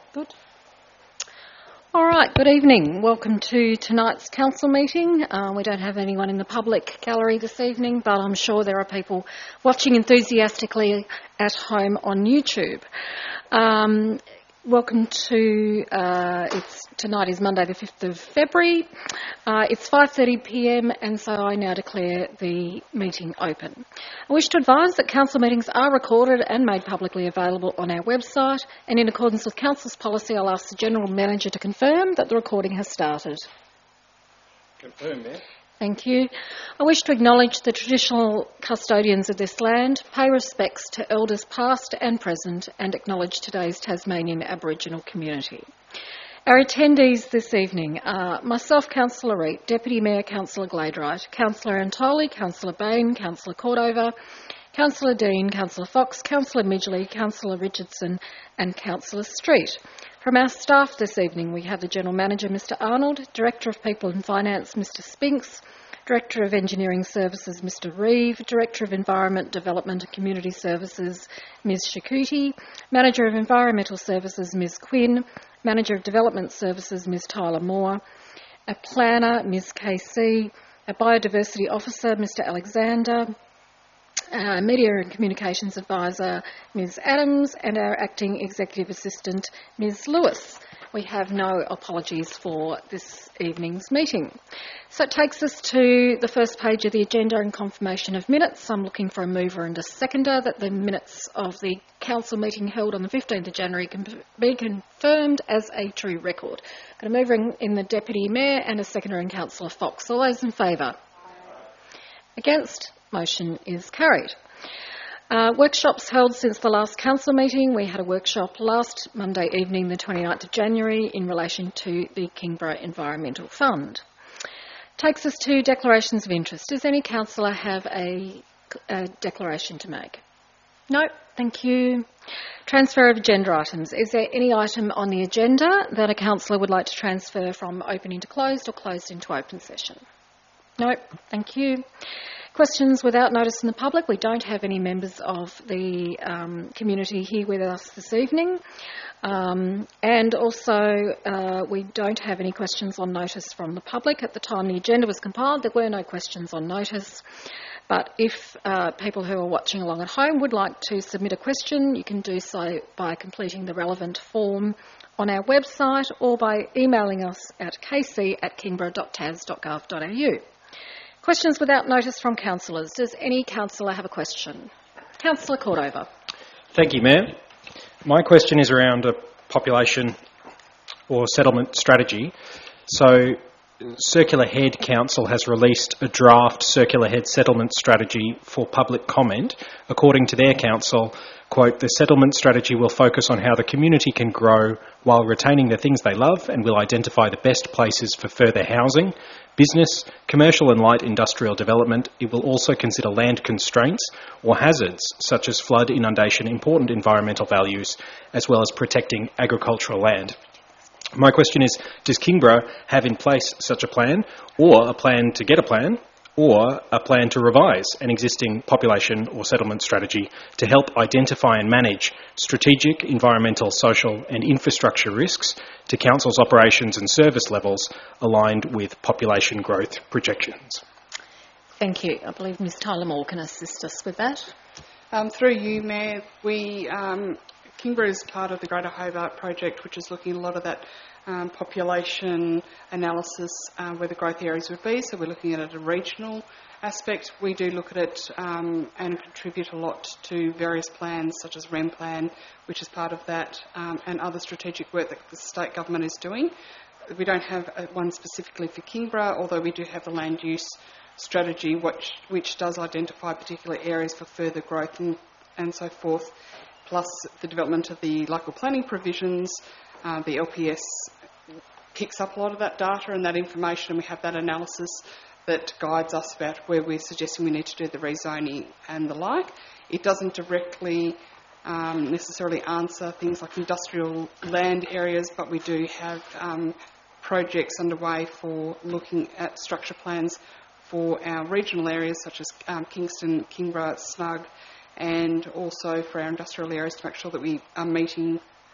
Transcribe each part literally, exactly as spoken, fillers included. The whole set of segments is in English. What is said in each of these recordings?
Good. All right, good evening. Welcome to tonight's council meeting. Uh, we don't have anyone in the public gallery this evening, but I'm sure there are people watching enthusiastically at home on YouTube. Um, welcome to, uh, it's, tonight is Monday the fifth of February. Uh, it's five thirty p m and so I now declare the meeting open. I wish to advise that council meetings are recorded and made publicly available on our website, and in accordance with council's policy I'll ask the General Manager to confirm that the recording has started. Confirm, Mayor. Thank you. I wish to acknowledge the traditional custodians of this land, pay respects to elders past and present, and acknowledge today's Tasmanian Aboriginal community. Our attendees this evening are myself, Councillor Reid, Deputy Mayor Councillor Gladeright, Councillor Antoli, Councillor Bain, Councillor Cordova, Councillor Dean, Councillor Fox, Councillor Midgley, Councillor Richardson and Councillor Street. From our staff this evening we have the General Manager, Mr Arnold, Director of People and Finance, Mr Spinks, Director of Engineering Services, Mr Reeve, Director of Environment, Development and Community Services, Ms Shakuti, Manager of Environmental Services, Ms Quinn, Manager of Development Services, Ms Tyler Moore, a Planner, Ms K C, a Biodiversity Officer, Mr Alexander, our Media and Communications Advisor, Ms Adams, and our Acting Executive Assistant, Ms Lewis. We have no apologies for this evening's meeting. So it takes us to the first page of the agenda and confirmation of minutes. I'm looking for a mover and a seconder that the minutes of the council meeting held on the fifteenth of January can be confirmed as a true record. Got a mover in, in the Deputy Mayor and a seconder in Councillor Fox. All those in favour? Against? Motion is carried. Uh, workshops held since the last council meeting. We had a workshop last Monday evening, the twenty-ninth of January, in relation to the Kingborough Environmental Fund. Takes us to declarations of interest. Does any councillor have a, a declaration to make? No, thank you. Transfer of agenda items. Is there any item on the agenda that a councillor would like to transfer from open into closed or closed into open session? No, thank you. Questions without notice in the public. We don't have any members of the um, community here with us this evening. Um, and also uh, we don't have any questions on notice from the public. At the time the agenda was compiled, there were no questions on notice. But if uh, people who are watching along at home would like to submit a question, you can do so by completing the relevant form on our website or by emailing us at k c at kingborough dot t a s dot gov dot a u. Questions without notice from councillors. Does any councillor have a question? Councillor Cordova. Thank you, Mayor. My question is around a population or settlement strategy. So, Circular Head Council has released a draft Circular Head settlement strategy for public comment. According to their council, quote, the settlement strategy will focus on how the community can grow while retaining the things they love and will identify the best places for further housing, business, commercial and light industrial development. It will also consider land constraints or hazards such as flood, inundation, important environmental values, as well as protecting agricultural land. My question is, does Kingborough have in place such a plan, or a plan to get a plan, or a plan to revise an existing population or settlement strategy to help identify and manage strategic, environmental, social and infrastructure risks to council's operations and service levels aligned with population growth projections? Thank you. I believe Ms Tyler Moore can assist us with that. Um, through you, Mayor, we, um, Kingborough is part of the Greater Hobart project, which is looking at a lot of that um, population analysis uh, where the growth areas would be. So we're looking at it at a regional aspect. We do look at it um, and contribute a lot to various plans such as REM plan, which is part of that, um, and other strategic work that the state government is doing. We don't have one specifically for Kingborough, although we do have the land use strategy, which, which does identify particular areas for further growth and, and so forth, plus the development of the local planning provisions. Uh, the L P S picks up a lot of that data and that information, and we have that analysis that guides us about where we're suggesting we need to do the rezoning and the like. It doesn't directly um, necessarily answer things like industrial land areas, but we do have um, projects underway for looking at structure plans for our regional areas such as um, Kingston, Kingborough, Snug, and also for our industrial areas to make sure that we are meeting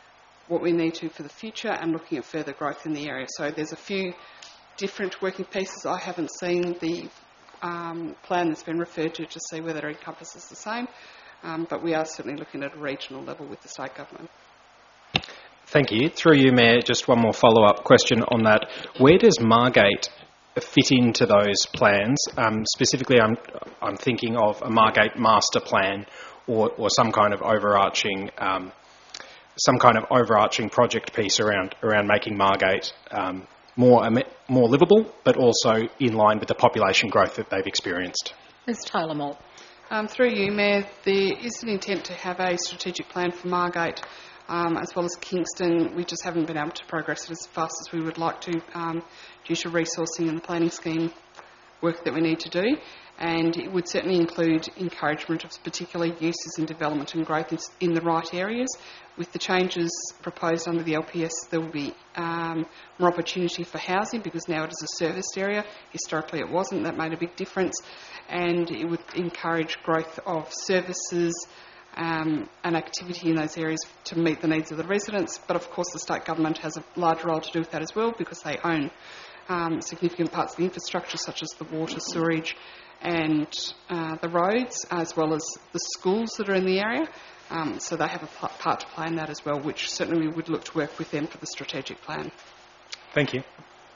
what we need to for the future and looking at further growth in the area. So there's a few different working pieces. I haven't seen the um, plan that's been referred to to see whether it encompasses the same, um, but we are certainly looking at a regional level with the state government. Thank you. Through you, Mayor, just one more follow-up question on that. Where does Margate fit into those plans? Um, specifically, I'm I'm thinking of a Margate master plan or, or some kind of overarching um, some kind of overarching project piece around around making Margate um, more more livable, but also in line with the population growth that they've experienced. Miz Taylor-Moore. Um, through you, Mayor, there is an intent to have a strategic plan for Margate um, as well as Kingston. We just haven't been able to progress it as fast as we would like to um, due to resourcing and the planning scheme work that we need to do. And it would certainly include encouragement of particular uses and development and growth in, in the right areas. With the changes proposed under the L P S, there will be um, more opportunity for housing because now it is a serviced area. Historically it wasn't. That made a big difference. And it would encourage growth of services um, and activity in those areas to meet the needs of the residents. But of course the state government has a large role to do with that as well because they own um, significant parts of the infrastructure such as the water, sewerage and uh, the roads, as well as the schools that are in the area. Um, so they have a p- part to play in that as well, which certainly we would look to work with them for the strategic plan. Thank you.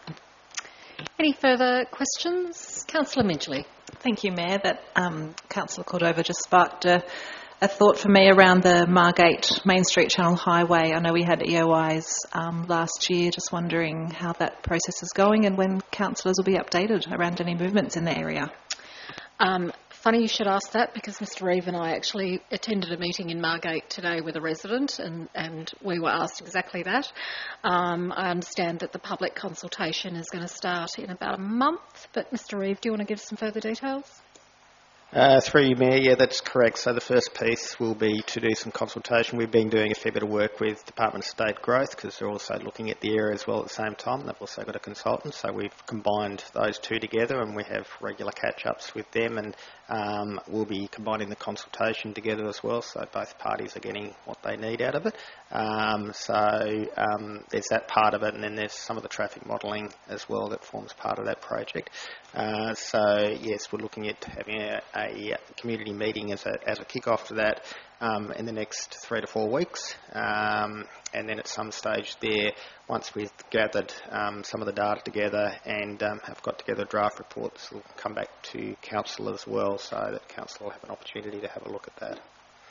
Any further questions? Councillor Midgley. Thank you, Mayor. That um, Councillor Cordova just sparked a, a thought for me around the Margate Main Street Channel Highway. I know we had E O Is um, last year, just wondering how that process is going and when councillors will be updated around any movements in the area. Um, funny you should ask that because Mister Reeve and I actually attended a meeting in Margate today with a resident and, and we were asked exactly that. Um, I understand that the public consultation is going to start in about a month, but Mister Reeve, do you want to give some further details? Uh, through you, Mayor, yeah, that's correct. So the first piece will be to do some consultation. We've been doing a fair bit of work with Department of State Growth because they're also looking at the area as well at the same time. They've also got a consultant, so we've combined those two together and we have regular catch-ups with them and um, we'll be combining the consultation together as well, so both parties are getting what they need out of it. Um, so um, there's that part of it, and then there's some of the traffic modelling as well that forms part of that project. Uh, so yes, we're looking at having a, a community meeting as a, as a kick-off to that um, in the next three to four weeks, um, and then at some stage there, once we've gathered um, some of the data together and um, have got together draft reports, we'll come back to council as well, so that council will have an opportunity to have a look at that.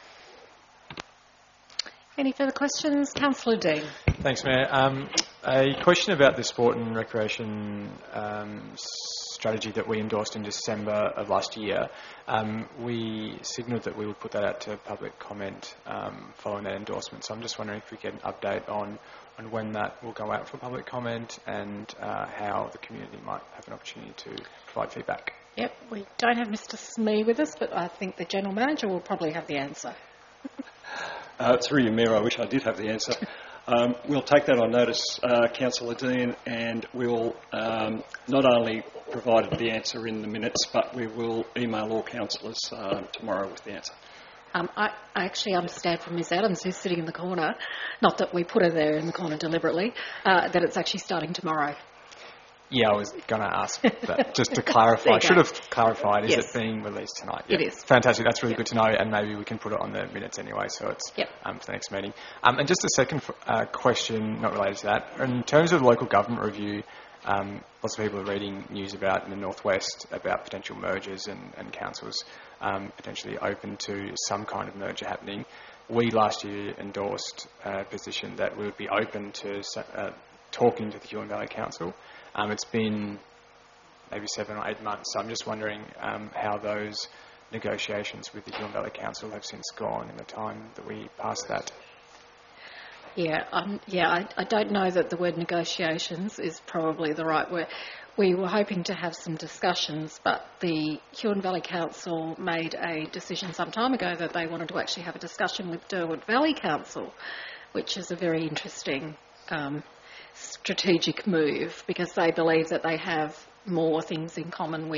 Any further questions? Councillor Dean. Thanks, Mayor. Um, a question about the sport and recreation um, strategy that we endorsed in December of last year. Um, we signalled that we would put that out to public comment um, following that endorsement. So I'm just wondering if we get an update on, on when that will go out for public comment and uh, how the community might have an opportunity to provide feedback. Yep, we don't have Mister Smee with us, but I think the General Manager will probably have the answer. Uh, through you, Mayor, I wish I did have the answer. Um, we'll take that on notice, uh, Councillor Dean, and we'll um, not only provide the answer in the minutes, but we will email all councillors uh, tomorrow with the answer. Um, I, I actually understand from Miz Adams, who's sitting in the corner, not that we put her there in the corner deliberately, uh, that it's actually starting tomorrow. Yeah, I was going to ask that just to clarify. I should have clarified. Is Yes. it being released tonight? It Yeah. is. Fantastic. That's really Yep. good to know, and maybe we can put it on the minutes anyway, so it's Yep. um, for the next meeting. Um, and just a second uh, question, not related to that. In terms of local government review, um, lots of people are reading news about in the northwest about potential mergers and, and councils um, potentially open to some kind of merger happening. We last year endorsed a position that we would be open to uh, talking to the Huon Valley Council. Um, it's been maybe seven or eight months. So I'm just wondering um, how those negotiations with the Huon Valley Council have since gone in the time that we passed that. Yeah, um, yeah. I, I don't know that the word negotiations is probably the right word. We were hoping to have some discussions, but the Huon Valley Council made a decision some time ago that they wanted to actually have a discussion with Derwent Valley Council, which is a very interesting um, strategic move because they believe that they have more things in common with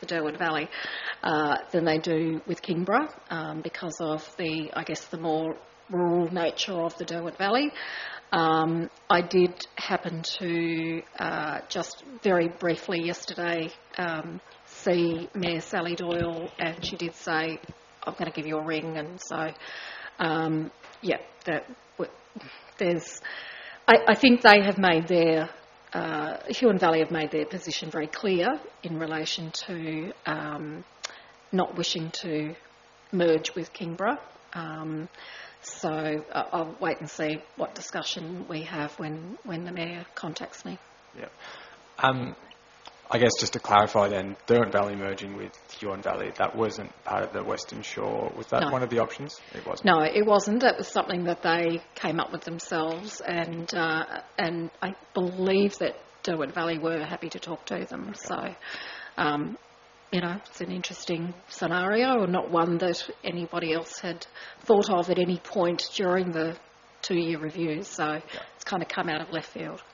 the Derwent Valley uh, than they do with Kingborough um, because of the, I guess, the more rural nature of the Derwent Valley. Um, I did happen to uh, just very briefly yesterday um, see Mayor Sally Doyle, and she did say, I'm going to give you a ring, and so, um, yeah, that, there's, I, I think they have made their, uh, Huon Valley have made their position very clear in relation to um, not wishing to merge with Kingborough. Um, so uh, I'll wait and see what discussion we have when, when the Mayor contacts me. Yeah. Um, I guess just to clarify then, Derwent Valley merging with Huon Valley, that wasn't part of the Western Shore. Was that No. one of the options? It wasn't? No, it wasn't. It was something that they came up with themselves, and uh, and I believe that Derwent Valley were happy to talk to them. Okay. So, um, you know, it's an interesting scenario, or not one that anybody else had thought of at any point during the two-year review. So yeah. It's kind of come out of left field.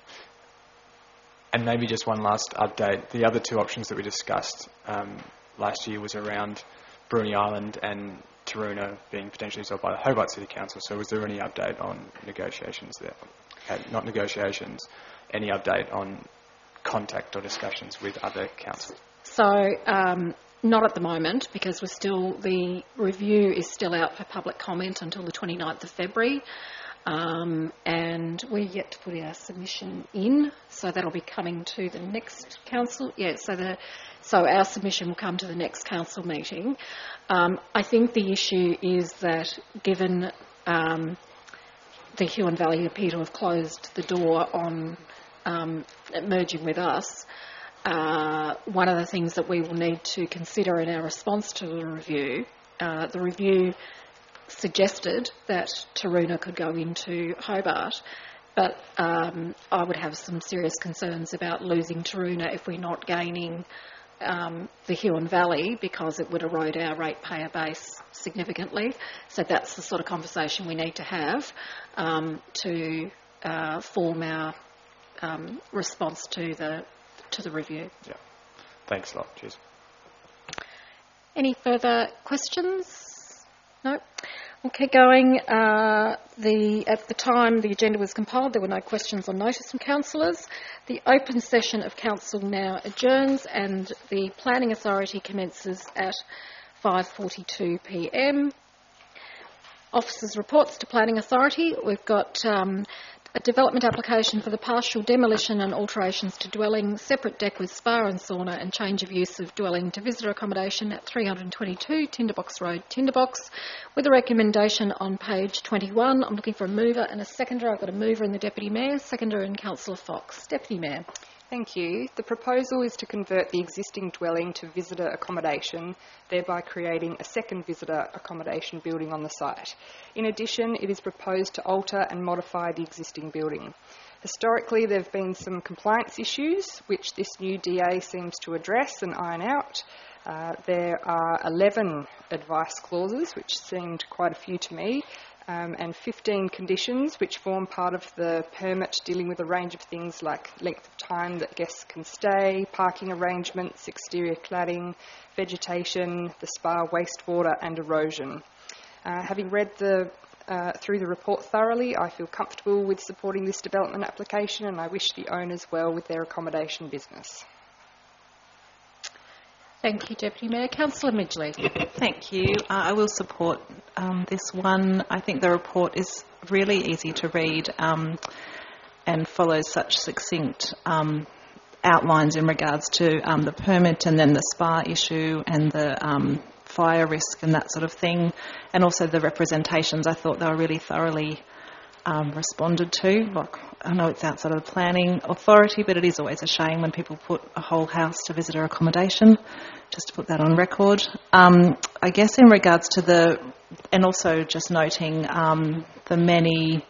And maybe just one last update. The other two options that we discussed um, last year was around Bruny Island and Taroona being potentially sold by the Hobart City Council. So was there any update on negotiations there? Uh, not negotiations, any update on contact or discussions with other councils? So um, not at the moment, because we're still, the review is still out for public comment until the twenty-ninth of February. Um, and we're yet to put our submission in, so that'll be coming to the next council. Yeah, so the so our submission will come to the next council meeting. Um, I think the issue is that given um, the Huon Valley appear to have closed the door on um, merging with us, uh, one of the things that we will need to consider in our response to the review, uh, the review suggested that Taroona could go into Hobart, but um, I would have some serious concerns about losing Taroona if we're not gaining um, the Huon Valley, because it would erode our ratepayer base significantly. So that's the sort of conversation we need to have um, to uh, form our um, response to the to the review. Yeah. Thanks a lot. Cheers. Any further questions? No. Okay, going. Uh, the at the time the agenda was compiled, there were no questions or notice from councillors. The open session of council now adjourns, and the Planning Authority commences at five forty-two p m. Officers' reports to Planning Authority. We've got um, a development application for the partial demolition and alterations to dwelling, separate deck with spa and sauna, and change of use of dwelling to visitor accommodation at three twenty-two Tinderbox Road, Tinderbox, with a recommendation on page twenty-one. I'm looking for a mover and a seconder. I've got a mover in the Deputy Mayor, seconder in Councillor Fox. Deputy Mayor. Thank you. The proposal is to convert the existing dwelling to visitor accommodation, thereby creating a second visitor accommodation building on the site. In addition, it is proposed to alter and modify the existing building. Historically, there have been some compliance issues, which this new D A seems to address and iron out. Uh, there are eleven advice clauses, which seemed quite a few to me, Um, and fifteen conditions which form part of the permit, dealing with a range of things like length of time that guests can stay, parking arrangements, exterior cladding, vegetation, the spa, wastewater and erosion. Uh, having read the, uh, through the report thoroughly, I feel comfortable with supporting this development application, and I wish the owners well with their accommodation business. Thank you, Deputy Mayor. Councillor Midgley. Thank you. Uh, I will support um, this one. I think the report is really easy to read um, and follows such succinct um, outlines in regards to um, the permit and then the spa issue and the um, fire risk and that sort of thing, and also the representations. I thought they were really thoroughly um, responded to. Like, I know it's outside of the planning authority, but it is always a shame when people put a whole house to visitor accommodation, just to put that on record. Um, I guess in regards to the, and also just noting um, the many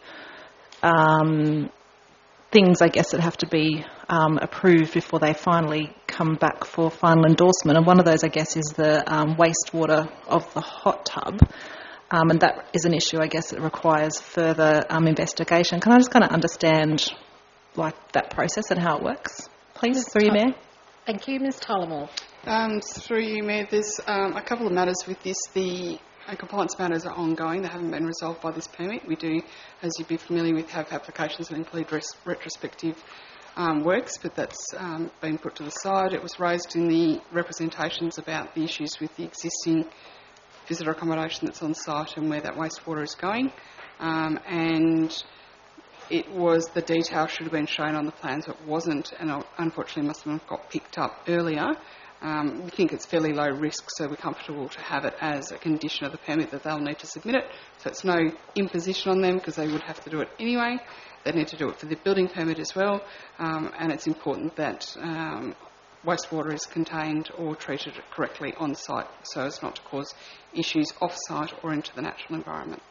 um, things, I guess, that have to be um, approved before they finally come back for final endorsement. And one of those, I guess, is the um, wastewater of the hot tub. Um, and that is an issue, I guess, that requires further um, investigation. Can I just kind of understand, like, that process and how it works, please, through you, Mayor? Thank you. Ms Tyler-Moore. Um, through you, Mayor, there's um, a couple of matters with this. The uh, compliance matters are ongoing. They haven't been resolved by this permit. We do, as you'd be familiar with, have applications that include res- retrospective um, works, but that's um, been put to the side. It was raised in the representations about the issues with the existing visitor accommodation that's on site and where that wastewater is going. Um, and it was the detail should have been shown on the plans, but it wasn't, and unfortunately must have got picked up earlier. Um, we think it's fairly low risk, so we're comfortable to have it as a condition of the permit that they'll need to submit it. So it's no imposition on them because they would have to do it anyway. They need to do it for the building permit as well, um, and it's important that um, wastewater is contained or treated correctly on site so as not to cause issues off-site or into the natural environment.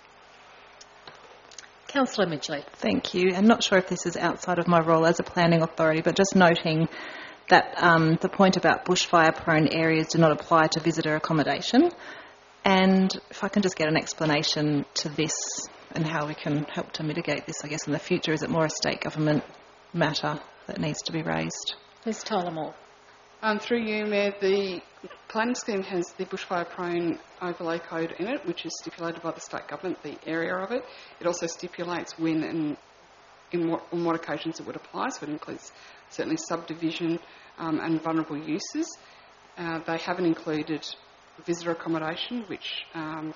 Councillor Midgley. Thank you. I'm not sure if this is outside of my role as a planning authority, but just noting that um, the point about bushfire-prone areas do not apply to visitor accommodation. And if I can just get an explanation to this and how we can help to mitigate this, I guess, in the future. Is it more a state government matter that needs to be raised? Ms Tyler-Moore. Um, through you, Mayor, the planning scheme has the bushfire-prone overlay code in it, which is stipulated by the state government, the area of it. It also stipulates when and in what, on what occasions it would apply, so it includes certainly subdivision um, and vulnerable uses. Uh, they haven't included visitor accommodation, which um,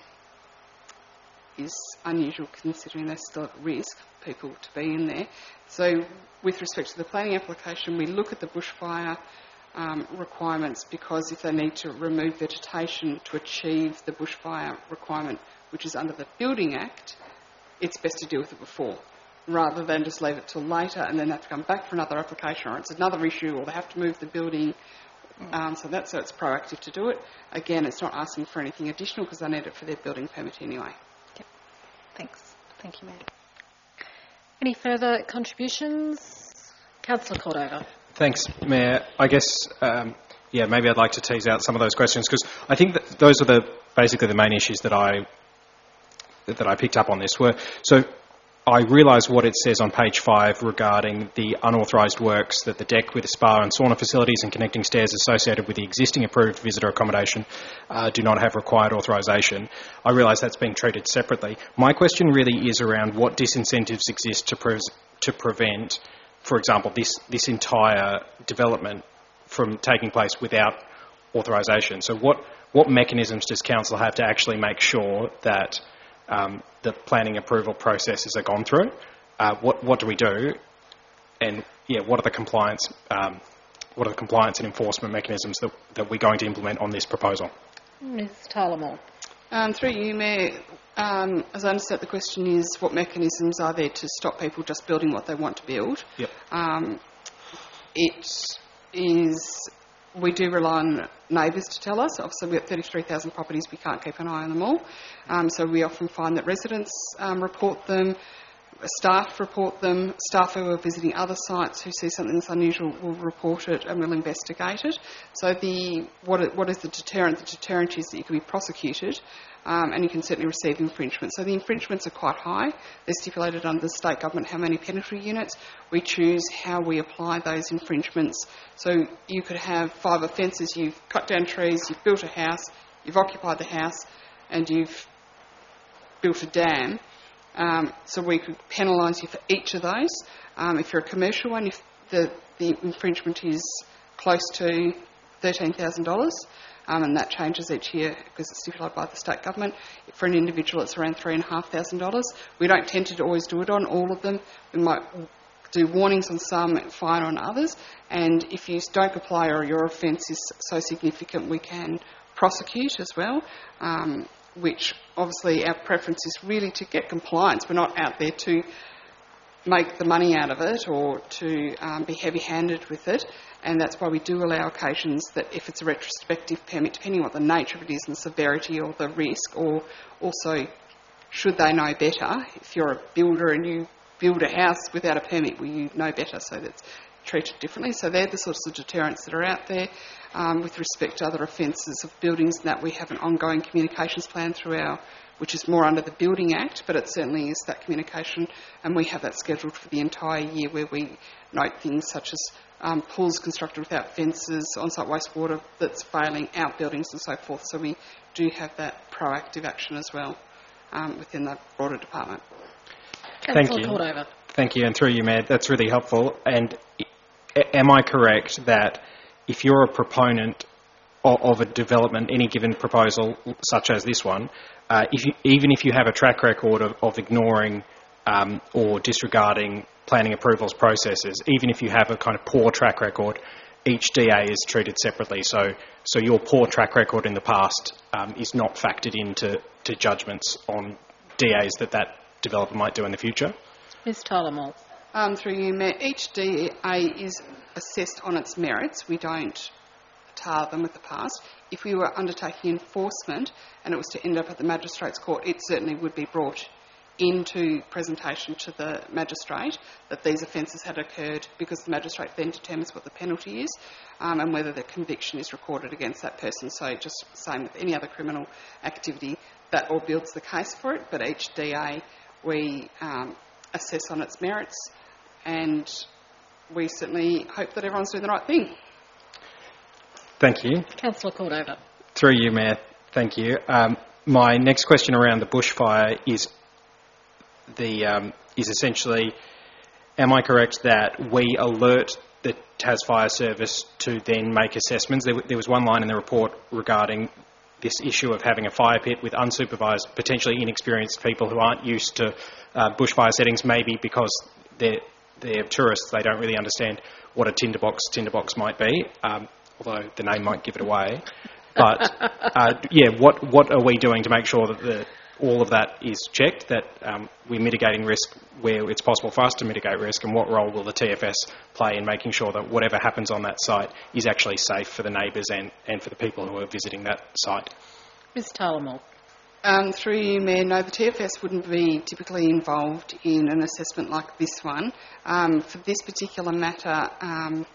is unusual considering they're still at risk, people to be in there. So with respect to the planning application, we look at the bushfire um, requirements because if they need to remove vegetation to achieve the bushfire requirement, which is under the Building Act, it's best to deal with it before, rather than just leave it till later and then have to come back for another application, or it's another issue, or they have to move the building. Um, so that's so it's proactive to do it. Again, it's not asking for anything additional because they need it for their building permit anyway. Yep. Thanks. Thank you, Mayor. Any further contributions? Councillor Cordova. Thanks, Mayor. I guess, um, yeah, maybe I'd like to tease out some of those questions because I think that those are the basically the main issues that I that I picked up on this were. So I realise what it says on page five regarding the unauthorised works that the deck with the spa and sauna facilities and connecting stairs associated with the existing approved visitor accommodation uh, do not have required authorisation. I realise that's being treated separately. My question really is around what disincentives exist to, pre- to prevent, for example, this, this entire development from taking place without authorisation. So what, what mechanisms does Council have to actually make sure that Um, the planning approval processes are gone through? Uh, what what do we do? And yeah, what are the compliance um, what are the compliance and enforcement mechanisms that, that we're going to implement on this proposal? Ms Tyler-Moore. Um, through you, Mayor, um, as I understand the question is what mechanisms are there to stop people just building what they want to build? Yep. Um, it is, we do rely on neighbours to tell us. Obviously, we've got thirty-three thousand properties, we can't keep an eye on them all. Um, so we often find that residents um, report them, staff report them, staff who are visiting other sites who see something that's unusual will report it and will investigate it. So the what, it, what is the deterrent? The deterrent is that you can be prosecuted um, and you can certainly receive infringement. So the infringements are quite high. They're stipulated under the state government how many penalty units. We choose how we apply those infringements. So you could have five offences. You've cut down trees, you've built a house, you've occupied the house, and you've built a dam. Um, so we could penalise you for each of those. Um, if you're a commercial one, if the, the infringement is close to thirteen thousand dollars, um, and that changes each year because it's stipulated by the state government. For an individual, it's around three thousand five hundred dollars. We don't tend to always do it on all of them. We might do warnings on some, fine on others, and if you don't comply or your offence is so significant, we can prosecute as well. Um, which obviously our preference is really to get compliance. We're not out there to make the money out of it or to um, be heavy-handed with it, and that's why we do allow occasions that if it's a retrospective permit, depending on what the nature of it is and the severity or the risk, or also should they know better, if you're a builder and you build a house without a permit, well, you know better, so that's treated differently. So they're the sorts of deterrents that are out there. Um, with respect to other offences of buildings, and that we have an ongoing communications plan through our, which is more under the Building Act, but it certainly is that communication, and we have that scheduled for the entire year, where we note things such as um, pools constructed without fences, on-site wastewater that's failing, outbuildings and so forth. So we do have that proactive action as well um, within the broader department. Thank you. Cordover. Thank you, and through you, Mayor, that's really helpful. And am I correct that if you're a proponent of, of a development, any given proposal, such as this one, uh, if you, even if you have a track record of, of ignoring um, or disregarding planning approvals processes, even if you have a kind of poor track record, each D A is treated separately. So, so your poor track record in the past um, is not factored into to judgments on D As that that developer might do in the future? Miz Tyler-Moore. Um, through you, Mayor, each D A is assessed on its merits. We don't tar them with the past. If we were undertaking enforcement and it was to end up at the Magistrates Court, it certainly would be brought into presentation to the magistrate that these offences had occurred, because the magistrate then determines what the penalty is um, and whether the conviction is recorded against that person. So just same with any other criminal activity, that all builds the case for it, but each D A we um, assess on its merits, and we certainly hope that everyone's doing the right thing. Thank you. Councillor Cordover. Through you, Mayor. Thank you. Um, my next question around the bushfire is the um, is essentially, am I correct that we alert the Tas Fire Service to then make assessments? There, there was one line in the report regarding this issue of having a fire pit with unsupervised, potentially inexperienced people who aren't used to uh, bushfire settings, maybe because they're, they're tourists, they don't really understand what a tinderbox tinderbox might be, um, although the name might give it away. But, uh, yeah, what what are we doing to make sure that the, all of that is checked, that um, we're mitigating risk where it's possible for us to mitigate risk, and what role will the T F S play in making sure that whatever happens on that site is actually safe for the neighbours and, and for the people who are visiting that site? Miz Tyler-Moore. Um, through you, Mayor, no, the T F S wouldn't be typically involved in an assessment like this one. Um, for this particular matter, um,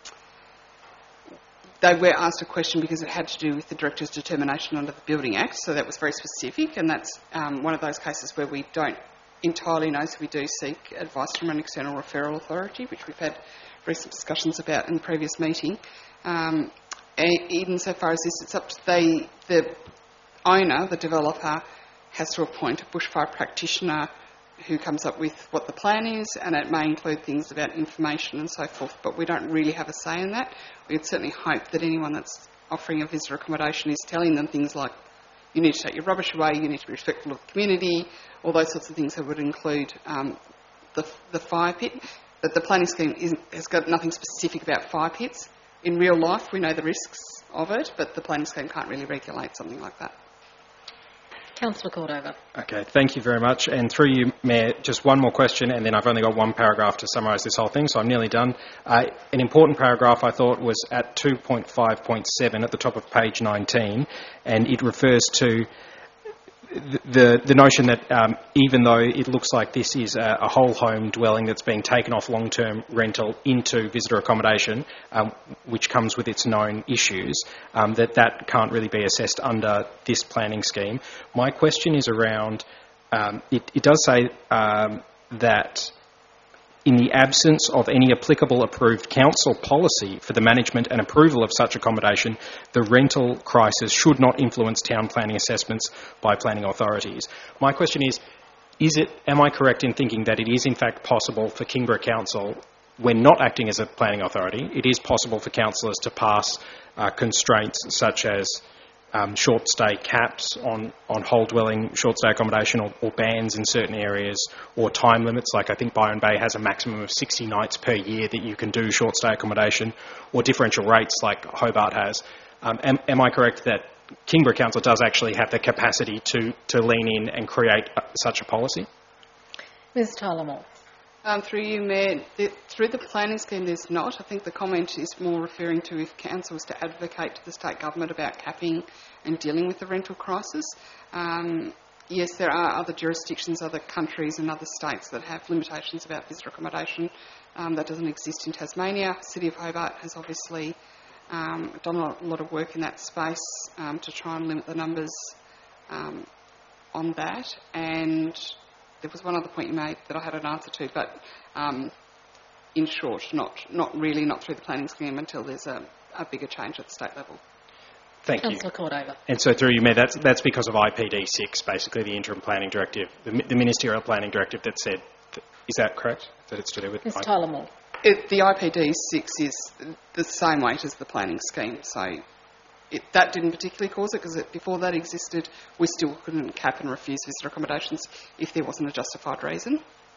they were asked a question because it had to do with the Director's determination under the Building Act, so that was very specific, and that's um, one of those cases where we don't entirely know, so we do seek advice from an external referral authority, which we've had recent discussions about in the previous meeting. Um, even so far as this, it's up to the, the owner, the developer, has to appoint a bushfire practitioner who comes up with what the plan is, and it may include things about information and so forth, but we don't really have a say in that. We'd certainly hope that anyone that's offering a visitor accommodation is telling them things like, you need to take your rubbish away, you need to be respectful of the community, all those sorts of things that would include um, the, the fire pit. But the planning scheme isn't, has got nothing specific about fire pits. In real life, we know the risks of it, but the planning scheme can't really regulate something like that. Councillor Cordover. Okay, thank you very much. And through you, Mayor, just one more question, and then I've only got one paragraph to summarise this whole thing, so I'm nearly done. Uh, an important paragraph, I thought, was at two point five point seven at the top of page nineteen, and it refers to the the notion that um, even though it looks like this is a, a whole home dwelling that's being taken off long-term rental into visitor accommodation, um, which comes with its known issues, um, that that can't really be assessed under this planning scheme. My question is around, um, it, it does say um, that in the absence of any applicable approved council policy for the management and approval of such accommodation, the rental crisis should not influence town planning assessments by planning authorities. My question is, is it, am I correct in thinking that it is in fact possible for Kingborough Council, when not acting as a planning authority, it is possible for councillors to pass uh, constraints such as Um, short stay caps on, on whole dwelling short stay accommodation, or, or bans in certain areas, or time limits, like I think Byron Bay has a maximum of sixty nights per year that you can do short stay accommodation, or differential rates like Hobart has. Um, am, am I correct that Kingborough Council does actually have the capacity to, to lean in and create a, such a policy? Miz Tyler-Moore. Um, through you, Mayor, the, through the planning scheme there's not. I think the comment is more referring to if council was to advocate to the state government about capping and dealing with the rental crisis. Um, yes, there are other jurisdictions, other countries and other states that have limitations about visitor accommodation. Um, that doesn't exist in Tasmania. City of Hobart has obviously um, done a lot, a lot of work in that space um, to try and limit the numbers um, on that. And there was one other point you made that I had an answer to, but um, in short, not not really, not through the planning scheme until there's a, a bigger change at the state level. Thank Councillor you. Cordova. And so through you, Mayor, that's, that's because of I P D six, basically the interim planning directive, the, the ministerial planning directive that said, is that correct, that it's to do with... Miz I- Tyler Moore. It, the I P D six is the same weight as the planning scheme, so it, that didn't particularly cause it, because before that existed, we still couldn't cap and refuse visitor accommodations if there wasn't a justified reason.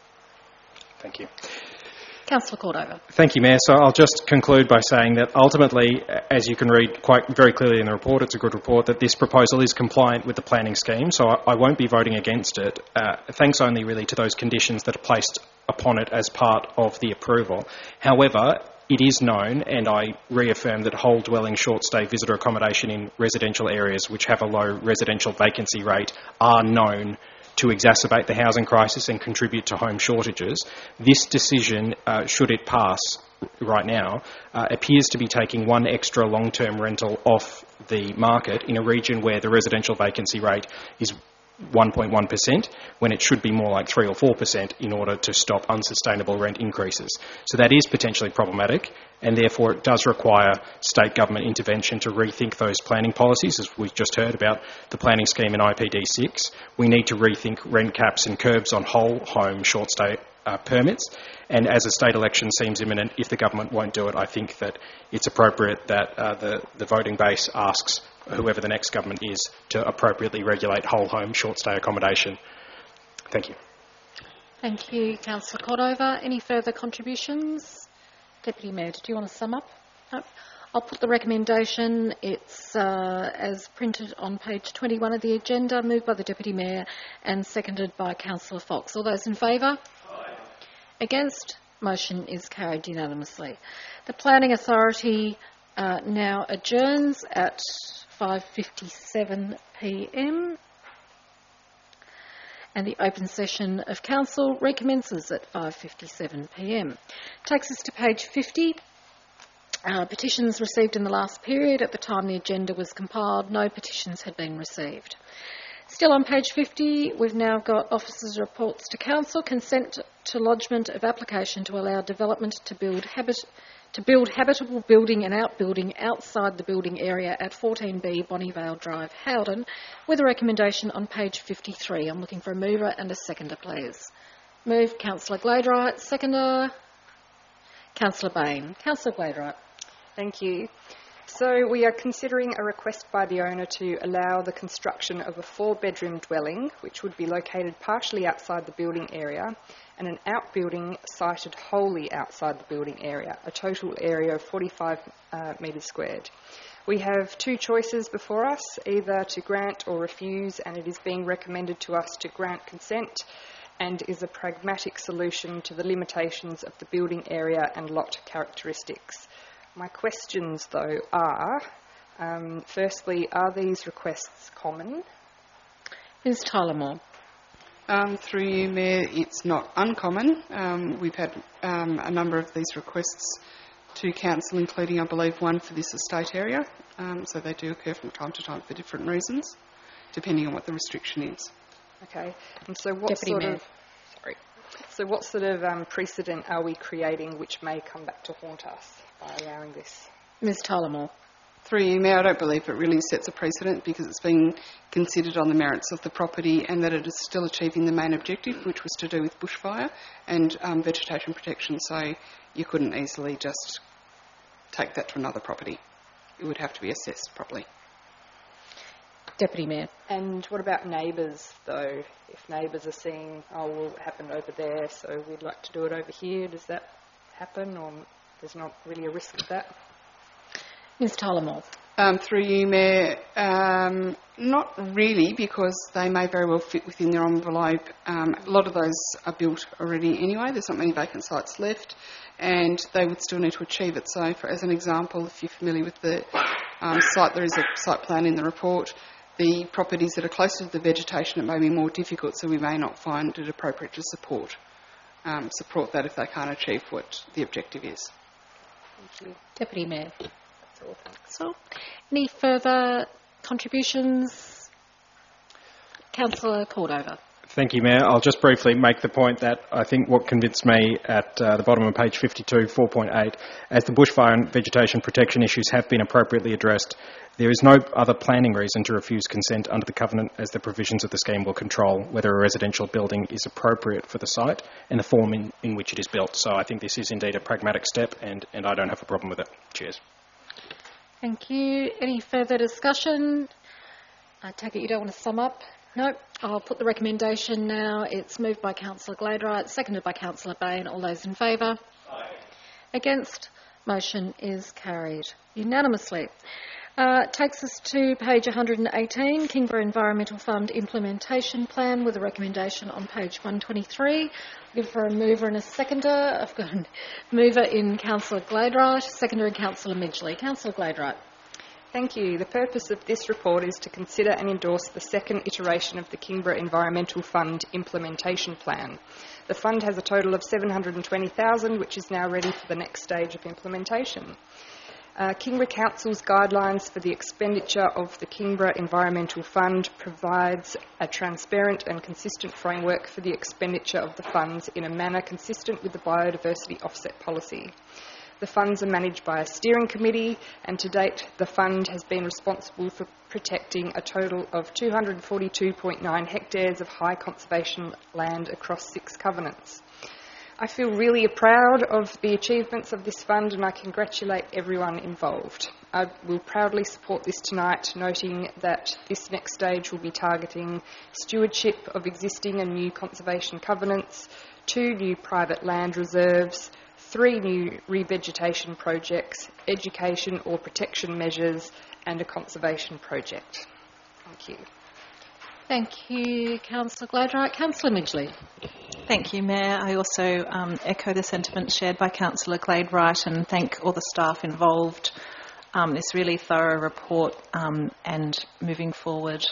Thank you. Councillor Cordova. Thank you, Mayor. So I'll just conclude by saying that ultimately, as you can read quite very clearly in the report, it's a good report, that this proposal is compliant with the planning scheme, so I, I won't be voting against it, uh, thanks only really to those conditions that are placed upon it as part of the approval. However, it is known, and I reaffirm that whole dwelling short stay visitor accommodation in residential areas which have a low residential vacancy rate are known to exacerbate the housing crisis and contribute to home shortages. This decision, uh, should it pass right now, uh, appears to be taking one extra long-term rental off the market in a region where the residential vacancy rate is one point one percent, when it should be more like three or four percent in order to stop unsustainable rent increases. So that is potentially problematic, and therefore it does require state government intervention to rethink those planning policies, as we've just heard about the planning scheme in I P D six. We need to rethink rent caps and curbs on whole home short stay uh, permits, and as a state election seems imminent, if the government won't do it, I think that it's appropriate that uh, the, the voting base asks whoever the next government is to appropriately regulate whole home short stay accommodation. Thank you. Thank you, Councillor Cordova. Any further contributions? Deputy Mayor, did you want to sum up? No. I'll put the recommendation. It's uh, as printed on page twenty-one of the agenda, moved by the Deputy Mayor and seconded by Councillor Fox. All those in favour? Aye. Against? Motion is carried unanimously. The Planning Authority uh, now adjourns at five fifty-seven p m and the open session of Council recommences at five fifty-seven p m. Takes us to page fifty. Uh, petitions received in the last period. At the time the agenda was compiled, no petitions had been received. Still on page fifty, we've now got officers' reports to Council. Consent to lodgement of application to allow development to build habit to build habitable building and outbuilding outside the building area at fourteen B Bonnievale Drive, Howden, with a recommendation on page fifty-three. I'm looking for a mover and a seconder, please. Move, Councillor Gladright. Seconder, Councillor Bain. Councillor Gladright. Thank you. So we are considering a request by the owner to allow the construction of a four-bedroom dwelling, which would be located partially outside the building area, and an outbuilding sited wholly outside the building area, a total area of forty-five uh, metres squared. We have two choices before us, either to grant or refuse, and it is being recommended to us to grant consent and is a pragmatic solution to the limitations of the building area and lot characteristics. My questions, though, are, um, firstly, are these requests common? Miz Tyler Moore. Um, through you, Mayor, it's not uncommon. Um, we've had um, a number of these requests to Council, including, I believe, one for this estate area. Um, so they do occur from time to time for different reasons, depending on what the restriction is. Okay. And so what Deputy sort Mayor. of... Sorry. So what sort of um, precedent are we creating which may come back to haunt us by allowing this? Miz Tyler Moore. Through you, Mayor, I don't believe it really sets a precedent because it's being considered on the merits of the property and that it is still achieving the main objective, which was to do with bushfire and um, vegetation protection. So you couldn't easily just take that to another property. It would have to be assessed properly. Deputy Mayor. And what about neighbours, though? If neighbours are seeing, oh, well, it happened over there, so we'd like to do it over here, does that happen, or there's not really a risk of that? Miz Tyler Moore. Um, through you, Mayor, um, not really, because they may very well fit within their envelope. Um, a lot of those are built already anyway. There's not many vacant sites left, and they would still need to achieve it. So, for, as an example, if you're familiar with the um, site, there is a site plan in the report. the properties that are closer to the vegetation, it may be more difficult, so we may not find it appropriate to support um, support that if they can't achieve what the objective is. Thank you. Deputy Mayor. That's all. Thanks. So, any further contributions? Councillor Cordover. Thank you, Mayor. I'll just briefly make the point that I think what convinced me at uh, the bottom of page fifty-two, four point eight, as the bushfire and vegetation protection issues have been appropriately addressed, there is no other planning reason to refuse consent under the covenant, as the provisions of the scheme will control whether a residential building is appropriate for the site and the form in, in which it is built. So I think this is indeed a pragmatic step, and, and I don't have a problem with it. Cheers. Thank you. Any further discussion? I take it you don't want to sum up? No. I'll put the recommendation now. It's moved by Councillor Gladwright, seconded by Councillor Bain. All those in favour? Aye. Against? Motion is carried unanimously. Uh, takes us to page one hundred eighteen, Kingborough Environmental Fund Implementation Plan, with a recommendation on page one twenty-three. Looking for a mover and a seconder. I've got a mover in Councillor Gladwright, seconder in Councillor Midgley. Councillor Gladwright. Thank you. The purpose of this report is to consider and endorse the second iteration of the Kingborough Environmental Fund Implementation Plan. The fund has a total of seven hundred twenty thousand dollars, which is now ready for the next stage of implementation. Uh, Kingborough Council's guidelines for the expenditure of the Kingborough Environmental Fund provides a transparent and consistent framework for the expenditure of the funds in a manner consistent with the biodiversity offset policy. The funds are managed by a steering committee, and to date the fund has been responsible for protecting a total of two hundred forty-two point nine hectares of high conservation land across six covenants. I feel really proud of the achievements of this fund, and I congratulate everyone involved. I will proudly support this tonight, noting that this next stage will be targeting stewardship of existing and new conservation covenants, two new private land reserves, three new revegetation projects, education or protection measures, and a conservation project. Thank you. Thank you, Councillor Gladwright. Councillor Midgley. Thank you, Mayor. I also um, echo the sentiment shared by Councillor Gladwright and thank all the staff involved. Um, this really thorough report um, and moving forward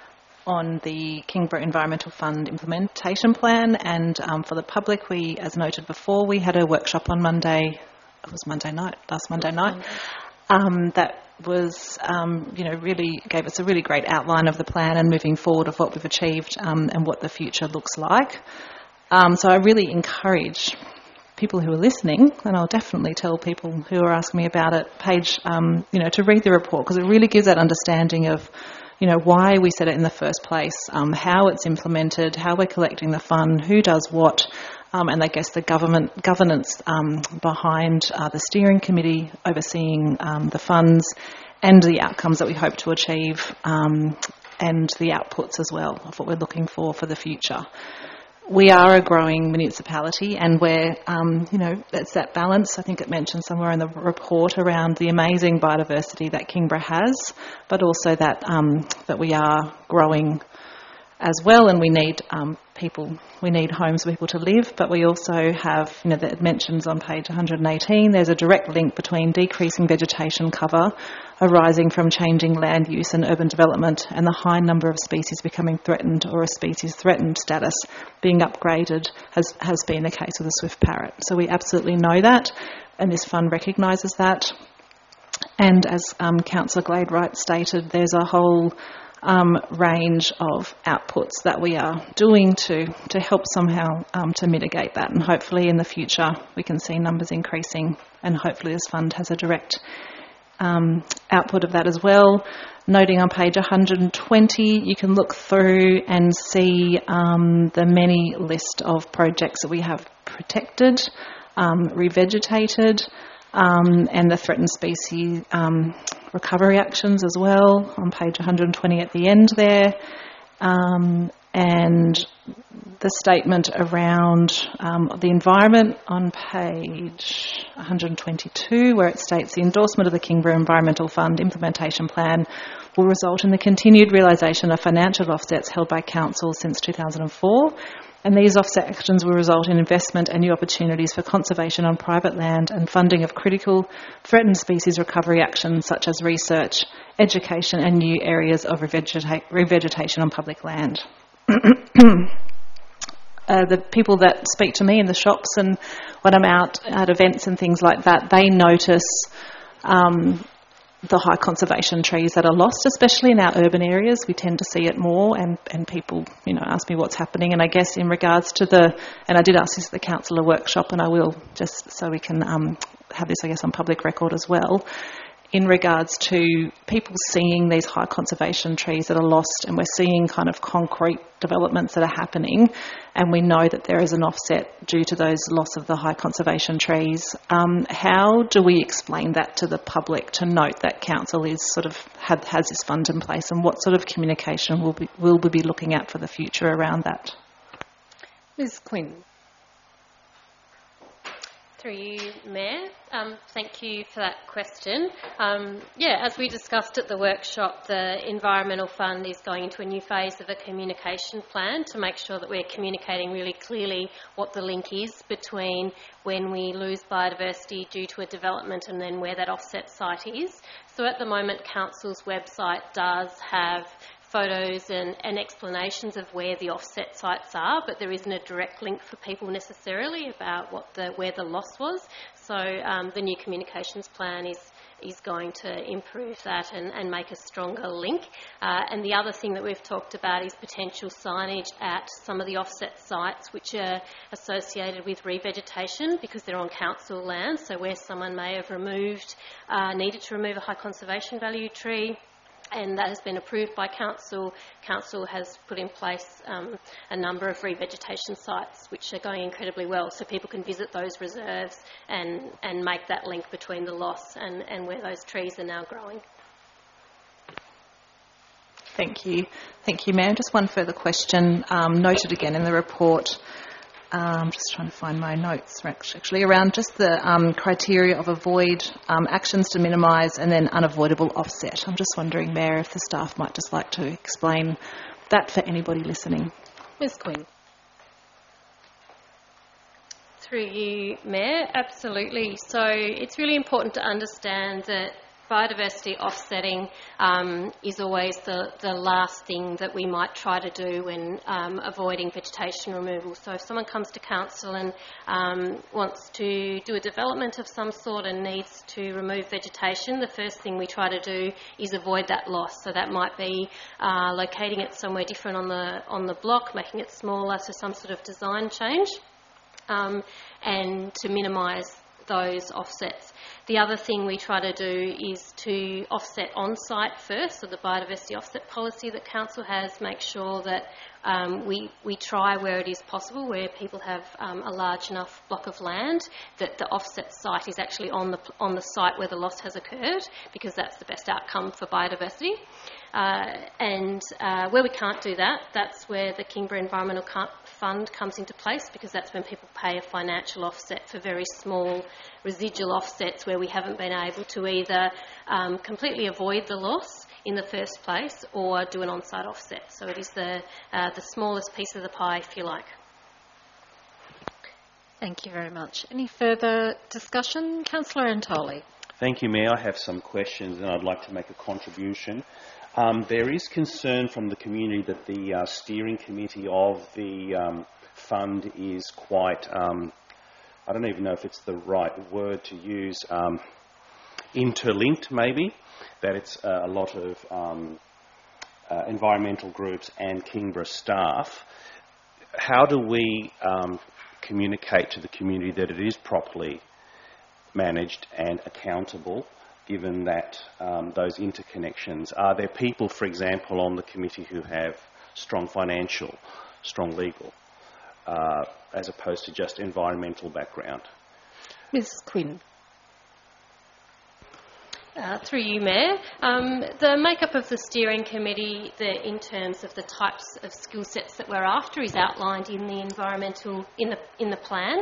on the Kingborough Environmental Fund Implementation Plan. And um, for the public, we, as noted before, we had a workshop on Monday. It was Monday night, last Monday night. Um, that was, um, you know, really gave us a really great outline of the plan and moving forward of what we've achieved um, and what the future looks like. Um, so I really encourage people who are listening, and I'll definitely tell people who are asking me about it, page, um, you know, to read the report, because it really gives that understanding of, you know, why we set it in the first place, um, how it's implemented, how we're collecting the fund, who does what, um, and I guess the government governance um, behind uh, the steering committee overseeing um, the funds and the outcomes that we hope to achieve um, and the outputs as well of what we're looking for for the future. We are a growing municipality, and we're, um, you know, it's that balance. I think it mentioned somewhere in the report around the amazing biodiversity that Kingborough has, but also that um, that we are growing as well, and we need um, people, we need homes for people to live, but we also have, you know, that it mentions on page one hundred eighteen, there's a direct link between decreasing vegetation cover arising from changing land use and urban development and the high number of species becoming threatened or a species threatened status being upgraded has, has been the case with the swift parrot. So we absolutely know that, and this fund recognises that. And as um, Councillor Gladwright stated, there's a whole Um, range of outputs that we are doing to to help somehow um, to mitigate that, and hopefully in the future we can see numbers increasing, and hopefully this fund has a direct um, output of that as well. Noting on page one hundred twenty, you can look through and see um, the many list of projects that we have protected, um, revegetated, Um, and the threatened species um, recovery actions as well on page one hundred twenty at the end there. Um, and the statement around um, the environment on page one hundred twenty-two, where it states the endorsement of the Kingborough Environmental Fund implementation plan will result in the continued realisation of financial offsets held by council since two thousand four, and these offset actions will result in investment and new opportunities for conservation on private land and funding of critical threatened species recovery actions such as research, education and new areas of revegeta- revegetation on public land. Uh, the people that speak to me in the shops and when I'm out at events and things like that, they notice um, the high conservation trees that are lost, especially in our urban areas. We tend to see it more, and, and people, you know, ask me what's happening. And I guess in regards to the, and I did ask this at the councillor workshop, and I will just so we can um, have this, I guess, on public record as well. In regards to people seeing these high conservation trees that are lost, and we're seeing kind of concrete developments that are happening, and we know that there is an offset due to those loss of the high conservation trees. Um, how do we explain that to the public to note that council is sort of had, has this fund in place, and what sort of communication will be, will we be looking at for the future around that? Miz Quinn. Through you, Mayor. Um, thank you for that question. Um, yeah, as we discussed at the workshop, the Environmental Fund is going into a new phase of a communication plan to make sure that we're communicating really clearly what the link is between when we lose biodiversity due to a development and then where that offset site is. So at the moment, Council's website does have photos and, and explanations of where the offset sites are, but there isn't a direct link for people necessarily about what the where the loss was. So um, the new communications plan is is going to improve that and, and make a stronger link. Uh, and the other thing that we've talked about is potential signage at some of the offset sites which are associated with revegetation because they're on council land. So where someone may have removed, uh, needed to remove a high conservation value tree, and that has been approved by Council. Council has put in place um, a number of revegetation sites which are going incredibly well, so people can visit those reserves and, and make that link between the loss and, and where those trees are now growing. Thank you. Thank you, Mayor. Just one further question, um, noted again in the report. I'm um, just trying to find my notes actually around just the um, criteria of avoid, um, actions to minimise and then unavoidable offset. I'm just wondering, Mayor, if the staff might just like to explain that for anybody listening. Miz Quinn. Through you, Mayor, absolutely. So it's really important to understand that biodiversity offsetting um, is always the, the last thing that we might try to do when um, avoiding vegetation removal. So if someone comes to council and um, wants to do a development of some sort and needs to remove vegetation, the first thing we try to do is avoid that loss. So that might be uh, locating it somewhere different on the on the block, making it smaller, so some sort of design change, um, and to minimise those offsets. The other thing we try to do is to offset on-site first, so the biodiversity offset policy that Council has makes sure that um, we, we try where it is possible, where people have um, a large enough block of land, that the offset site is actually on the, on the site where the loss has occurred, because that's the best outcome for biodiversity. Uh, and uh, where we can't do that, that's where the Kingborough Environmental Fund comes into place, because that's when people pay a financial offset for very small residual offsets where we haven't been able to either um, completely avoid the loss in the first place or do an on-site offset. So it is the, uh, the smallest piece of the pie, if you like. Thank you very much. Any further discussion? Councillor Antoli. Thank you, Mayor. I have some questions and I'd like to make a contribution. Um, there is concern from the community that the uh, steering committee of the um, fund is quite, um, I don't even know if it's the right word to use, um, interlinked maybe, that it's uh, a lot of um, uh, environmental groups and Kingborough staff. How do we um, communicate to the community that it is properly managed and accountable, given that um, those interconnections? Are there people, for example, on the committee who have strong financial, strong legal, uh, as opposed to just environmental background? Miz Quinn. Uh, through you, Mayor. Um, the makeup of the steering committee, the, in terms of the types of skill sets that we're after, is outlined in the environmental in the in the plan,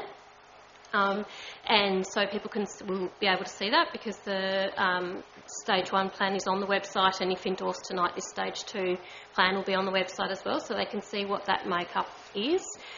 um, and so people can will be able to see that because the um, stage one plan is on the website, and if endorsed tonight, this stage two plan will be on the website as well, so they can see what that makeup is.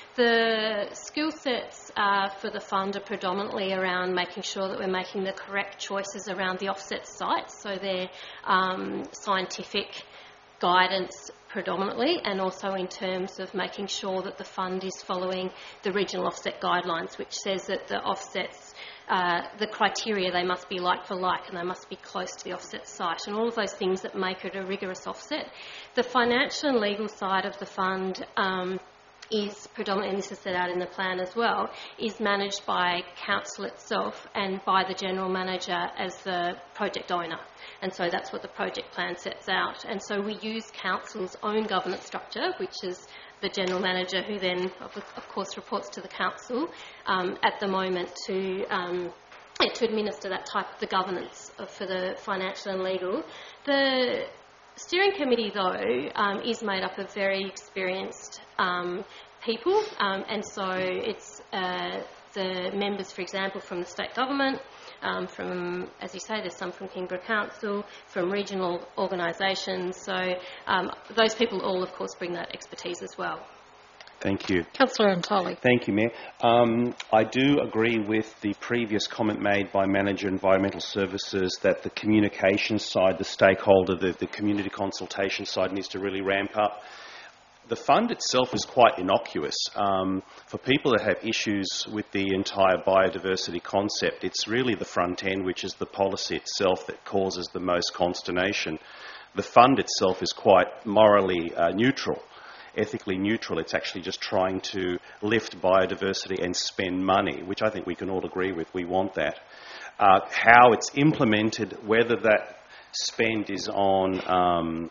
The skill sets uh, for the fund are predominantly around making sure that we're making the correct choices around the offset sites, so they're um, scientific guidance predominantly, and also in terms of making sure that the fund is following the regional offset guidelines, which says that the offsets, uh, the criteria, they must be like for like and they must be close to the offset site, and all of those things that make it a rigorous offset. The financial and legal side of the fund um, is predominantly, and this is set out in the plan as well, is managed by council itself and by the general manager as the project owner. And so that's what the project plan sets out. And so we use council's own governance structure, which is the general manager, who then, of, of course, reports to the council um, at the moment to um, to administer that type of the governance of, for the financial and legal. The steering committee, though, um, is made up of very experienced um, people, um, and so it's uh, the members, for example, from the state government, um, from, as you say, there's some from Kingborough Council, from regional organisations, so um, those people all, of course, bring that expertise as well. Thank you. Councillor Antoli. Thank you, Mayor. Um, I do agree with the previous comment made by Manager Environmental Services that the communication side, the stakeholder, the, the community consultation side needs to really ramp up. The fund itself is quite innocuous. Um, for people that have issues with the entire biodiversity concept, it's really the front end, which is the policy itself, that causes the most consternation. The fund itself is quite morally uh, neutral. Ethically neutral. It's actually just trying to lift biodiversity and spend money, which I think we can all agree with. We want that. Uh, how it's implemented, whether that spend is on um,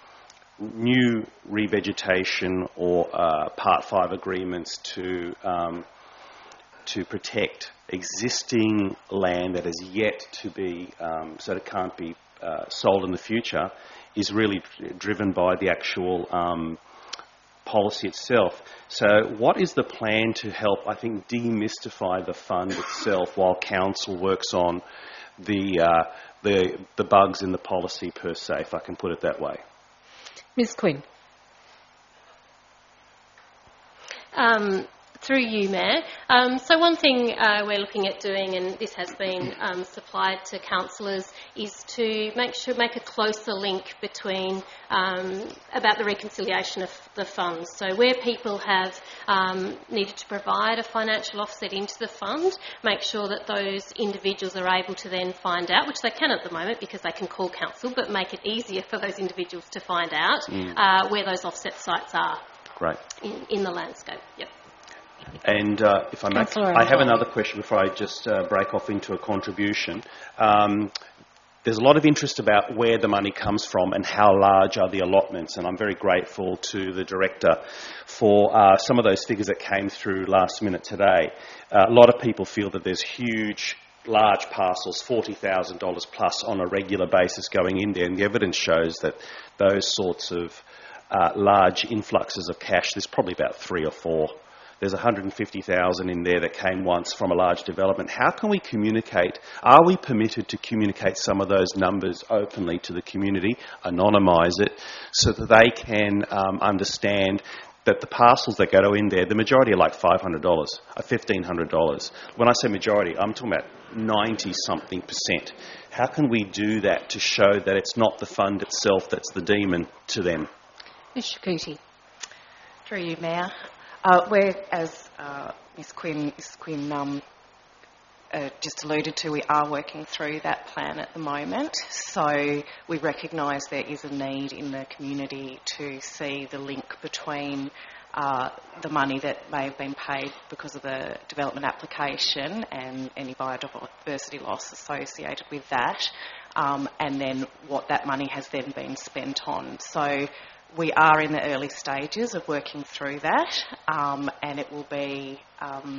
new revegetation or uh, Part five agreements to um, to protect existing land that is yet to be, um, so that it can't be uh, sold in the future, is really driven by the actual um, policy itself. So what is the plan to help, I think, demystify the fund itself while council works on the uh, the the bugs in the policy per se, if I can put it that way? Miz Quinn. Um, through you, Mayor. Um, so one thing uh, we're looking at doing, and this has been um, supplied to councillors, is to make sure make a closer link between um, about the reconciliation of the funds. So where people have um, needed to provide a financial offset into the fund, make sure that those individuals are able to then find out, which they can at the moment because they can call council, but make it easier for those individuals to find out mm. uh, where those offset sites are. Great. In, in the landscape. Yep. And uh, if I may, I have another question before I just uh, break off into a contribution. Um, there's a lot of interest about where the money comes from and how large are the allotments, and I'm very grateful to the Director for uh, some of those figures that came through last minute today. Uh, a lot of people feel that there's huge, large parcels, forty thousand dollars plus on a regular basis going in there, and the evidence shows that those sorts of uh, large influxes of cash, there's probably about three or four. There's one hundred fifty thousand in there that came once from a large development. How can we communicate? Are we permitted to communicate some of those numbers openly to the community, anonymise it, so that they can um, understand that the parcels that go in there, the majority are like five hundred dollars, or fifteen hundred dollars. When I say majority, I'm talking about ninety-something percent. How can we do that to show that it's not the fund itself that's the demon to them? Miz Shakuti. Through you, Mayor. Uh, we're, as uh, Miz Quinn, Miz Quinn um, uh, just alluded to, we are working through that plan at the moment. So we recognise there is a need in the community to see the link between uh, the money that may have been paid because of the development application and any biodiversity loss associated with that, um, and then what that money has then been spent on. So we are in the early stages of working through that, um, and it will be um,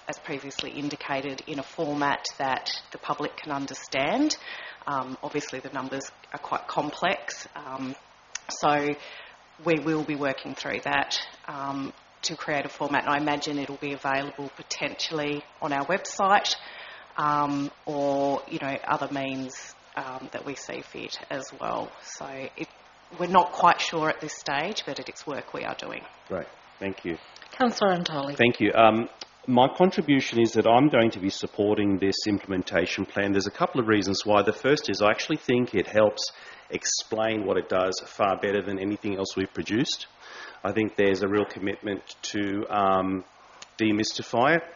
as previously indicated, in a format that the public can understand. Um, obviously, the numbers are quite complex, um, so we will be working through that um, to create a format. And I imagine it'll be available potentially on our website um, or, you know, other means um, that we see fit as well. So it, we're not quite sure at this stage, but it is work we are doing. Great, thank you. Councillor Antoli. Thank you. Um, my contribution is that I'm going to be supporting this implementation plan. There's a couple of reasons why. The first is I actually think it helps explain what it does far better than anything else we've produced. I think there's a real commitment to um, demystify it.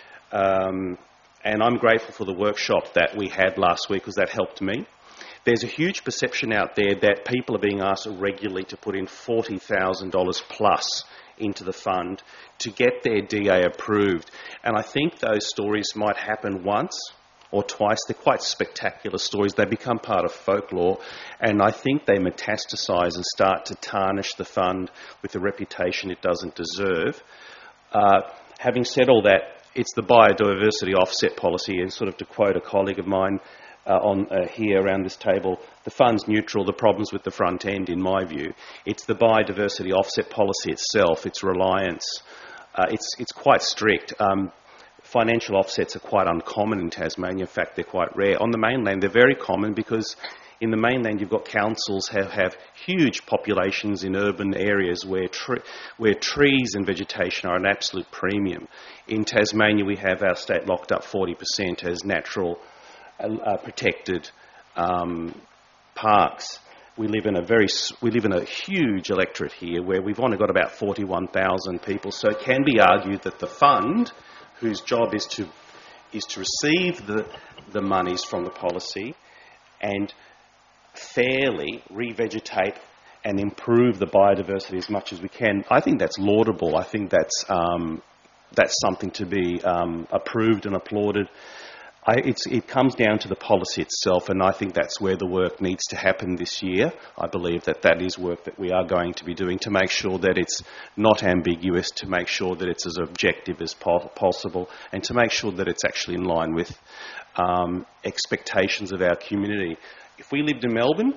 Um, and I'm grateful for the workshop that we had last week because that helped me. There's a huge perception out there that people are being asked regularly to put in forty thousand dollars plus into the fund to get their D A approved. And I think those stories might happen once or twice. They're quite spectacular stories. They become part of folklore, and I think they metastasise and start to tarnish the fund with the reputation it doesn't deserve. Uh, having said all that, it's the biodiversity offset policy, and sort of to quote a colleague of mine uh, on uh, here around this table, the fund's neutral, the problem's with the front end, in my view. It's the biodiversity offset policy itself, its reliance. Uh, it's, it's quite strict. Um, Financial offsets are quite uncommon in Tasmania. In fact, they're quite rare. On the mainland, they're very common because in the mainland you've got councils who have, have huge populations in urban areas where, tre- where trees and vegetation are an absolute premium. In Tasmania, we have our state locked up forty percent as natural uh, protected um, parks. We live in a very we live in a huge electorate here where we've only got about forty-one thousand people. So it can be argued that the fund, whose job is to is to receive the the monies from the policy and fairly revegetate and improve the biodiversity as much as we can. I think that's laudable. I think that's um, that's something to be um, approved and applauded. I, it's, it comes down to the policy itself, and I think that's where the work needs to happen this year. I believe that that is work that we are going to be doing to make sure that it's not ambiguous, to make sure that it's as objective as po- possible, and to make sure that it's actually in line with um, expectations of our community. If we lived in Melbourne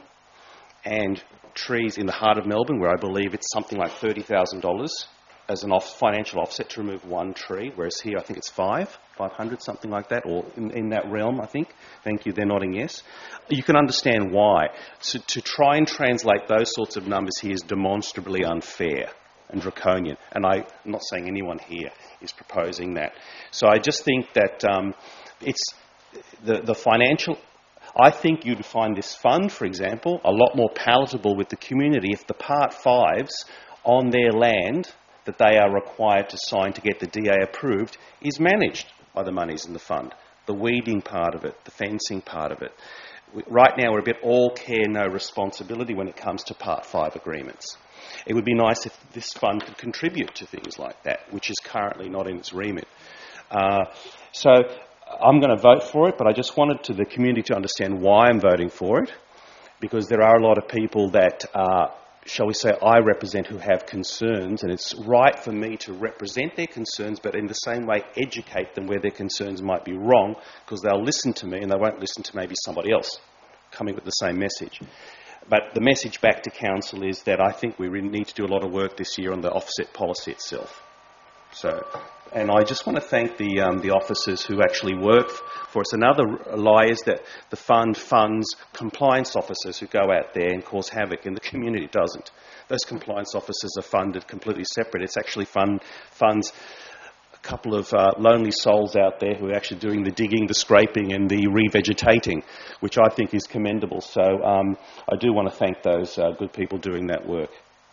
and trees in the heart of Melbourne, where I believe it's something like thirty thousand dollars as an off financial offset to remove one tree, whereas here I think it's five, five hundred, something like that, or in, in that realm, I think. Thank you, they're nodding yes. You can understand why. So to try and translate those sorts of numbers here is demonstrably unfair and draconian, and I, I'm not saying anyone here is proposing that. So I just think that um, it's the, the financial... I think you'd find this fund, for example, a lot more palatable with the community if the Part fives on their land that they are required to sign to get the D A approved is managed by the monies in the fund. The weeding part of it, the fencing part of it. Right now we're a bit all care, no responsibility when it comes to Part five agreements. It would be nice if this fund could contribute to things like that, which is currently not in its remit. Uh, so I'm going to vote for it, but I just wanted to the community to understand why I'm voting for it, because there are a lot of people that uh, shall we say, I represent who have concerns, and it's right for me to represent their concerns, but in the same way educate them where their concerns might be wrong, because they'll listen to me and they won't listen to maybe somebody else coming with the same message. But the message back to Council is that I think we really need to do a lot of work this year on the offset policy itself. So, and I just want to thank the um, the officers who actually work for us. Another lie is that the fund funds compliance officers who go out there and cause havoc, and the community doesn't. Those compliance officers are funded completely separate. It's actually fund, funds a couple of uh, lonely souls out there who are actually doing the digging, the scraping and the revegetating, which I think is commendable. So um, I do want to thank those uh, good people doing that work.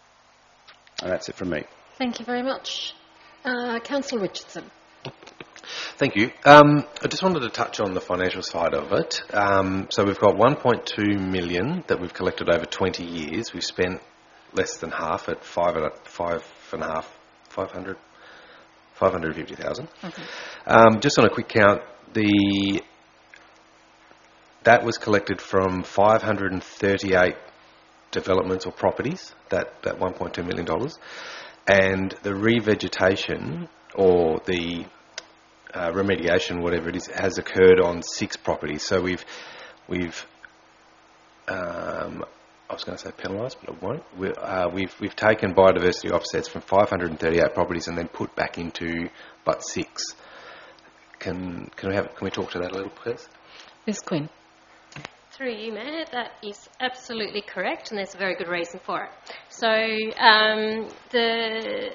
And that's it from me. Thank you very much. Uh, Councillor Richardson. Thank you. Um, I just wanted to touch on the financial side of it. Um, so we've got one point two million that we've collected over twenty years. We've spent less than half at five and a, five and a half, five hundred, five hundred fifty thousand. Okay. Um, just on a quick count, the that was collected from five hundred thirty-eight developments or properties. That that one point two million dollars. And the revegetation or the uh, remediation, whatever it is, has occurred on six properties. So we've we've um, I was going to say penalised, but I won't. We, uh, we've we've taken biodiversity offsets from five hundred thirty-eight properties and then put back into but six. Can can we have can we talk to that a little, please? Ms Quinn. Through you, Mayor, that is absolutely correct, and there's a very good reason for it. So um, the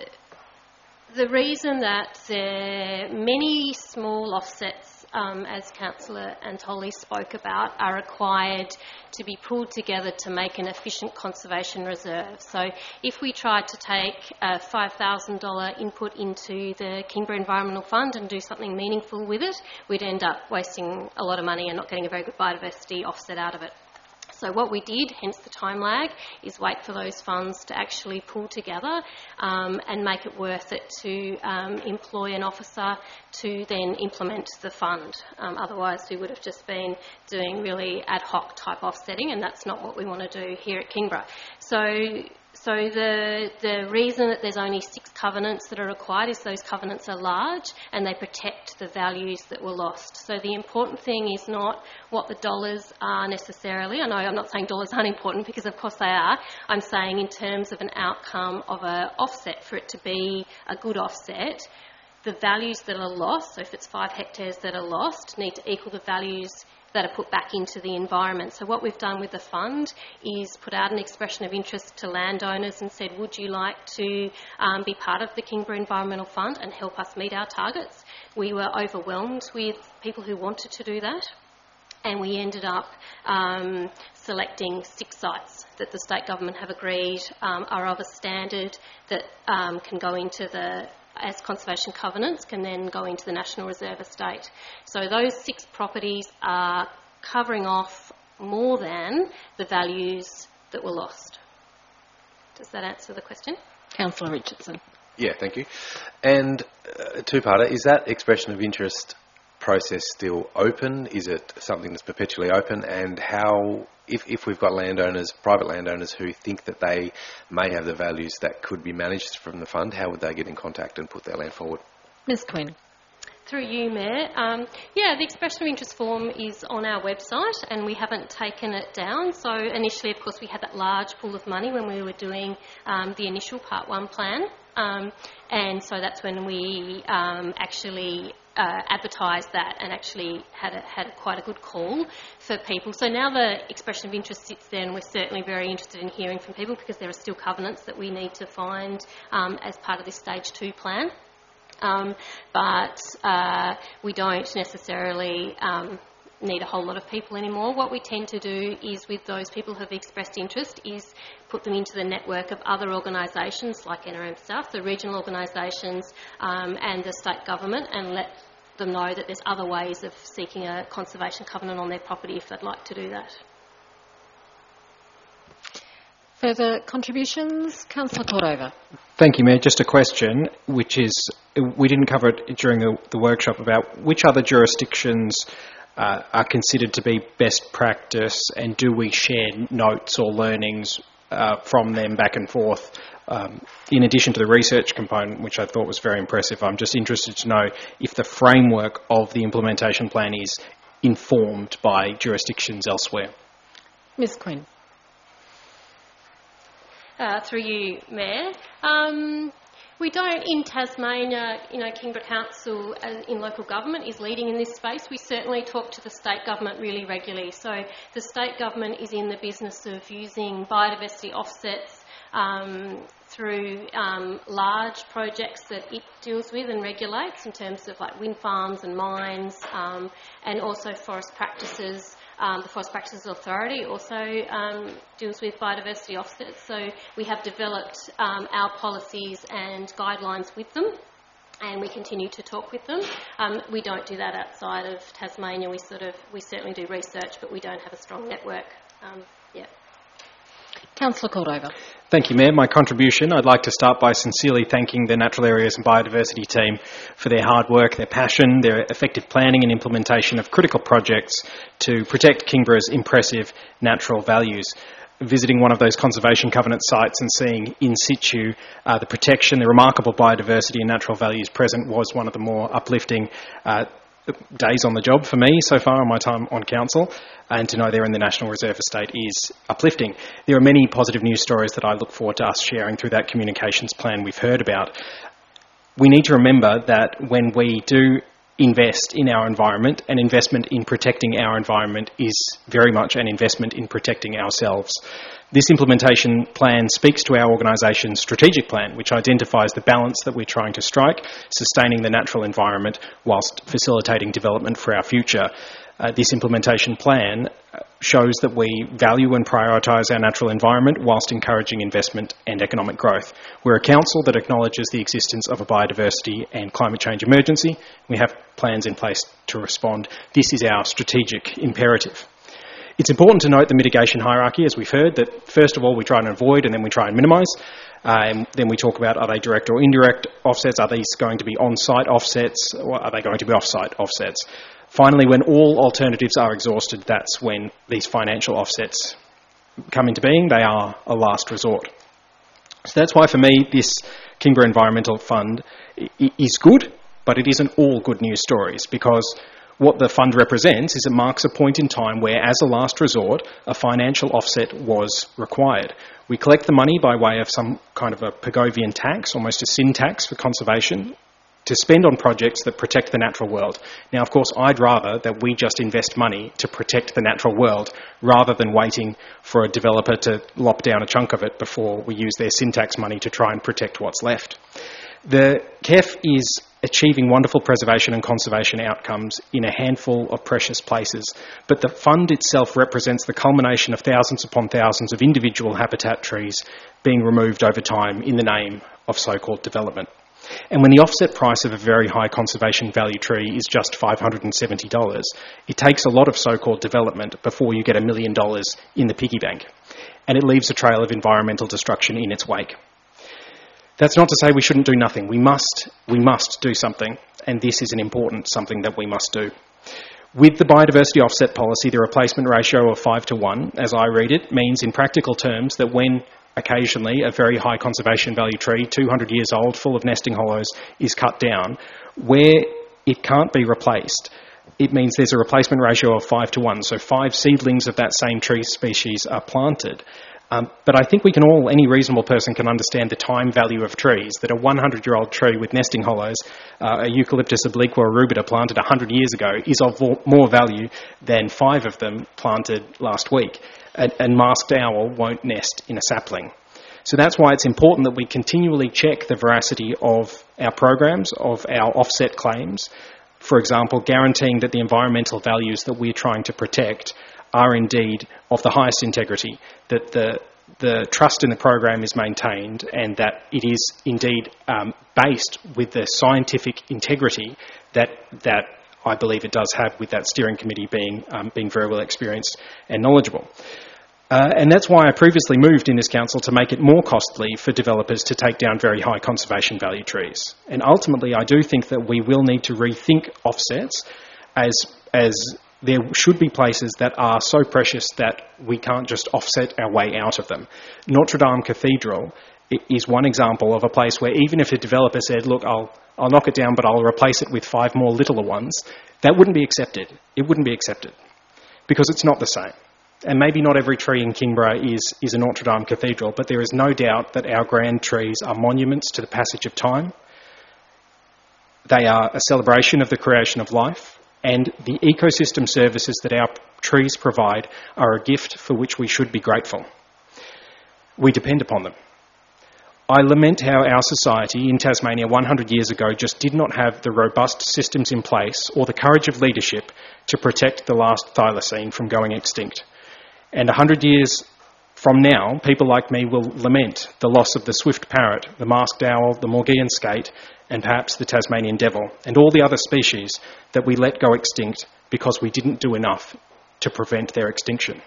the reason that there are many small offsets, um, as Councillor Antoli spoke about, are required to be pulled together to make an efficient conservation reserve. So if we tried to take a five thousand dollars input into the Kingborough Environmental Fund and do something meaningful with it, we'd end up wasting a lot of money and not getting a very good biodiversity offset out of it. So what we did, hence the time lag, is wait for those funds to actually pull together um, and make it worth it to um, employ an officer to then implement the fund. Um, otherwise, we would have just been doing really ad hoc type offsetting, and that's not what we want to do here at Kingborough. So, so the the reason that there's only six covenants that are required is those covenants are large and they protect the values that were lost. So the important thing is not what the dollars are necessarily. I know I'm not saying dollars aren't important, because of course they are. I'm saying in terms of an outcome of an offset, for it to be a good offset, the values that are lost, so if it's five hectares that are lost, need to equal the values that are put back into the environment. So what we've done with the fund is put out an expression of interest to landowners and said, would you like to um, be part of the Kingborough Environmental Fund and help us meet our targets? We were overwhelmed with people who wanted to do that, and we ended up um, selecting six sites that the state government have agreed um, are of a standard that um, can go into the as conservation covenants, can then go into the National Reserve Estate. So those six properties are covering off more than the values that were lost. Does that answer the question? Councillor Richardson. Yeah, thank you. And uh, two-parter, is that expression of interest process still open? Is it something that's perpetually open? And how, if, if we've got landowners, private landowners who think that they may have the values that could be managed from the fund, how would they get in contact and put their land forward? Ms Quinn. Through you, Mayor. Um, yeah, the expression of interest form is on our website and we haven't taken it down. So initially, of course, we had that large pool of money when we were doing um, the initial Part one plan. Um, and so that's when we um, actually uh, advertised that and actually had a, had quite a good call for people. So now the expression of interest sits there, and we're certainly very interested in hearing from people, because there are still covenants that we need to find um, as part of this stage two plan. Um, but uh, we don't necessarily um, need a whole lot of people anymore. What we tend to do is, with those people who have expressed interest, is put them into the network of other organisations like N R M South, the regional organisations um, and the state government, and let them know that there's other ways of seeking a conservation covenant on their property if they'd like to do that. Further contributions? Councillor Cordova. Thank you, Mayor. Just a question, which is, we didn't cover it during the, the workshop, about which other jurisdictions uh, are considered to be best practice, and do we share notes or learnings uh, from them back and forth? Um, in addition to the research component, which I thought was very impressive, I'm just interested to know if the framework of the implementation plan is informed by jurisdictions elsewhere. Ms Quinn. Uh, through you, Mayor. Um, we don't, in Tasmania, you know, Kingborough Council uh, in local government is leading in this space. We certainly talk to the state government really regularly. So the state government is in the business of using biodiversity offsets um, through um, large projects that it deals with and regulates, in terms of like wind farms and mines, um, and also forest practices. Um, the Forest Practices Authority also um, deals with biodiversity offsets, so we have developed um, our policies and guidelines with them, and we continue to talk with them. Um, we don't do that outside of Tasmania. We sort of we certainly do research, but we don't have a strong network. Um, yeah. Councillor Cordova. Thank you, Mayor. My contribution, I'd like to start by sincerely thanking the Natural Areas and Biodiversity team for their hard work, their passion, their effective planning and implementation of critical projects to protect Kingborough's impressive natural values. visiting one of those conservation covenant sites and seeing in situ uh, the protection, the remarkable biodiversity and natural values present was one of the more uplifting uh, days on the job for me so far in my time on council, and to know they're in the National Reserve Estate is uplifting. There are many positive news stories that I look forward to us sharing through that communications plan we've heard about. We need to remember that when we do invest in our environment, an investment in protecting our environment is very much an investment in protecting ourselves. This implementation plan speaks to our organisation's strategic plan, which identifies the balance that we're trying to strike, sustaining the natural environment whilst facilitating development for our future. Uh, this implementation plan shows that we value and prioritise our natural environment whilst encouraging investment and economic growth. We're a council that acknowledges the existence of a biodiversity and climate change emergency. We have plans in place to respond. This is our strategic imperative. It's important to note the mitigation hierarchy, as we've heard, that first of all we try and avoid and then we try and minimise. Uh, and then we talk about, are they direct or indirect offsets? Are these going to be on-site offsets or are they going to be off-site offsets? Finally, when all alternatives are exhausted, that's when these financial offsets come into being. They are a last resort. So that's why for me this Kingborough Environmental Fund is good, but it isn't all good news stories, because what the fund represents is it marks a point in time where, as a last resort, a financial offset was required. We collect the money by way of some kind of a Pigovian tax, almost a sin tax for conservation, to spend on projects that protect the natural world. Now, of course, I'd rather that we just invest money to protect the natural world rather than waiting for a developer to lop down a chunk of it before we use their sin tax money to try and protect what's left. The C E F is achieving wonderful preservation and conservation outcomes in a handful of precious places, but the fund itself represents the culmination of thousands upon thousands of individual habitat trees being removed over time in the name of so-called development. And when the offset price of a very high conservation value tree is just five hundred seventy dollars, it takes a lot of so-called development before you get a million dollars in the piggy bank, and it leaves a trail of environmental destruction in its wake. That's not to say we shouldn't do nothing. We must, we must do something, and this is an important something that we must do. With the biodiversity offset policy, the replacement ratio of five to one, as I read it, means in practical terms that when occasionally a very high conservation value tree, two hundred years old, full of nesting hollows, is cut down, where it can't be replaced, it means there's a replacement ratio of five to one, so five seedlings of that same tree species are planted. Um, but I think we can all, any reasonable person can understand the time value of trees, that a hundred-year-old tree with nesting hollows, uh, a Eucalyptus obliqua rubida planted one hundred years ago, is of more value than five of them planted last week. And, and masked owl won't nest in a sapling. So that's why it's important that we continually check the veracity of our programs, of our offset claims. For example, guaranteeing that the environmental values that we're trying to protect are indeed of the highest integrity, that the the trust in the program is maintained, and that it is indeed um, based with the scientific integrity that that I believe it does have, with that steering committee being um, being very well experienced and knowledgeable. Uh, and that's why I previously moved in this council to make it more costly for developers to take down very high conservation value trees. And ultimately, I do think that we will need to rethink offsets, as as there should be places that are so precious that we can't just offset our way out of them. Notre Dame Cathedral is one example of a place where even if a developer said, look, I'll I'll knock it down, but I'll replace it with five more littler ones, that wouldn't be accepted. It wouldn't be accepted because it's not the same. And maybe not every tree in Kingborough is, is a Notre Dame Cathedral, but there is no doubt that our grand trees are monuments to the passage of time. They are a celebration of the creation of life, and the ecosystem services that our trees provide are a gift for which we should be grateful. We depend upon them. I lament how our society in Tasmania one hundred years ago just did not have the robust systems in place or the courage of leadership to protect the last thylacine from going extinct. And one hundred years from now, people like me will lament the loss of the swift parrot, the masked owl, the Maugean skate, and perhaps the Tasmanian devil, and all the other species that we let go extinct because we didn't do enough to prevent their extinction.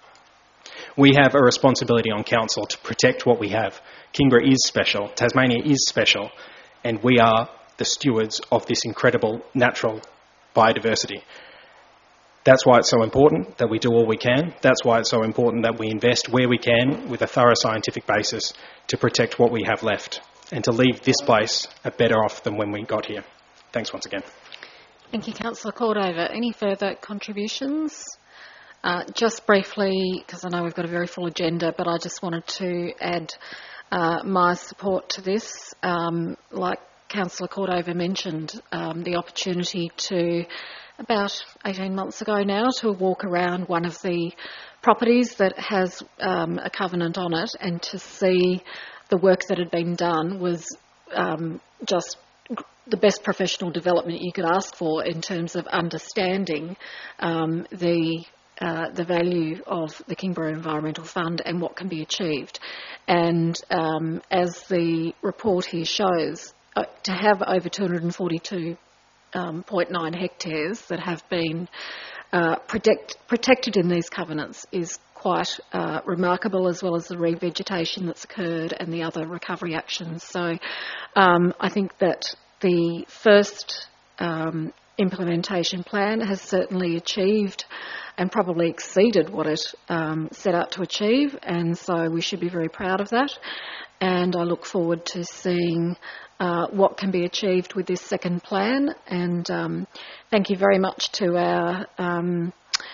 We have a responsibility on council to protect what we have. Kingborough is special, Tasmania is special, and we are the stewards of this incredible natural biodiversity. That's why it's so important that we do all we can. That's why it's so important that we invest where we can with a thorough scientific basis to protect what we have left and to leave this place a better off than when we got here. Thanks once again. Thank you, Councillor Cordover. Any further contributions? Uh, just briefly, because I know we've got a very full agenda, but I just wanted to add uh, my support to this. Um, like Councillor Cordover mentioned, um, the opportunity to, about eighteen months ago now, to walk around one of the properties that has um, a covenant on it and to see the work that had been done was um, just the best professional development you could ask for in terms of understanding um, the uh, the value of the Kingborough Environmental Fund and what can be achieved. And um, as the report here shows, uh, to have over two hundred forty-two point nine um, hectares that have been uh, protect, protected in these covenants is quite uh, remarkable, as well as the revegetation that's occurred and the other recovery actions. So um, I think that the first um, implementation plan has certainly achieved and probably exceeded what it um, set out to achieve, and so we should be very proud of that. And I look forward to seeing uh, what can be achieved with this second plan. And um, thank you very much to our, um,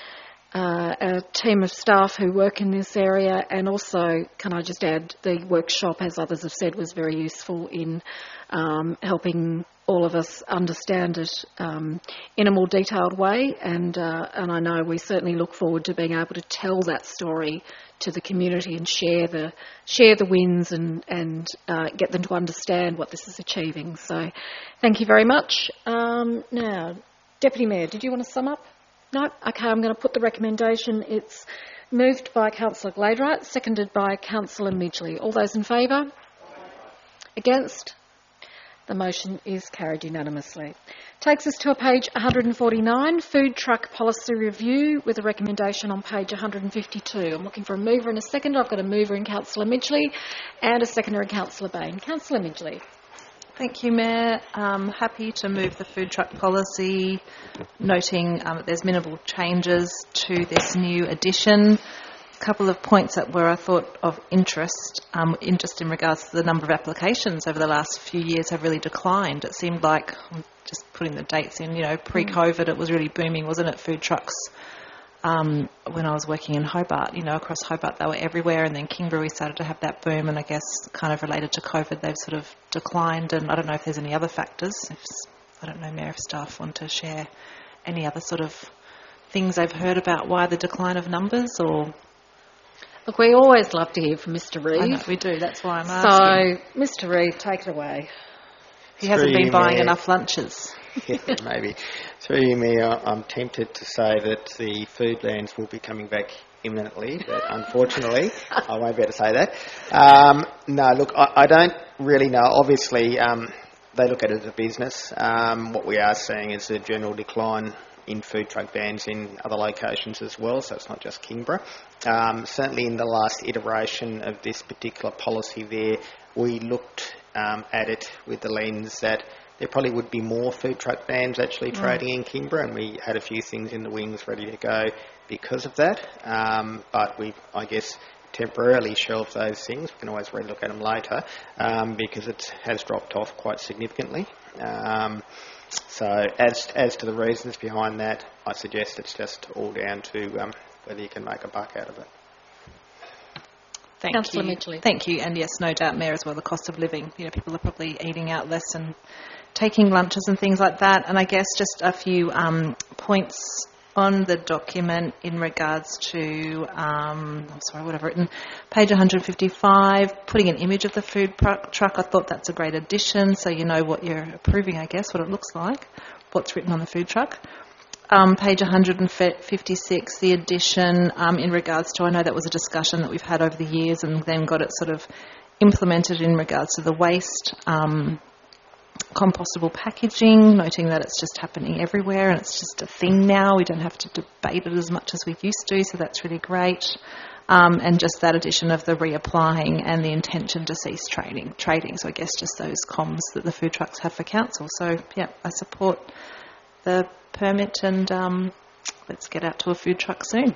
uh, our team of staff who work in this area. And also, can I just add, the workshop, as others have said, was very useful in um, helping all of us understand it um, in a more detailed way, and uh, and I know we certainly look forward to being able to tell that story to the community and share the share the wins and and uh, get them to understand what this is achieving. So, thank you very much. Um, now, Deputy Mayor, did you want to sum up? No? Okay, I'm going to put the recommendation. It's moved by Councillor Gladright, seconded by Councillor Midgley. All those in favour? Against? The motion is carried unanimously. Takes us to page one hundred forty-nine, Food Truck Policy Review, with a recommendation on page one hundred fifty-two. I'm looking for a mover and a seconder. I've got a mover in Councillor Midgley and a seconder in Councillor Bain. Councillor Midgley. Thank you, Mayor. I'm happy to move the food truck policy, noting um, that there's minimal changes to this new edition. A couple of points that were, I thought, of interest, um, interest in regards to the number of applications over the last few years have really declined. It seemed like, I'm just putting the dates in, you know, pre-COVID it was really booming, wasn't it, food trucks? Um, when I was working in Hobart, you know, across Hobart they were everywhere, and then Kingborough started to have that boom, and I guess kind of related to COVID they've sort of declined, and I don't know if there's any other factors. If, I don't know, Mayor, if staff want to share any other sort of things they've heard about why the decline of numbers, or... Look, we always love to hear from Mister Reid. I know, we do, that's why I'm asking. So, Mister Reid, take it away. He hasn't been buying enough lunches. Yeah, maybe. Through you, Mayor, I'm tempted to say that the Foodlands will be coming back imminently, but unfortunately I won't be able to say that. Um, no, look, I, I don't really know. Obviously, um, they look at it as a business. Um, what we are seeing is a general decline in food truck bans in other locations as well, so it's not just Kingborough. Um, certainly in the last iteration of this particular policy there, we looked um, at it with the lens that there probably would be more food truck bans actually mm. trading in Kingborough, and we had a few things in the wings ready to go because of that. Um, but we, I guess, temporarily shelved those things. We can always relook at them later um, because it has dropped off quite significantly. Um, so as as to the reasons behind that, I suggest it's just all down to um, whether you can make a buck out of it. Thank Councillor you. Midgley. Thank you. And yes, no doubt, Mayor, as well, the cost of living. You know, people are probably eating out less and taking lunches and things like that. And I guess just a few um, points on the document in regards to, um, I'm sorry, what I've written, page one hundred fifty-five, putting an image of the food truck. I thought that's a great addition, so you know what you're approving, I guess, what it looks like, what's written on the food truck. Um, page one hundred fifty-six, the addition um, in regards to, I know that was a discussion that we've had over the years and then got it sort of implemented in regards to the waste, um, compostable packaging, noting that it's just happening everywhere and it's just a thing now. We don't have to debate it as much as we used to, so that's really great. Um, and just that addition of the reapplying and the intention to cease trading. trading. So I guess just those comms that the food trucks have for council. So, yeah, I support the permit and um, let's get out to a food truck soon.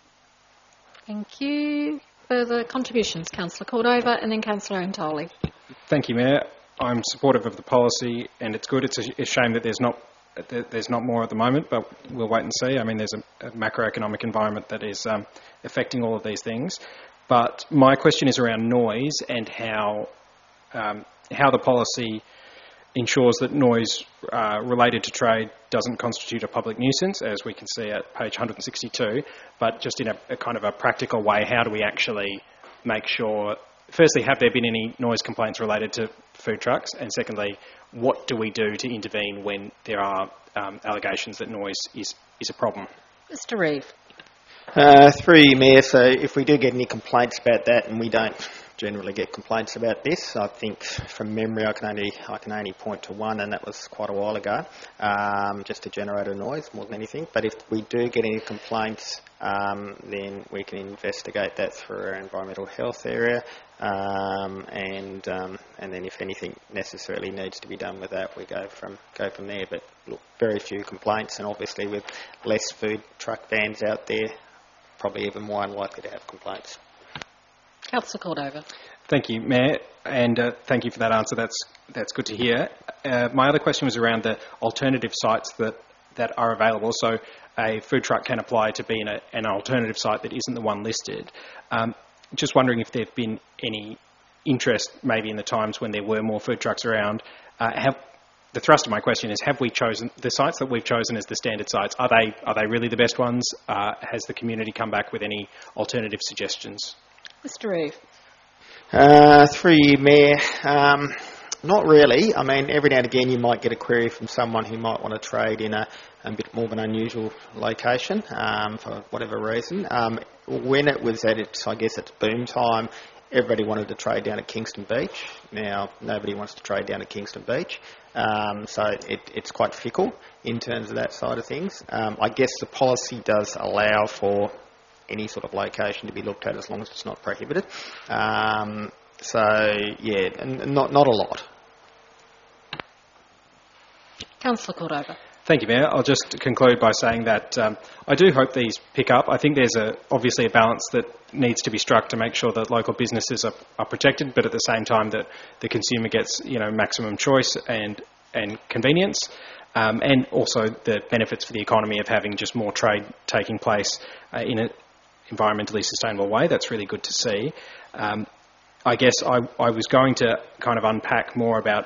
Thank you. Further contributions, Councillor Cordova and then Councillor Antoli. Thank you, Mayor. I'm supportive of the policy, and it's good. It's a, a shame that there's not there's not more at the moment, but we'll wait and see. I mean, there's a, a macroeconomic environment that is um, affecting all of these things. But my question is around noise and how um, how the policy ensures that noise uh, related to trade doesn't constitute a public nuisance, as we can see at page one hundred sixty-two, but just in a, a kind of a practical way, how do we actually make sure, firstly, have there been any noise complaints related to food trucks? And secondly, what do we do to intervene when there are um, allegations that noise is, is a problem? Mister Reeve. Uh, through you, Mayor, so if we do get any complaints about that, and we don't generally get complaints about this, I think from memory I can only I can only point to one, and that was quite a while ago, um, just a generator noise more than anything. But if we do get any complaints, um, then we can investigate that through our environmental health area, um, and um, and then if anything necessarily needs to be done with that, we go from go from there. But look, very few complaints, and obviously with less food truck vans out there, probably even more unlikely to have complaints. Councillor Cordova. Thank you, Mayor, and uh, thank you for that answer. That's that's good to hear. Uh, my other question was around the alternative sites that, that are available. So a food truck can apply to be in a, an alternative site that isn't the one listed. Um, just wondering if there have been any interest, maybe in the times when there were more food trucks around. Uh, have, the thrust of my question is: have we chosen the sites that we've chosen as the standard sites? Are they are they really the best ones? Uh, has the community come back with any alternative suggestions? Mister Reeve. Uh, through you, Mayor. Um, not really. I mean, every now and again you might get a query from someone who might want to trade in a, a bit more of an unusual location um, for whatever reason. Um, when it was at its, I guess, its boom time, everybody wanted to trade down at Kingston Beach. Now, nobody wants to trade down at Kingston Beach. Um, so it, it's quite fickle in terms of that side of things. Um, I guess the policy does allow for any sort of location to be looked at as long as it's not prohibited. Um, so, yeah, and not not a lot. Councillor Cordova. Thank you, Mayor. I'll just conclude by saying that um, I do hope these pick up. I think there's a, obviously a balance that needs to be struck to make sure that local businesses are, are protected, but at the same time that the consumer gets, you know, maximum choice and, and convenience. Um, and also the benefits for the economy of having just more trade taking place uh, in an environmentally sustainable way. That's really good to see. Um, I guess I, I was going to kind of unpack more about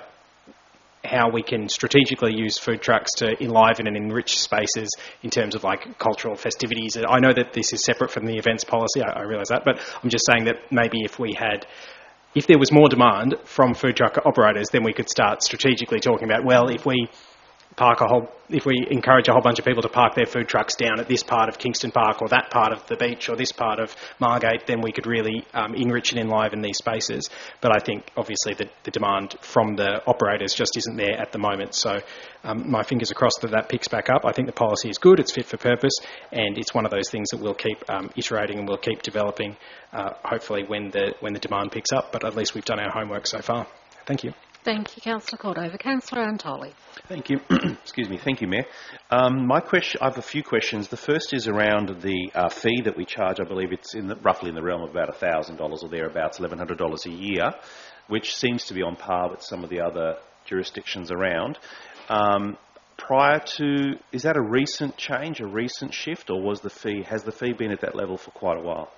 how we can strategically use food trucks to enliven and enrich spaces in terms of like cultural festivities. I know that this is separate from the events policy, I, I realise that, but I'm just saying that maybe if we had if there was more demand from food truck operators, then we could start strategically talking about, well, if we park a whole, if we encourage a whole bunch of people to park their food trucks down at this part of Kingston Park or that part of the beach or this part of Margate, then we could really um, enrich and enliven these spaces. But I think obviously the, the demand from the operators just isn't there at the moment. So um, my fingers are crossed that that picks back up. I think the policy is good, it's fit for purpose, and it's one of those things that we'll keep um, iterating and we'll keep developing, uh, hopefully when the when the demand picks up. But at least we've done our homework so far. Thank you. Thank you, Councillor Cordova. Councillor Antoli. Thank you. Excuse me. Thank you, Mayor. Um, my question, I have a few questions. The first is around the uh, fee that we charge. I believe it's in the, roughly in the realm of about one thousand dollars or thereabouts, eleven hundred dollars a year, which seems to be on par with some of the other jurisdictions around. Um, prior to, is that a recent change, a recent shift, or was the fee, has the fee been at that level for quite a while?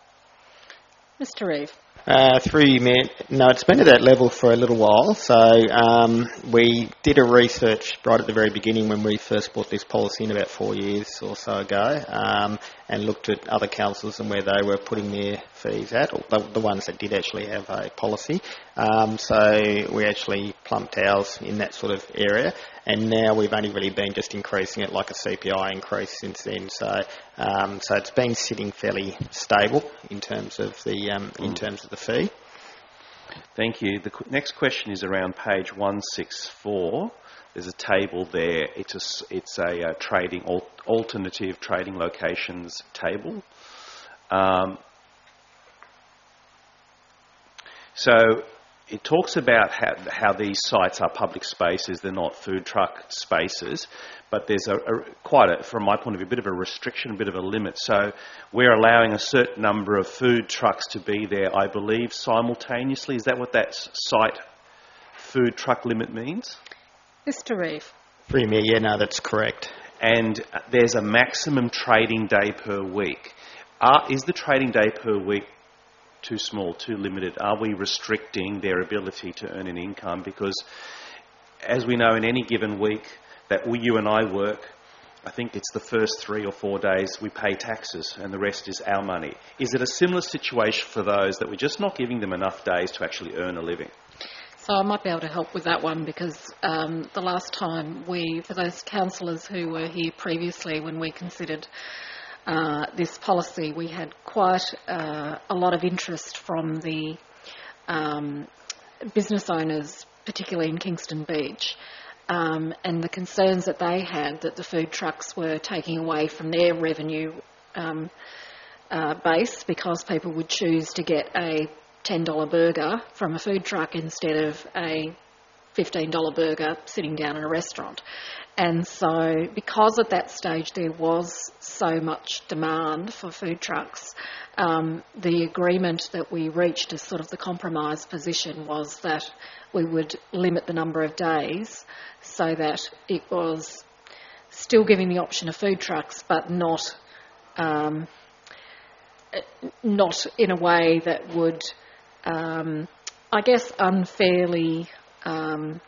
Mister Reeve. Uh, through you, Mayor. No, it's been at that level for a little while. So um, we did a research right at the very beginning when we first brought this policy in about four years or so ago, um, and looked at other councils and where they were putting their fees at, or the, the ones that did actually have a policy. Um, so we actually plumped ours in that sort of area, and now we've only really been just increasing it like a C P I increase since then. So um, so it's been sitting fairly stable in terms of the um, in terms of the fee. Thank you. The next question is around page one sixty-four. There's a table there. It's a, it's a uh, trading al- alternative trading locations table. Um, so it talks about how, how these sites are public spaces, they're not food truck spaces, but there's a, a quite a, from my point of view, a bit of a restriction, a bit of a limit. So we're allowing a certain number of food trucks to be there, I believe, simultaneously. Is that what that site food truck limit means? Mister Reeve. Premier, yeah, no, that's correct. And there's a maximum trading day per week. Are, is the trading day per week too small, too limited? Are we restricting their ability to earn an income? Because, as we know, in any given week that we, you and I work, I think it's the first three or four days we pay taxes and the rest is our money. Is it a similar situation for those that we're just not giving them enough days to actually earn a living? So I might be able to help with that one because um, the last time we, for those councillors who were here previously when we considered Uh, this policy, we had quite uh, a lot of interest from the um, business owners, particularly in Kingston Beach, um, and the concerns that they had that the food trucks were taking away from their revenue um, uh, base because people would choose to get a ten dollar burger from a food truck instead of a fifteen dollar burger sitting down in a restaurant. And so because at that stage there was so much demand for food trucks, um, the agreement that we reached as sort of the compromise position was that we would limit the number of days so that it was still giving the option of food trucks but not um, not in a way that would, um, I guess, unfairly Um,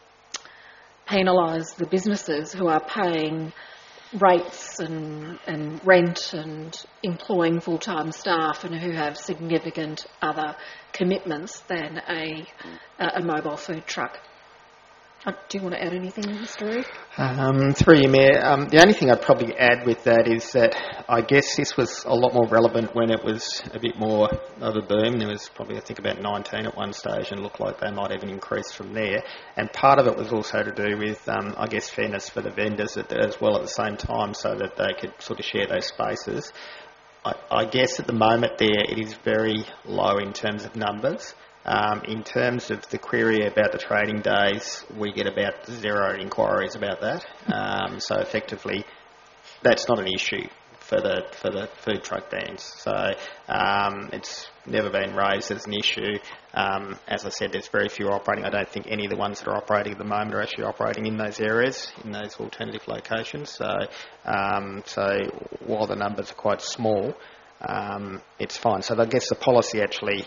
penalise the businesses who are paying rates and, and rent and employing full-time staff and who have significant other commitments than a, a mobile food truck. Uh, do you want to add anything, Mister Reeve? Um, through you, Mayor. Um, the only thing I'd probably add with that is that I guess this was a lot more relevant when it was a bit more of a boom. There was probably, I think, about nineteen at one stage and it looked like they might even increase from there. And part of it was also to do with, um, I guess, fairness for the vendors at the, as well at the same time so that they could sort of share those spaces. I, I guess at the moment there it is very low in terms of numbers. Um, in terms of the query about the trading days, we get about zero inquiries about that. Um, so effectively, that's not an issue for the for the food truck bans. So um, it's never been raised as an issue. Um, as I said, there's very few operating. I don't think any of the ones that are operating at the moment are actually operating in those areas, in those alternative locations. So um, so while the numbers are quite small, um, it's fine. So I guess the policy actually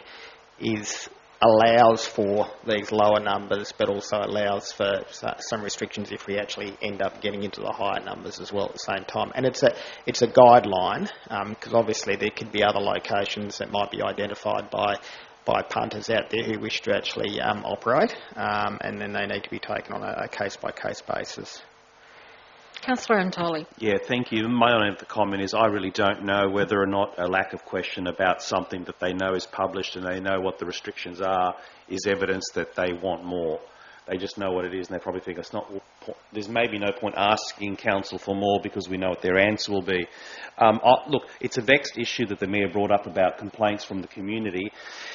is allows for these lower numbers, but also allows for some restrictions if we actually end up getting into the higher numbers as well at the same time. And it's a it's a guideline because um, obviously there could be other locations that might be identified by by punters out there who wish to actually um, operate, um, and then they need to be taken on a, a case-by-case basis. Councillor Antoli. Yeah, thank you. My only comment is I really don't know whether or not a lack of question about something that they know is published and they know what the restrictions are is evidence that they want more. They just know what it is and they probably think it's not. There's maybe no point asking council for more because we know what their answer will be. Um, I, look, it's a vexed issue that the Mayor brought up about complaints from the community.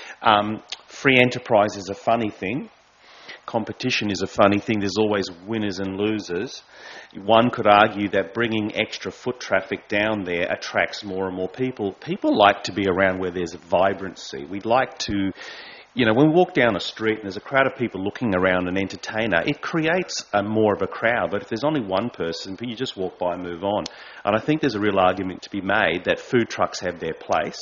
Um, free enterprise is a funny thing. Competition is a funny thing. There's always winners and losers. One could argue that bringing extra foot traffic down there attracts more and more people. People like to be around where there's vibrancy. We'd like to, you know, when we walk down a street and there's a crowd of people looking around an entertainer, it creates a more of a crowd. But if there's only one person, you just walk by and move on. And I think there's a real argument to be made that food trucks have their place.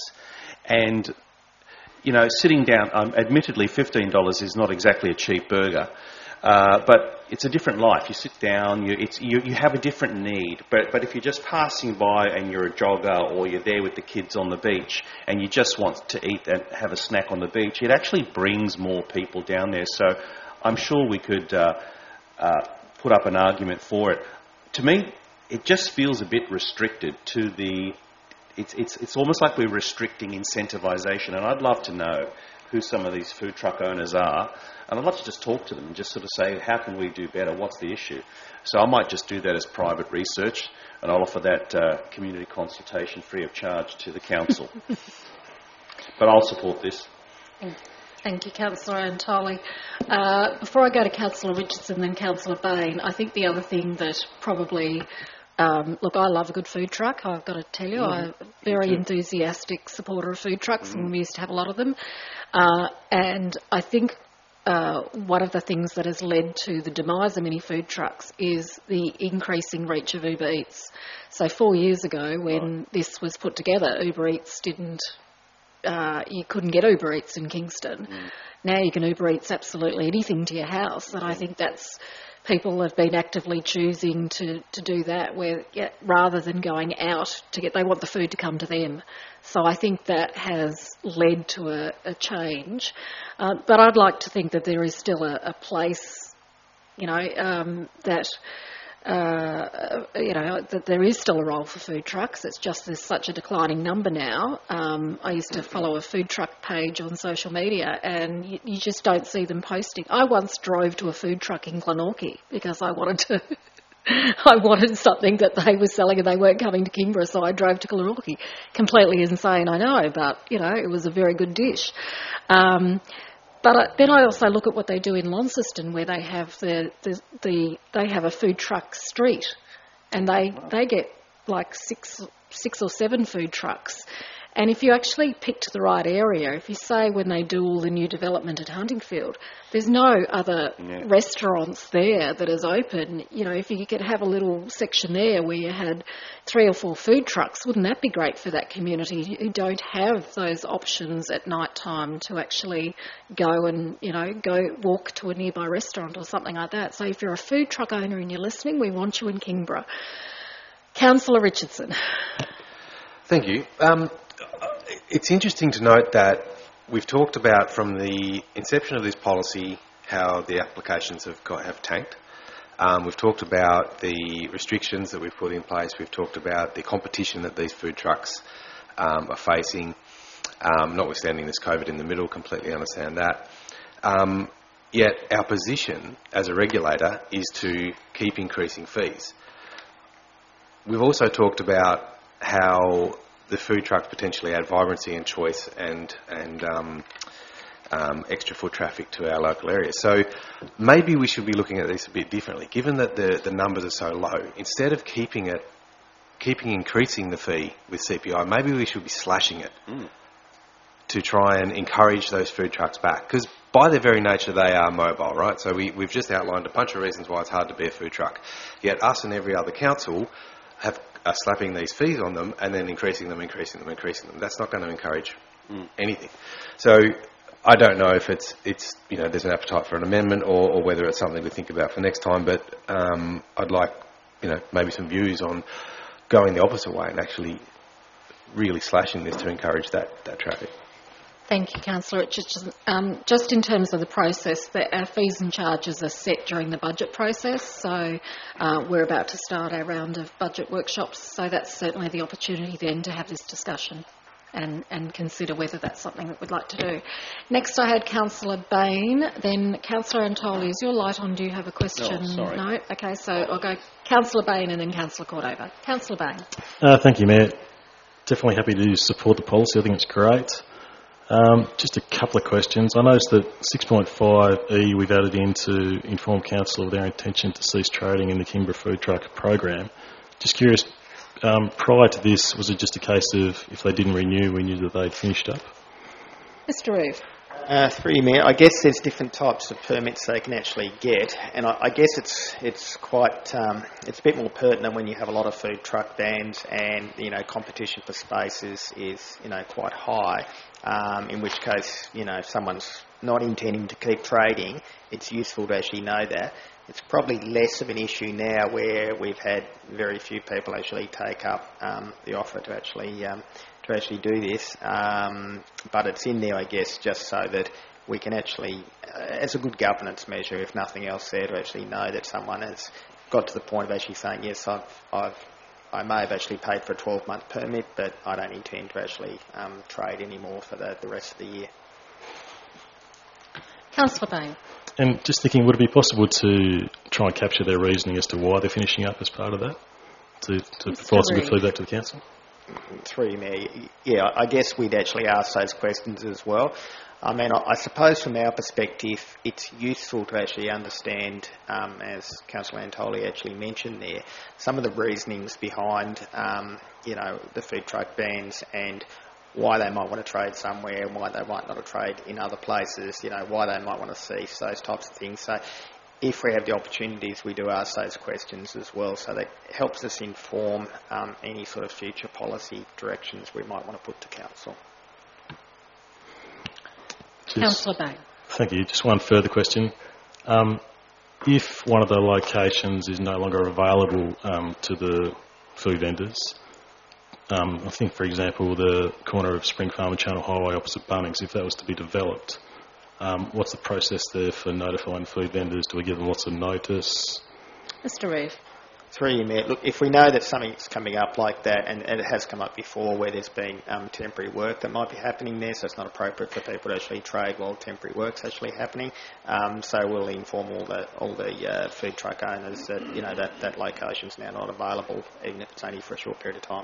And you know, sitting down, um, admittedly fifteen dollars is not exactly a cheap burger, uh, but it's a different life. You sit down, you, it's, you, you have a different need, but, but if you're just passing by and you're a jogger or you're there with the kids on the beach and you just want to eat and have a snack on the beach, it actually brings more people down there. So I'm sure we could uh, uh, put up an argument for it. To me, it just feels a bit restricted to the... It's, it's, it's almost like we're restricting incentivisation, and I'd love to know who some of these food truck owners are, and I'd love to just talk to them and just sort of say, how can we do better? What's the issue? So I might just do that as private research, and I'll offer that uh, community consultation free of charge to the council. But I'll support this. Thank you, Councillor Antoli. Uh, before I go to Councillor Richardson and Councillor Bain, I think the other thing that probably, um, look, I love a good food truck, I've got to tell you. Mm. I'm a very enthusiastic supporter of food trucks, mm. and we used to have a lot of them. Uh, and I think uh, one of the things that has led to the demise of many food trucks is the increasing reach of Uber Eats. So four years ago, when right. this was put together, Uber Eats didn't Uh, you couldn't get Uber Eats in Kingston. Mm. Now you can Uber Eats absolutely anything to your house, and I think that's people have been actively choosing to, to do that, where yeah, rather than going out to get, they want the food to come to them. So I think that has led to a, a change. Uh, but I'd like to think that there is still a, a place, you know, um, that. Uh, you know, that there is still a role for food trucks. It's just there's such a declining number now. Um, I used to follow a food truck page on social media, and you, you just don't see them posting. I once drove to a food truck in Glenorchy because I wanted to. I wanted something that they were selling and they weren't coming to Kingborough, so I drove to Glenorchy. Completely insane, I know, but, you know, it was a very good dish. Um, But uh, then I also look at what they do in Launceston, where they have the, the, the they have a food truck street, and they they get like six six or seven food trucks. And if you actually picked the right area, if you say when they do all the new development at Huntingfield, there's no other yeah. restaurants there that is open. You know, if you could have a little section there where you had three or four food trucks, wouldn't that be great for that community who don't have those options at night time to actually go and, you know, go walk to a nearby restaurant or something like that. So if you're a food truck owner and you're listening, we want you in Kingborough. Councillor Richardson. Thank you. Um, It's interesting to note that we've talked about from the inception of this policy how the applications have got, have tanked. Um, we've talked about the restrictions that we've put in place. We've talked about the competition that these food trucks um, are facing, um, notwithstanding this COVID in the middle, completely understand that. Um, yet our position as a regulator is to keep increasing fees. We've also talked about how the food trucks potentially add vibrancy and choice and and um, um, extra foot traffic to our local area. So maybe we should be looking at this a bit differently, given that the, the numbers are so low. Instead of keeping it, keeping increasing the fee with C P I, maybe we should be slashing it mm. to try and encourage those food trucks back. Because by their very nature, they are mobile, right? So we, we've just outlined a bunch of reasons why it's hard to be a food truck. Yet us and every other council have are slapping these fees on them and then increasing them, increasing them, increasing them. That's not going to encourage mm. anything. So I don't know if it's, it's you know, there's an appetite for an amendment or, or whether it's something to think about for next time, but um, I'd like, you know, maybe some views on going the opposite way and actually really slashing this to encourage that, that traffic. Thank you, Councillor Richardson. Um, just in terms of the process, the, our fees and charges are set during the budget process, so uh, we're about to start our round of budget workshops, so that's certainly the opportunity then to have this discussion and, and consider whether that's something that we'd like to do. Next I had Councillor Bain, then Councillor Antoli. Is your light on? Do you have a question? No, sorry. No? Okay, so I'll go Councillor Bain and then Councillor Cordova. Councillor Bain. Uh, thank you, Mayor. Definitely happy to support the policy. I think it's great. Um, just a couple of questions. I noticed that six point five E we've added in to inform council of their intention to cease trading in the Kingborough Food Truck program. Just curious, um, prior to this, was it just a case of if they didn't renew, we knew that they'd finished up? Mister Reeve. Uh, through you, Mayor, I guess there's different types of permits they can actually get, and I, I guess it's it's quite um, it's a bit more pertinent when you have a lot of food truck bans and you know competition for spaces is you know quite high. Um, in which case, you know, if someone's not intending to keep trading, it's useful to actually know that. It's probably less of an issue now where we've had very few people actually take up um, the offer to actually um, to actually do this. Um, but it's in there, I guess, just so that we can actually, uh, as a good governance measure, if nothing else there, to actually know that someone has got to the point of actually saying, yes, I've, I've I may have actually paid for a twelve-month permit, but I don't intend to actually um, trade anymore for the, the rest of the year. Councillor Bain. And just thinking, would it be possible to try and capture their reasoning as to why they're finishing up as part of that? To, to provide some good feedback to the council? Through you, Mayor. Yeah, I guess we'd actually ask those questions as well. I mean, I, I suppose from our perspective, it's useful to actually understand, um, as Councillor Antoli actually mentioned there, some of the reasonings behind, um, you know, the food truck bans and why they might want to trade somewhere and why they might not trade in other places, you know, why they might want to cease, those types of things. So if we have the opportunities, we do ask those questions as well. So that helps us inform um, any sort of future policy directions we might want to put to Council. Councillor Bain. Thank you. Just one further question. Um, if one of the locations is no longer available um, to the food vendors, um, I think, for example, the corner of Spring Farm and Channel Highway opposite Bunnings, if that was to be developed, um, what's the process there for notifying food vendors? Do we give them lots of notice? Mister Reeve. Through you, Mayor. Look, if we know that something's coming up like that, and, and it has come up before where there's been um, temporary work that might be happening there, so it's not appropriate for people to actually trade while temporary work's actually happening. Um, so we'll inform all the all the uh, food truck owners that you know that that location's now not available, even if it's only for a short period of time.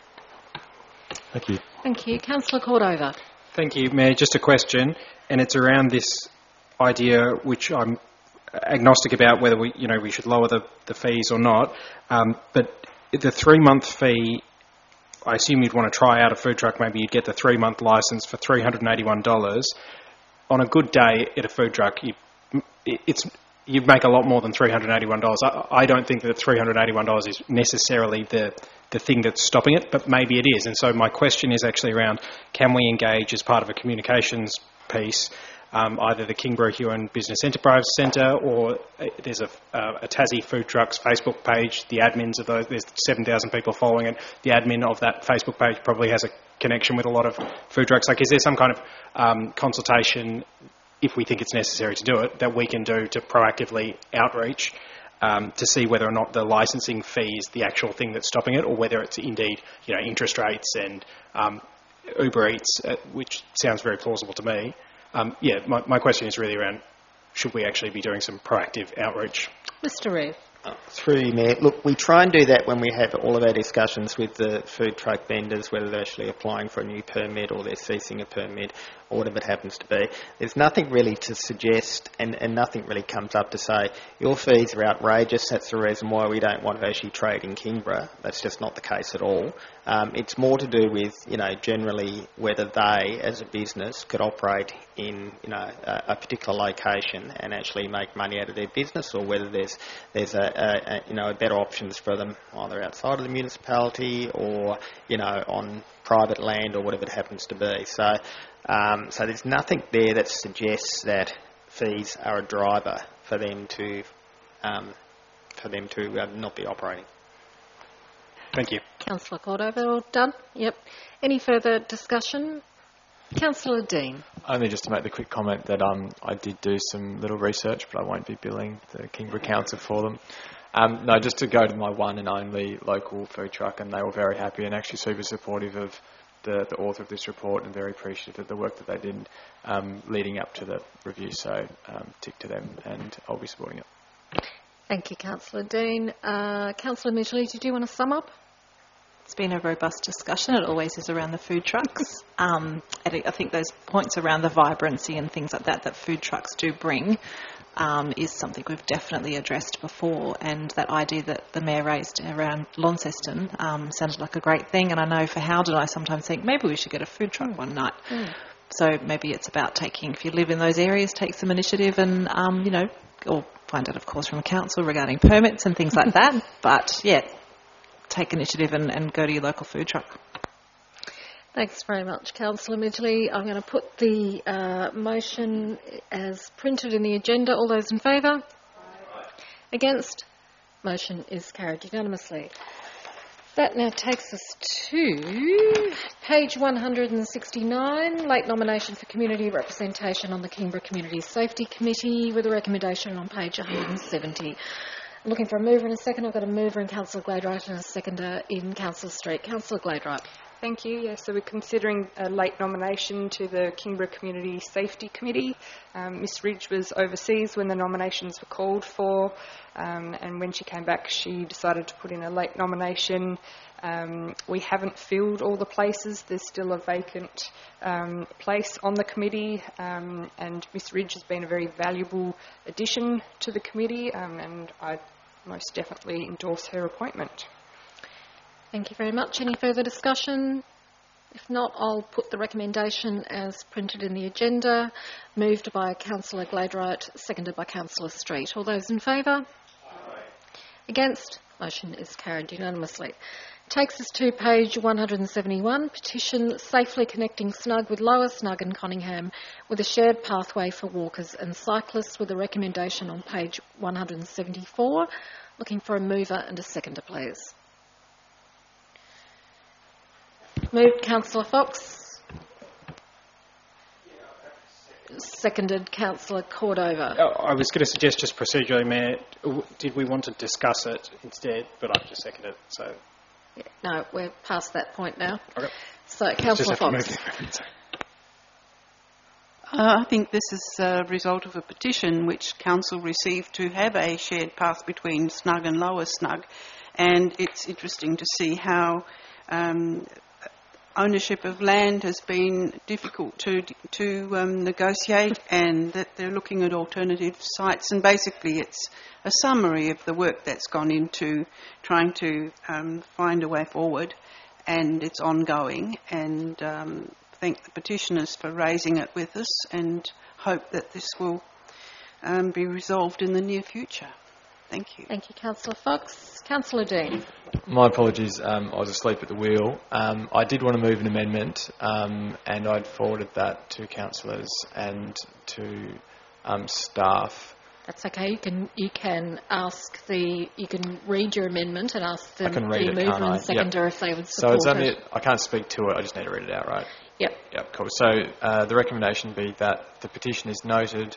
Thank you. Thank you, Councillor Cordova. Thank you, Mayor. Just a question, and it's around this idea which I'm agnostic about whether we, you know, we should lower the, the fees or not. Um, but the three-month fee, I assume you'd want to try out a food truck. Maybe you'd get the three-month licence for three hundred eighty-one dollars. On a good day at a food truck, you, it's you'd make a lot more than three hundred eighty-one dollars. I, I don't think that three hundred eighty-one dollars is necessarily the the thing that's stopping it, but maybe it is. And so my question is actually around, can we engage as part of a communications piece, um, either the Kingborough Huon Business Enterprise Centre or uh, there's a, uh, a Tassie Food Trucks Facebook page, the admins of those, there's seven thousand people following it, the admin of that Facebook page probably has a connection with a lot of food trucks. Like, is there some kind of um, consultation, if we think it's necessary to do it, that we can do to proactively outreach Um, to see whether or not the licensing fee is the actual thing that's stopping it, or whether it's indeed, you know, interest rates and um, Uber Eats, uh, which sounds very plausible to me. Um, yeah, my, my question is really around, should we actually be doing some proactive outreach? Mister Reeve. Uh, through you, Mayor. Look, we try and do that when we have all of our discussions with the food truck vendors, whether they're actually applying for a new permit or they're ceasing a permit or whatever it happens to be. There's nothing really to suggest and, and nothing really comes up to say, your fees are outrageous, that's the reason why we don't want to actually trade in Kingborough. That's just not the case at all. Um, it's more to do with, you know, generally whether they, as a business, could operate in, you know, a, a particular location and actually make money out of their business, or whether there's there's a, a, a you know better options for them either outside of the municipality or, you know, on private land or whatever it happens to be. So, um, so there's nothing there that suggests that fees are a driver for them to um, for them to uh, not be operating. Thank you. Councillor Cordova, all done? Yep. Any further discussion? Councillor Dean. Only just to make the quick comment that um, I did do some little research, but I won't be billing the Kingborough Council for them. Um, no, just to go to my one and only local food truck, and they were very happy and actually super supportive of the, the author of this report and very appreciative of the work that they did um, leading up to the review. So um, tick to them, and I'll be supporting it. Thank you, Councillor Dean. Uh, Councillor Midgley, did you want to sum up? It's been a robust discussion. It always is around the food trucks. Um, I think those points around the vibrancy and things like that that food trucks do bring um, is something we've definitely addressed before. And that idea that the Mayor raised around Launceston um, sounded like a great thing. And I know for Howden, I sometimes think maybe we should get a food truck one night. Mm. So maybe it's about taking, if you live in those areas, take some initiative and, um, you know, or find out, of course, from council regarding permits and things like that. But, yeah, take initiative and, and go to your local food truck. Thanks very much, Councillor Midgley. I'm going to put the uh, motion as printed in the agenda. All those in favour? Aye. Against? Motion is carried unanimously. That now takes us to page one hundred sixty-nine, late nomination for community representation on the Kingborough Community Safety Committee, with a recommendation on page one hundred seventy. I'm looking for a mover in a second. I've got a mover in Councillor Gladright and a seconder in Councillor Street. Councillor Gladright. Thank you. Yeah, so we're considering a late nomination to the Kingborough Community Safety Committee. Um, Miss Ridge was overseas when the nominations were called for, um, and when she came back she decided to put in a late nomination. Um, we haven't filled all the places. There's still a vacant um, place on the committee, um, and Miss Ridge has been a very valuable addition to the committee, um, and I most definitely endorse her appointment. Thank you very much. Any further discussion? If not, I'll put the recommendation as printed in the agenda, moved by Councillor Gladwright, seconded by Councillor Street. All those in favour? Aye. Against? Motion is carried unanimously. Takes us to page one hundred seventy-one, petition safely connecting Snug with Lower Snug and Conningham with a shared pathway for walkers and cyclists, with a recommendation on page one hundred seventy-four. Looking for a mover and a seconder, please. Moved Councillor Fox. Seconded Councillor Cordova. Oh, I was going to suggest just procedurally, Mayor, w- did we want to discuss it instead? But I've just seconded it, so... Yeah, no, we're past that point now. Okay. So, Councillor Fox. Uh, I think this is a result of a petition which Council received to have a shared path between Snug and Lower Snug, and it's interesting to see how um, ownership of land has been difficult to to um, negotiate, and that they're looking at alternative sites. And basically it's a summary of the work that's gone into trying to um, find a way forward, and it's ongoing. And um, thank the petitioners for raising it with us, and hope that this will um, be resolved in the near future. Thank you. Thank you, Councillor Fox. Councillor Dean. My apologies, um, I was asleep at the wheel. Um, I did want to move an amendment, um, and I'd forwarded that to councillors and to um, staff. That's okay. You can you can ask the you can read your amendment and ask the, I can read the it, mover can't I? and seconder Yep. if they would So support it's only, it. I can't speak to it, I just need to read it out, right? Yep. Yep, cool. So uh, the recommendation be that the petition is noted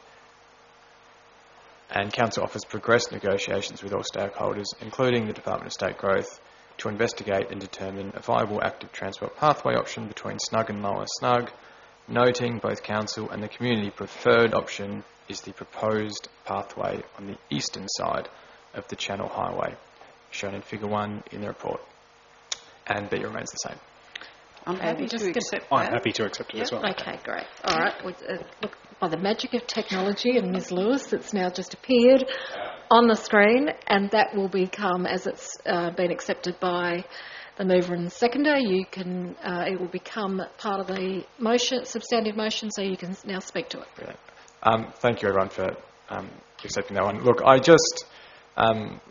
and Council offers progressed negotiations with all stakeholders, including the Department of State Growth, to investigate and determine a viable active transport pathway option between Snug and Lower Snug, noting both Council and the community preferred option is the proposed pathway on the eastern side of the Channel Highway, shown in Figure one in the report, and B remains the same. I'm Okay, happy we're just to gonna- accept I'm that. happy to accept it Yep. as well. Okay, great. All right. With, uh, look, by the magic of technology and Miz Lewis, it's now just appeared on the screen, and that will become, as it's uh, been accepted by the mover and seconder, you can, uh, it will become part of the motion, substantive motion, so you can now speak to it. Brilliant. Um, thank you, everyone, for um, accepting that one. Look, I just um,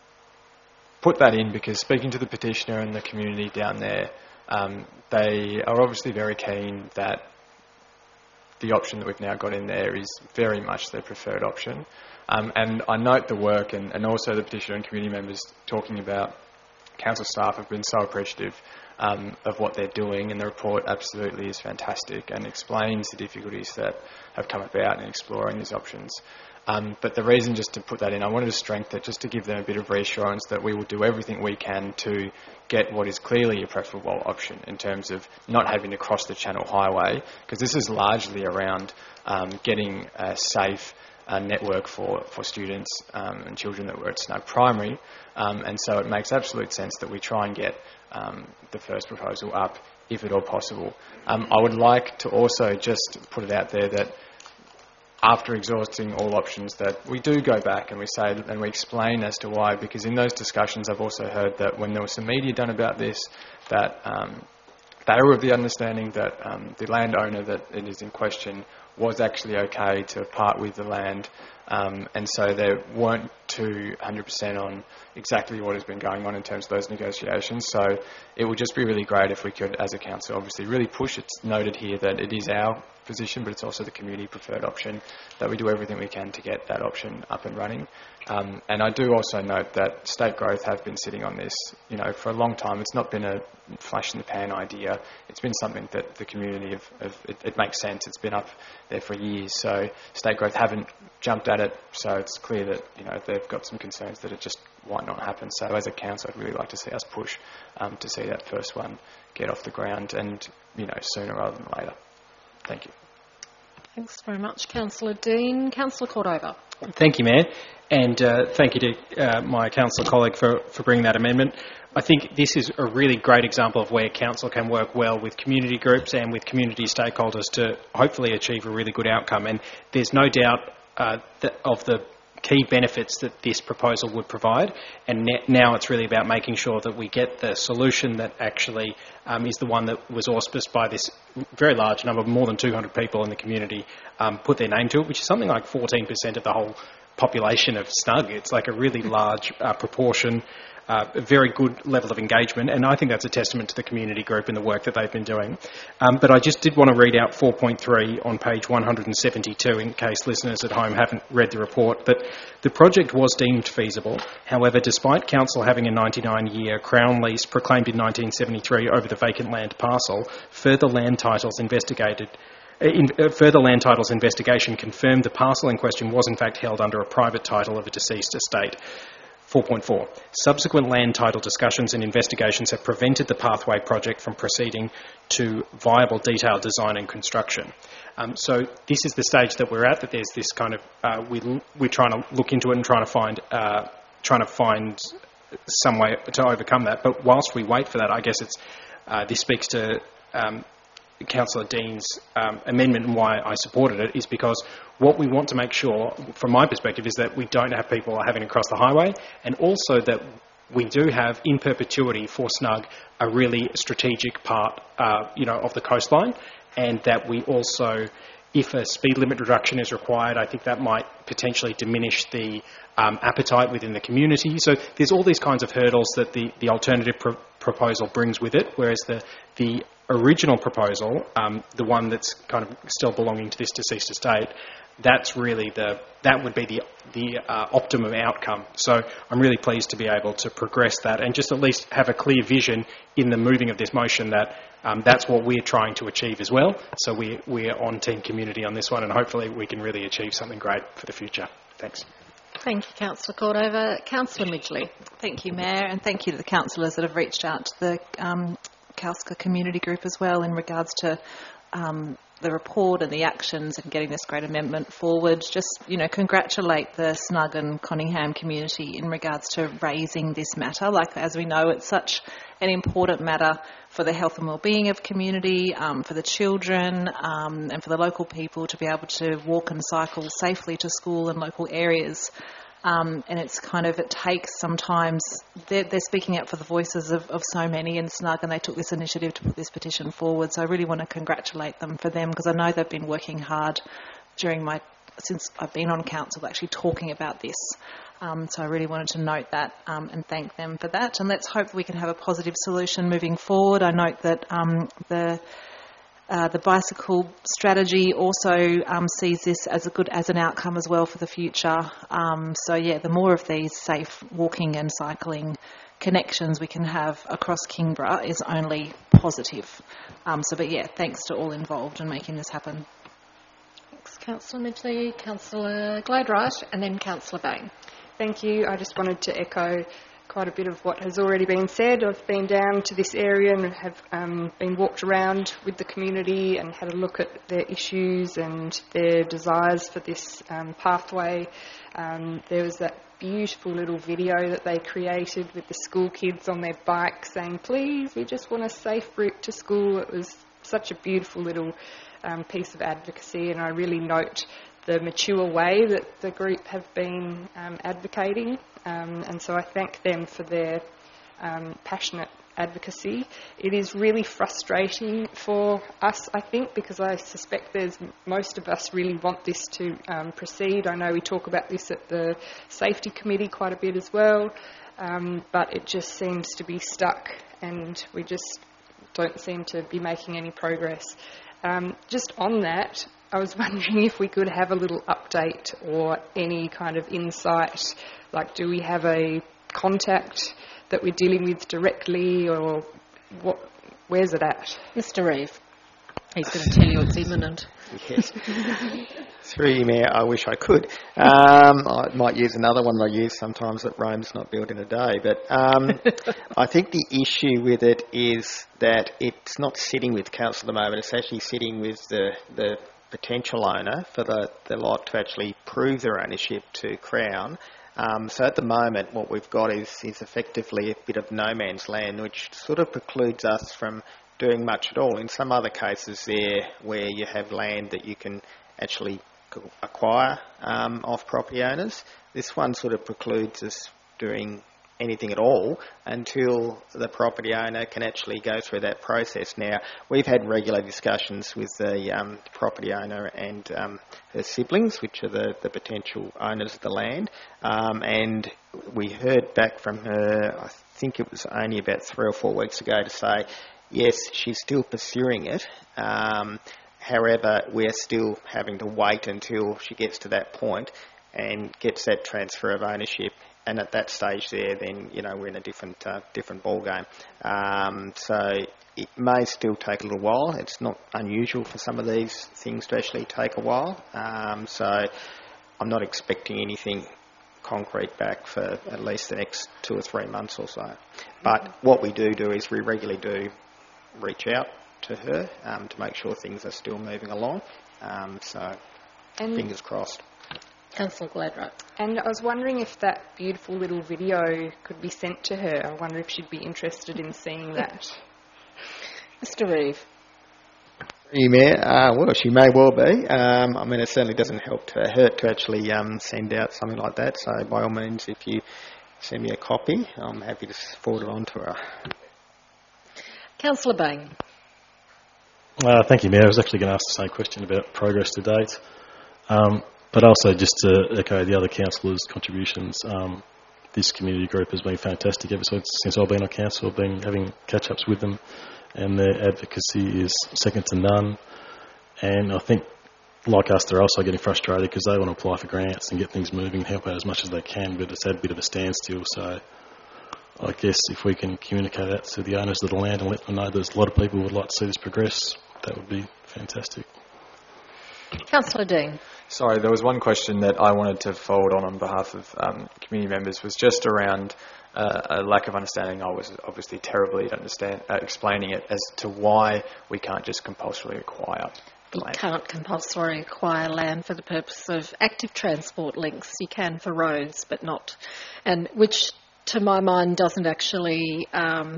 put that in because speaking to the petitioner and the community down there, um, they are obviously very keen that the option that we've now got in there is very much their preferred option. Um, and I note the work and, and also the petitioner and community members talking about council staff have been so appreciative um, of what they're doing, and the report absolutely is fantastic and explains the difficulties that have come about in exploring these options. Um, but the reason just to put that in, I wanted to strengthen it just to give them a bit of reassurance that we will do everything we can to get what is clearly a preferable option in terms of not having to cross the Channel Highway, because this is largely around um, getting a safe uh, network for, for students um, and children that were at Snug Primary, um, and so it makes absolute sense that we try and get um, the first proposal up if at all possible. Um, I would like to also just put it out there that after exhausting all options, that we do go back and we say and we explain as to why, because in those discussions I've also heard that when there was some media done about this, that um, they were of the understanding that um, the landowner that it is in question was actually okay to part with the land, um, and so they weren't too one hundred percent on exactly what has been going on in terms of those negotiations. So it would just be really great if we could, as a council, obviously really push. It's noted here that it is our position, but it's also the community preferred option, that we do everything we can to get that option up and running. Um, and I do also note that State Growth have been sitting on this, you know, for a long time. It's not been a flash in the pan idea. It's been something that the community have, have it, it makes sense. It's been up there for years. So State Growth haven't jumped at it. So it's clear that, you know, they've got some concerns that it just why not happen. So as a council, I'd really like to see us push um, to see that first one get off the ground, and you know, sooner rather than later. Thank you. Thanks very much, Councillor Dean. Councillor Cordova. Thank you, Mayor, and uh, thank you to uh, my councillor colleague for, for bringing that amendment. I think this is a really great example of where council can work well with community groups and with community stakeholders to hopefully achieve a really good outcome. And there's no doubt uh, that of the key benefits that this proposal would provide, and now it's really about making sure that we get the solution that actually um, is the one that was auspiced by this very large number, more than two hundred people in the community um, put their name to it, which is something like fourteen percent of the whole population of Snug. It's like a really large uh, proportion, uh, a very good level of engagement, and I think that's a testament to the community group and the work that they've been doing. Um, but I just did want to read out four point three on page one hundred seventy-two in case listeners at home haven't read the report. But the project was deemed feasible. However, despite council having a ninety-nine year Crown lease proclaimed in nineteen seventy-three over the vacant land parcel, further land titles investigated In, uh, further land titles investigation confirmed the parcel in question was in fact held under a private title of a deceased estate. four point four. Subsequent land title discussions and investigations have prevented the Pathway project from proceeding to viable detailed design and construction. Um, so this is the stage that we're at, that there's this kind of, uh, we, we're trying to look into it and trying to find, uh, trying to find some way to overcome that. But whilst we wait for that, I guess it's, uh, this speaks to um, Councillor Dean's um, amendment, and why I supported it is because what we want to make sure, from my perspective, is that we don't have people having to cross the highway, and also that we do have in perpetuity for Snug a really strategic part, uh, you know, of the coastline, and that we also, if a speed limit reduction is required, I think that might potentially diminish the um, appetite within the community. So there's all these kinds of hurdles that the, the alternative pro- proposal brings with it, whereas the the original proposal, um, the one that's kind of still belonging to this deceased estate, that's really the that would be the the uh, optimum outcome. So I'm really pleased to be able to progress that and just at least have a clear vision in the moving of this motion that um, that's what we're trying to achieve as well. So we we're on team community on this one, and hopefully we can really achieve something great for the future. Thanks. Thank you, Councillor Cordova. Councillor Midgley. Thank you, Mayor, and thank you to the councillors that have reached out to the um, Kalska community group as well in regards to um, the report and the actions and getting this great amendment forward. Just, you know, congratulate the Snug and Conningham community in regards to raising this matter. Like, as we know, it's such an important matter for the health and well-being of community, um, for the children, um, and for the local people to be able to walk and cycle safely to school in local areas. Um, and it's kind of, it takes sometimes, they're, they're speaking out for the voices of, of so many in Snug, and they took this initiative to put this petition forward. So I really want to congratulate them for them, because I know they've been working hard during my, since I've been on council, actually talking about this. Um, so I really wanted to note that um, and thank them for that. And let's hope we can have a positive solution moving forward. I note that um, the Uh, the bicycle strategy also um, sees this as a good as an outcome as well for the future. Um, so yeah, the more of these safe walking and cycling connections we can have across Kingborough is only positive. Um, so, but yeah, thanks to all involved in making this happen. Thanks, Councillor Midgley, Councillor Gladwright, and then Councillor Bain. Thank you. I just wanted to echo quite a bit of what has already been said. I've been down to this area and have um, been walked around with the community and had a look at their issues and their desires for this um, pathway. Um, there was that beautiful little video that they created with the school kids on their bikes saying, please, we just want a safe route to school. It was such a beautiful little um, piece of advocacy, and I really note the mature way that the group have been um, advocating. Um, and so I thank them for their um, passionate advocacy. It is really frustrating for us, I think, because I suspect there's most of us really want this to um, proceed. I know we talk about this at the Safety Committee quite a bit as well, um, but it just seems to be stuck and we just don't seem to be making any progress. Um, just on that, I was wondering if we could have a little update or any kind of insight. Like, do we have a contact that we're dealing with directly, or what? Where's it at? Mister Reeve. He's going to tell you it's imminent. Yes. Through you, Mayor, I wish I could. Um, I might use another one I use sometimes, that Rome's not built in a day. But um, I think the issue with it is that it's not sitting with council at the moment. It's actually sitting with the, the potential owner for the, the lot to actually prove their ownership to Crown. Um, so at the moment, what we've got is, is effectively a bit of no man's land, which sort of precludes us from doing much at all. In some other cases there where you have land that you can actually acquire um, off property owners, this one sort of precludes us doing anything at all until the property owner can actually go through that process. Now, we've had regular discussions with the um, property owner and um, her siblings, which are the, the potential owners of the land, um, and we heard back from her, I think it was only about three or four weeks ago, to say, yes, she's still pursuing it. Um, however, we're still having to wait until she gets to that point and gets that transfer of ownership. And at that stage there, then, you know, we're in a different uh, different ball game. Um, so it may still take a little while. It's not unusual for some of these things to actually take a while. Um, so I'm not expecting anything concrete back for at least the next two or three months or so. But what we do do is we regularly do reach out to her um, to make sure things are still moving along. Um, so and fingers crossed. Councillor Gladrow. And I was wondering if that beautiful little video could be sent to her. I wonder if she'd be interested in seeing that. Mister Reeve. You Mayor, uh, well, she may well be. Um, I mean, it certainly doesn't help to hurt to actually um, send out something like that. So by all means, if you send me a copy, I'm happy to forward it on to her. Councillor Bain. Uh, thank you, Mayor. I was actually going to ask the same question about progress to date. Um, but also just to echo the other councillors' contributions, um, this community group has been fantastic ever since, since I've been on council. I've been having catch-ups with them, and their advocacy is second to none. And I think, like us, they're also getting frustrated because they want to apply for grants and get things moving and help out as much as they can, but it's at a bit of a standstill. So I guess if we can communicate that to the owners of the land and let them know there's a lot of people who would like to see this progress, that would be fantastic. Councillor Dean. Sorry, there was one question that I wanted to forward on on behalf of um, community members, was just around uh, a lack of understanding. I was obviously terribly at understand, uh, explaining it as to why we can't just compulsorily acquire You land. can't compulsorily acquire land for the purpose of active transport links. You can for roads, but not, and which to my mind doesn't actually, um,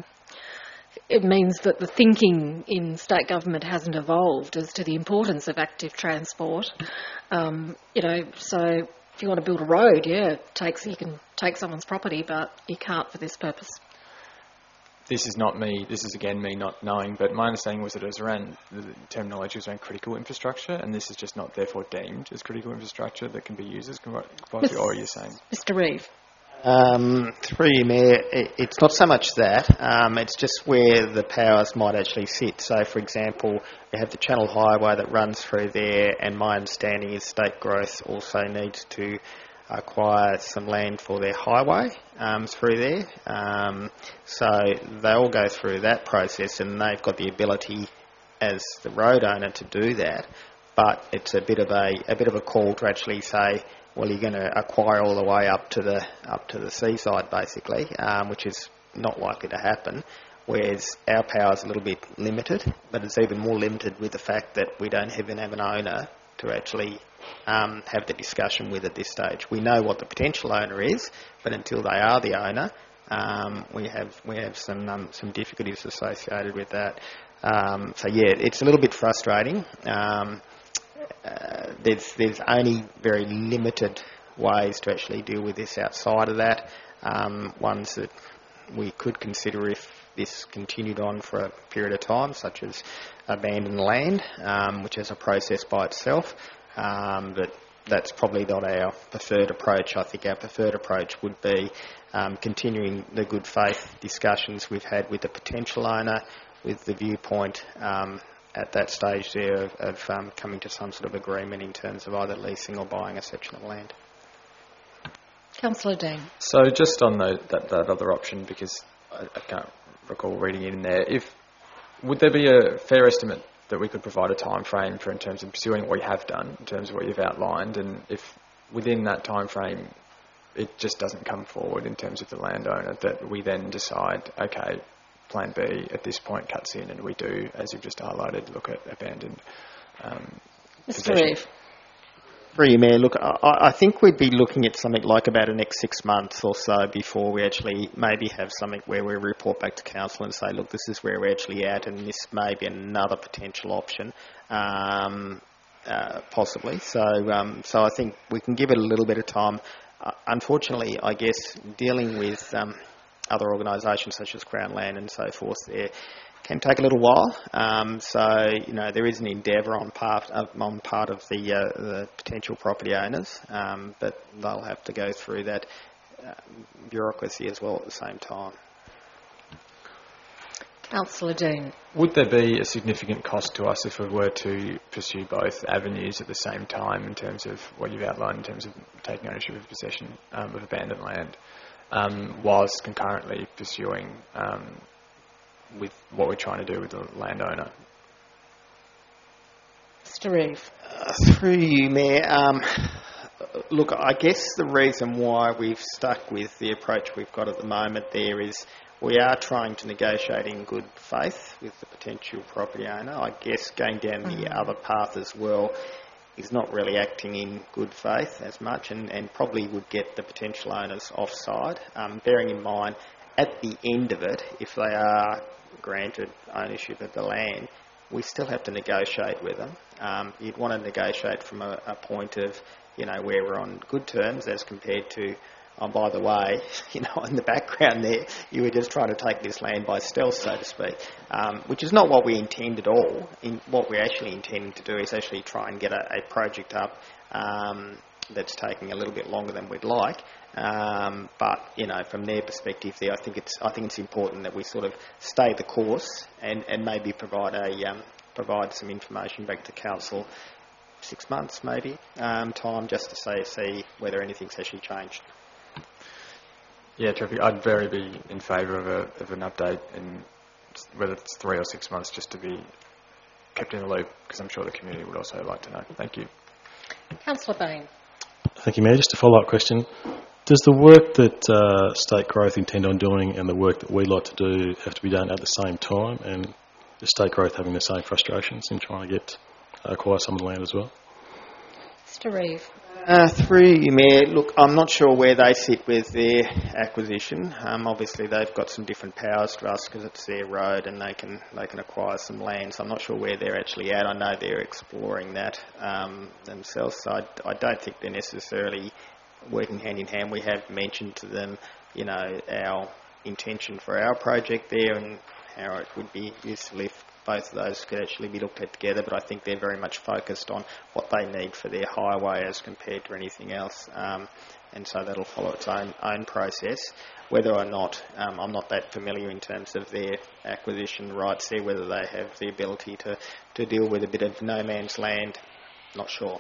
it means that the thinking in state government hasn't evolved as to the importance of active transport. Um, you know, so if you want to build a road, yeah, it takes, you can take someone's property, but you can't for this purpose. This is not me, this is again me not knowing, but my understanding was that it was around, the terminology was around critical infrastructure, and this is just not therefore deemed as critical infrastructure that can be used as compulsory, or are you saying? Mister Reeve. Um, through you, Mayor, it, it's not so much that, um, it's just where the powers might actually sit. So, for example, we have the Channel Highway that runs through there, and my understanding is State Growth also needs to acquire some land for their highway um, through there. Um, so they all go through that process, and they've got the ability as the road owner to do that. But it's a bit of a a bit of a call to actually say, well, you're going to acquire all the way up to the up to the seaside, basically, um, which is not likely to happen. Whereas our power is a little bit limited, but it's even more limited with the fact that we don't even have an owner to actually um, have the discussion with at this stage. We know what the potential owner is, but until they are the owner, um, we have we have some um, some difficulties associated with that. Um, so yeah, it's a little bit frustrating. Um, Uh, there's there's only very limited ways to actually deal with this outside of that. Um, ones that we could consider if this continued on for a period of time, such as abandoned land, um, which is a process by itself. Um, but that's probably not our preferred approach. I think our preferred approach would be um, continuing the good faith discussions we've had with the potential owner, with the viewpoint um, at that stage there of, of um, coming to some sort of agreement in terms of either leasing or buying a section of land. Councillor Dean. So just on the, that, that other option, because I, I can't recall reading it in there, if would there be a fair estimate that we could provide a time frame for in terms of pursuing what we have done, in terms of what you've outlined, and if within that time frame it just doesn't come forward in terms of the landowner, that we then decide, okay, plan B at this point cuts in and we do, as you've just highlighted, look at abandoned um, Mister Reeve. Through you, Mayor, look, I, I think we'd be looking at something like about the next six months or so before we actually maybe have something where we report back to council and say, look, this is where we're actually at, and this may be another potential option, um, uh, possibly. So, um, so I think we can give it a little bit of time. Uh, unfortunately, I guess dealing with um, other organisations such as Crown Land and so forth, there can take a little while. Um, so, you know, there is an endeavour on part of, on part of the, uh, the potential property owners, um, but they'll have to go through that uh, bureaucracy as well at the same time. Councillor Dean. Would there be a significant cost to us if we were to pursue both avenues at the same time in terms of what you've outlined in terms of taking ownership of possession um, of abandoned land, um, whilst concurrently pursuing um, with what we're trying to do with the landowner? Mister Reeve. Uh, through you, Mayor. Um, look, I guess the reason why we've stuck with the approach we've got at the moment there is we are trying to negotiate in good faith with the potential property owner. I guess going down the mm-hmm. other path as well is not really acting in good faith as much, and, and probably would get the potential owners offside, um, bearing in mind at the end of it, if they are granted ownership of the land, we still have to negotiate with them. Um, you'd want to negotiate from a, a point of, you know, where we're on good terms as compared to, oh, by the way, you know, in the background there, you were just trying to take this land by stealth, so to speak, um, which is not what we intend at all. In, what we're actually intending to do is actually try and get a, a project up um, that's taking a little bit longer than we'd like. Um, but you know, from their perspective, there, I think it's I think it's important that we sort of stay the course and, and maybe provide a um, provide some information back to council six months maybe um, time just to say see whether anything's actually changed. Yeah, Treppy, I'd very be in favour of, a, of an update, in whether it's three or six months, just to be kept in the loop, because I'm sure the community would also like to know. Thank you. Councillor Bain. Thank you, Mayor. Just a follow-up question. Does the work that uh, State Growth intend on doing and the work that we like to do have to be done at the same time, and is State Growth having the same frustrations in trying to get uh, acquire some of the land as well? Mister Reeve. Uh, through you, Mayor, look, I'm not sure where they sit with their acquisition. Um, obviously, they've got some different powers to us because it's their road and they can they can acquire some land. So I'm not sure where they're actually at. I know they're exploring that um, themselves. So I, I don't think they're necessarily working hand in hand. We have mentioned to them, you know, our intention for our project there and how it would be useful if both of those could actually be looked at together, but I think they're very much focused on what they need for their highway as compared to anything else, um, and so that'll follow its own own process. Whether or not, um, I'm not that familiar in terms of their acquisition rights there, whether they have the ability to, to deal with a bit of no man's land, not sure.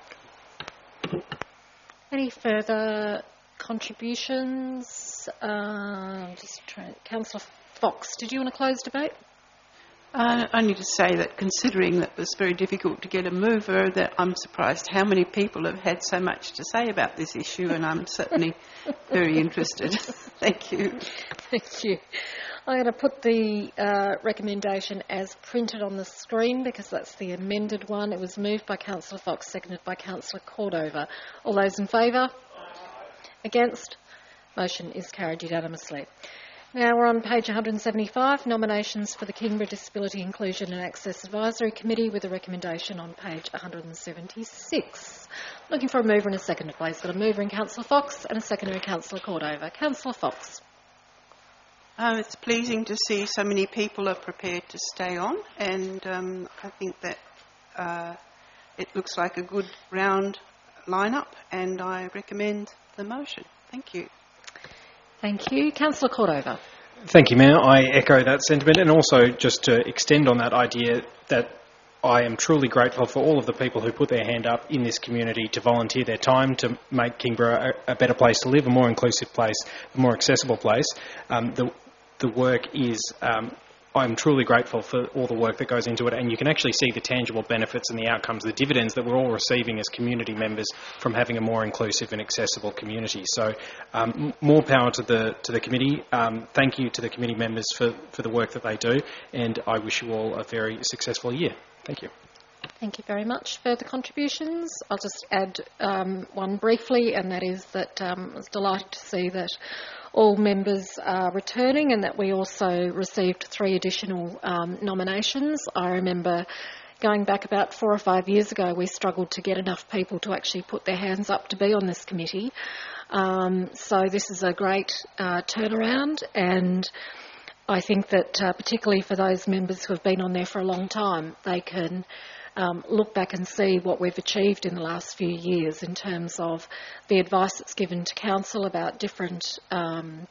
Any further contributions? Uh, just trying, Councillor Fox, did you want to close debate? Uh, only to say that considering that it was very difficult to get a mover, that I'm surprised how many people have had so much to say about this issue, and I'm certainly very interested. Thank you. Thank you. I'm going to put the uh, recommendation as printed on the screen because that's the amended one. It was moved by Councillor Fox, seconded by Councillor Cordova. All those in favour? Against? Motion is carried unanimously. Now we're on page one hundred seventy-five, nominations for the Kingborough Disability Inclusion and Access Advisory Committee, with a recommendation on page one hundred seventy-six. Looking for a mover and a seconder, please. Got a mover in Councillor Fox and a seconder in Councillor Cordova. Councillor Fox. Um, it's pleasing to see so many people are prepared to stay on, and um, I think that uh, it looks like a good round lineup, and I recommend the motion. Thank you. Thank you. Councillor Cordova. Thank you, Mayor. I echo that sentiment, and also just to extend on that idea that I am truly grateful for all of the people who put their hand up in this community to volunteer their time to make Kingborough a, a better place to live, a more inclusive place, a more accessible place. Um, the, the work is um, I'm truly grateful for all the work that goes into it, and you can actually see the tangible benefits and the outcomes, the dividends that we're all receiving as community members from having a more inclusive and accessible community. So um, m- more power to the to the committee. Um, thank you to the committee members for, for the work that they do, and I wish you all a very successful year. Thank you. Thank you very much. Further contributions? I'll just add um, one briefly, and that is that um, I was delighted to see that all members are returning and that we also received three additional um, nominations. I remember going back about four or five years ago, we struggled to get enough people to actually put their hands up to be on this committee. Um, so this is a great uh, turnaround, and I think that uh, particularly for those members who have been on there for a long time, they can Um, look back and see what we've achieved in the last few years in terms of the advice that's given to council about different um,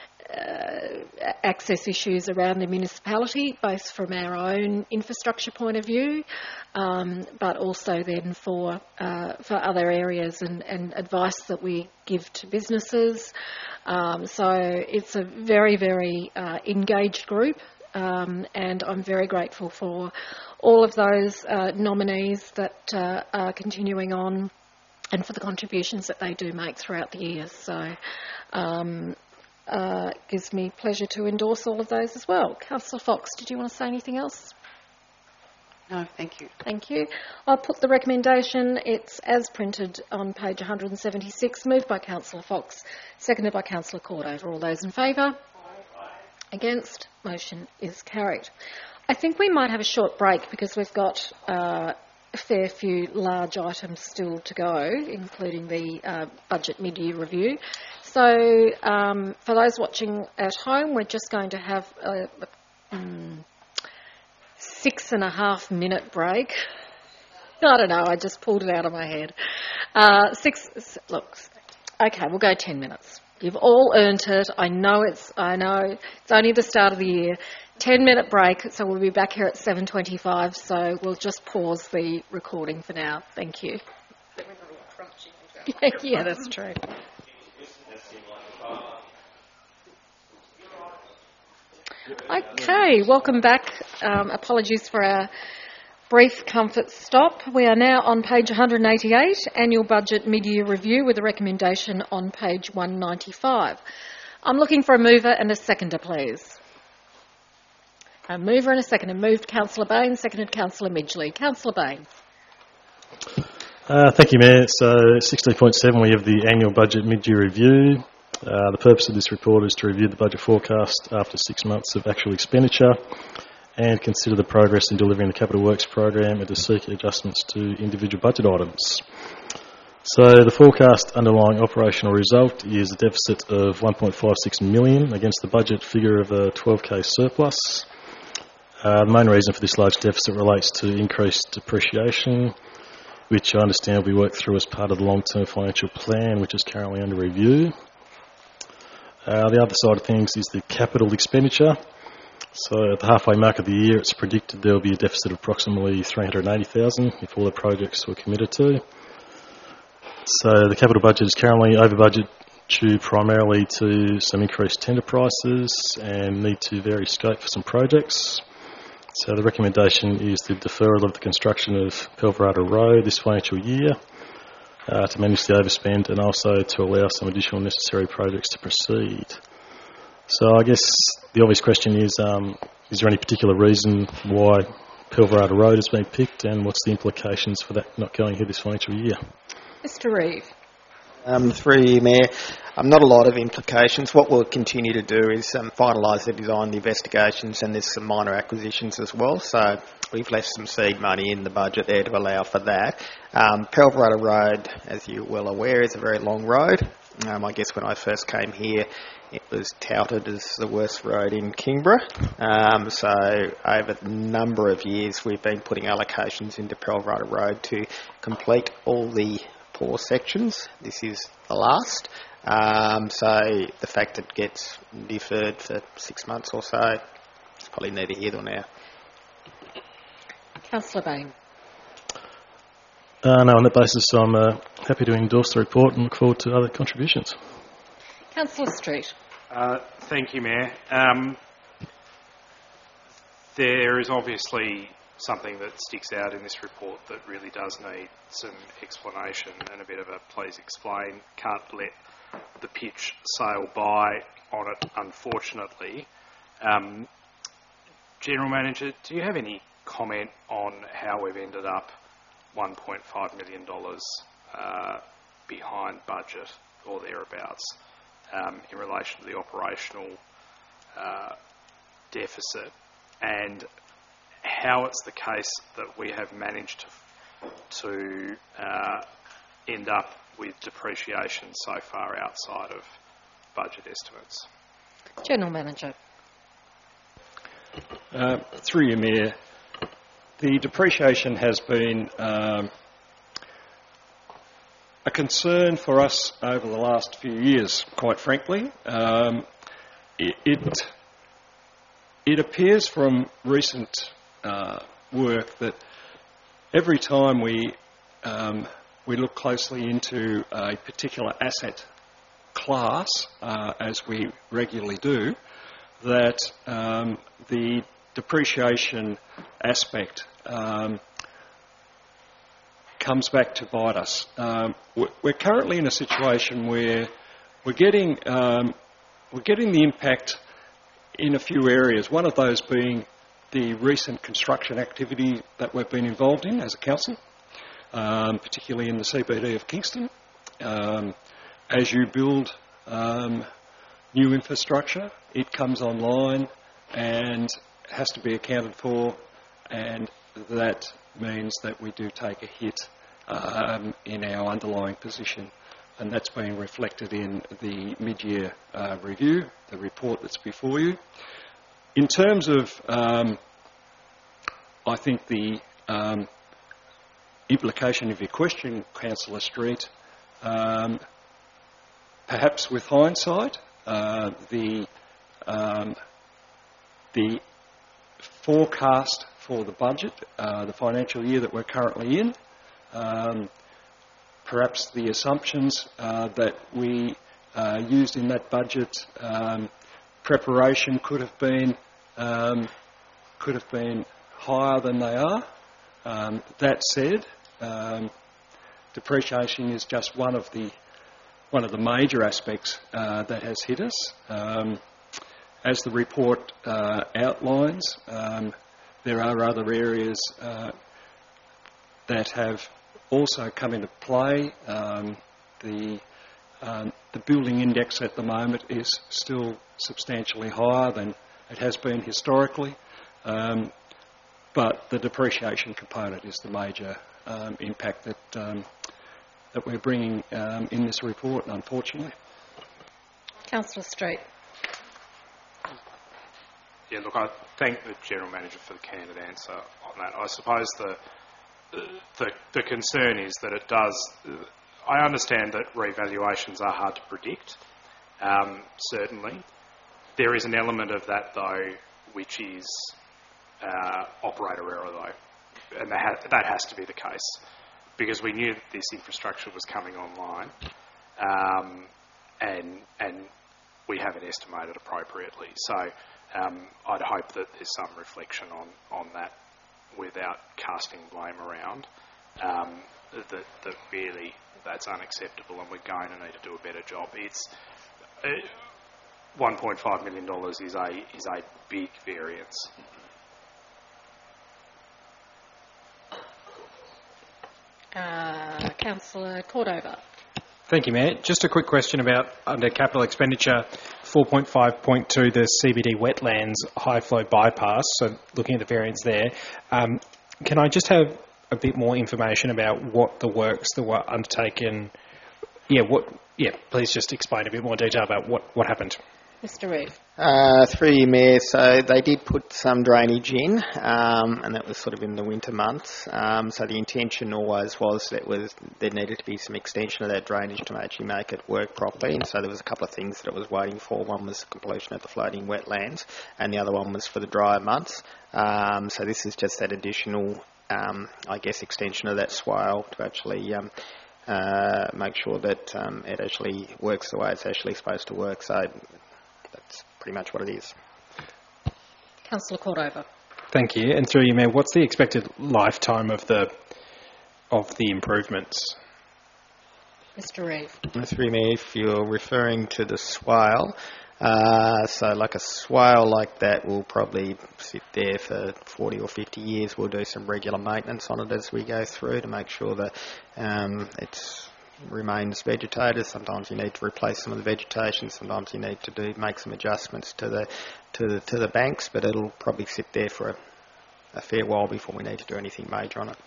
uh, access issues around the municipality, both from our own infrastructure point of view, um, but also then for uh, for other areas and, and advice that we give to businesses. Um, so it's a very, very uh, engaged group. Um, and I'm very grateful for all of those uh, nominees that uh, are continuing on and for the contributions that they do make throughout the years. So um, uh, it gives me pleasure to endorse all of those as well. Councillor Fox, did you want to say anything else? No, thank you. Thank you. I'll put the recommendation. It's as printed on page one hundred seventy-six, moved by Councillor Fox, seconded by Councillor Cordover. All those in favour? Against? Motion is carried. I think we might have a short break because we've got uh, a fair few large items still to go, including the uh, budget mid-year review. So um, for those watching at home, we're just going to have a, a um, six and a half minute break. I don't know, I just pulled it out of my head. Uh, six, look, okay, we'll go ten minutes. You've all earned it. I know it's. I know it's only the start of the year. Ten minute break. So we'll be back here at seven twenty-five. So we'll just pause the recording for now. Thank you. yeah, yeah, that's true. Okay, welcome back. Um, apologies for our brief comfort stop. We are now on page one hundred eighty-eight, Annual Budget Mid-Year Review, with a recommendation on page one ninety-five. I'm looking for a mover and a seconder, please. A mover and a seconder. Moved Councillor Bain, seconded Councillor Midgley. Councillor Bain. Uh, thank you, Mayor. So sixteen point seven, we have the Annual Budget Mid-Year Review. Uh, the purpose of this report is to review the budget forecast after six months of actual expenditure and consider the progress in delivering the Capital Works program and to seek adjustments to individual budget items. So the forecast underlying operational result is a deficit of one point five six million against the budget figure of a twelve K surplus. Uh, the main reason for this large deficit relates to increased depreciation, which I understand will be worked through as part of the long-term financial plan, which is currently under review. Uh, the other side of things is the capital expenditure. So at the halfway mark of the year, it's predicted there will be a deficit of approximately three hundred eighty thousand if all the projects were committed to. So the capital budget is currently over budget due primarily to some increased tender prices and need to vary scope for some projects. So the recommendation is the deferral of the construction of Pelverada Road this financial year uh, to manage the overspend and also to allow some additional necessary projects to proceed. So I guess the obvious question is, um, is there any particular reason why Pelverada Road has been picked and what's the implications for that not going ahead this financial year? Mister Reeve. Um, through you, Mayor, um, not a lot of implications. What we'll continue to do is um, finalise the design, the investigations, and there's some minor acquisitions as well. So we've left some seed money in the budget there to allow for that. Um, Pelverada Road, as you're well aware, is a very long road. Um, I guess when I first came here, it was touted as the worst road in Kingborough. Um, so over a number of years, we've been putting allocations into Pelverada Road to complete all the poor sections. This is the last. Um, so the fact that it gets deferred for six months or so, it's probably neither here nor now. Councillor Bain. Uh, no, on that basis, I'm uh, happy to endorse the report and look forward to other contributions. Councillor Street. Uh, thank you, Mayor. Um, there is obviously something that sticks out in this report that really does need some explanation and a bit of a please explain. Can't let the pitch sail by on it, unfortunately. Um, General Manager, do you have any comment on how we've ended up one point five million dollars uh, behind budget or thereabouts um, in relation to the operational uh, deficit, and how it's the case that we have managed to, to uh, end up with depreciation so far outside of budget estimates? General Manager. Uh, through you, Mayor, the depreciation has been um, a concern for us over the last few years, quite frankly. Um, it, it, it appears from recent uh, work that every time we um, we look closely into a particular asset class, uh, as we regularly do, that um, the depreciation aspect um, comes back to bite us. Um, we're currently in a situation where we're getting um, we're getting the impact in a few areas. One of those being the recent construction activity that we've been involved in as a council, um, particularly in the C B D of Kingston. Um, as you build um, new infrastructure, it comes online and has to be accounted for, and that means that we do take a hit um, in our underlying position, and that's been reflected in the mid-year uh, review, the report that's before you. In terms of, um, I think, the um, implication of your question, Councillor Street, um, perhaps with hindsight, uh, the um, the forecast for the budget, uh, the financial year that we're currently in, um, perhaps the assumptions uh, that we uh, used in that budget um, preparation could have been um, could have been higher than they are. Um, that said, um, depreciation is just one of the one of the major aspects uh, that has hit us. Um, as the report uh, outlines, um, there are other areas uh, that have also come into play. Um, the um, the building index at the moment is still substantially higher than it has been historically, um, but the depreciation component is the major um, impact that um, that we're bringing um, in this report, unfortunately. Councillor Street. Yeah, look, I thank the General Manager for the candid answer on that. I suppose the the, the concern is that it does... I understand that revaluations are hard to predict, um, certainly. There is an element of that, though, which is uh, operator error, though, and that, ha- that has to be the case, because we knew that this infrastructure was coming online, um, and and we haven't estimated appropriately. So um, I'd hope that there's some reflection on, on that without casting blame around, um, that, that really that's unacceptable and we're going to need to do a better job. It's uh, one point five million dollars is a, is a big variance. Uh, Councillor Cordova. Thank you, Mayor. Just a quick question about under capital expenditure four point five point two, the C B D wetlands high flow bypass. So looking at the variance there, um, can I just have a bit more information about what the works that were undertaken? Yeah, what? Yeah, please just explain a bit more detail about what, what happened. Mister Reeve. Uh, through you, Mayor, so they did put some drainage in, um, and that was sort of in the winter months. Um, so the intention always was that was there needed to be some extension of that drainage to actually make it work properly. And so there was a couple of things that it was waiting for. One was the completion of the floating wetlands, and the other one was for the drier months. Um, so this is just that additional, um, I guess, extension of that swale to actually um, uh, make sure that um, it actually works the way it's actually supposed to work. So that's pretty much what it is. Councillor Cordova. Thank you. And through you, Mayor, what's the expected lifetime of the of the improvements? Mister Reeve. Through you, Mayor, if you're referring to the swale, uh, so like a swale like that will probably sit there for forty or fifty years. We'll do some regular maintenance on it as we go through to make sure that um, it's remains vegetated. Sometimes you need to replace some of the vegetation. Sometimes you need to do make some adjustments to the to the to the banks, but it'll probably sit there for a, a fair while before we need to do anything major on it.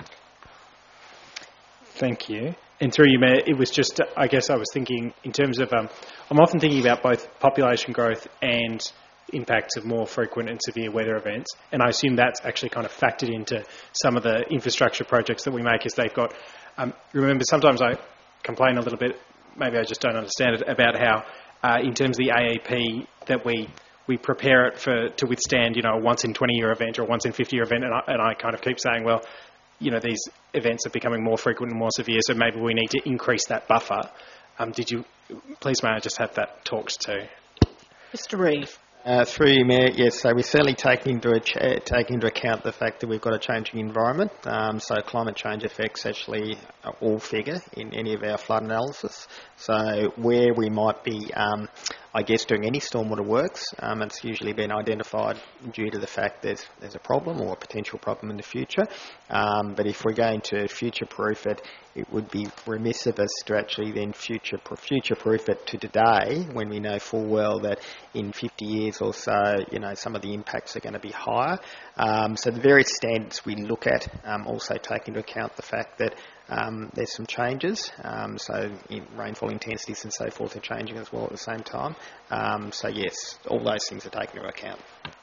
Thank you. And through you, Mayor, it was just, I guess I was thinking in terms of, um, I'm often thinking about both population growth and impacts of more frequent and severe weather events, and I assume that's actually kind of factored into some of the infrastructure projects that we make as they've got. Um, remember, sometimes I complain a little bit, maybe I just don't understand it, about how uh, in terms of the A E P that we we prepare it for to withstand, you know, a once in twenty year event or a once in fifty year event, and I, and I kind of keep saying, well, you know, these events are becoming more frequent and more severe, so maybe we need to increase that buffer. Um, did you, please may I just have that talked to? Mister Reeve. Uh, through you, Mayor, yes, so we certainly take into, a ch- take into account the fact that we've got a changing environment, um, so climate change effects actually all figure in any of our flood analysis. So where we might be, um, I guess, doing any stormwater works, um, it's usually been identified due to the fact there's, there's a problem or a potential problem in the future. Um, but if we're going to future-proof it, it would be remiss of us to actually then future future-proof it to today when we know full well that in fifty years or so, you know, some of the impacts are going to be higher. Um, so the various standards we look at um, also take into account the fact that um, there's some changes. Um, so in rainfall intensities and so forth are changing as well at the same time. Um, so yes, all those things are taken into account.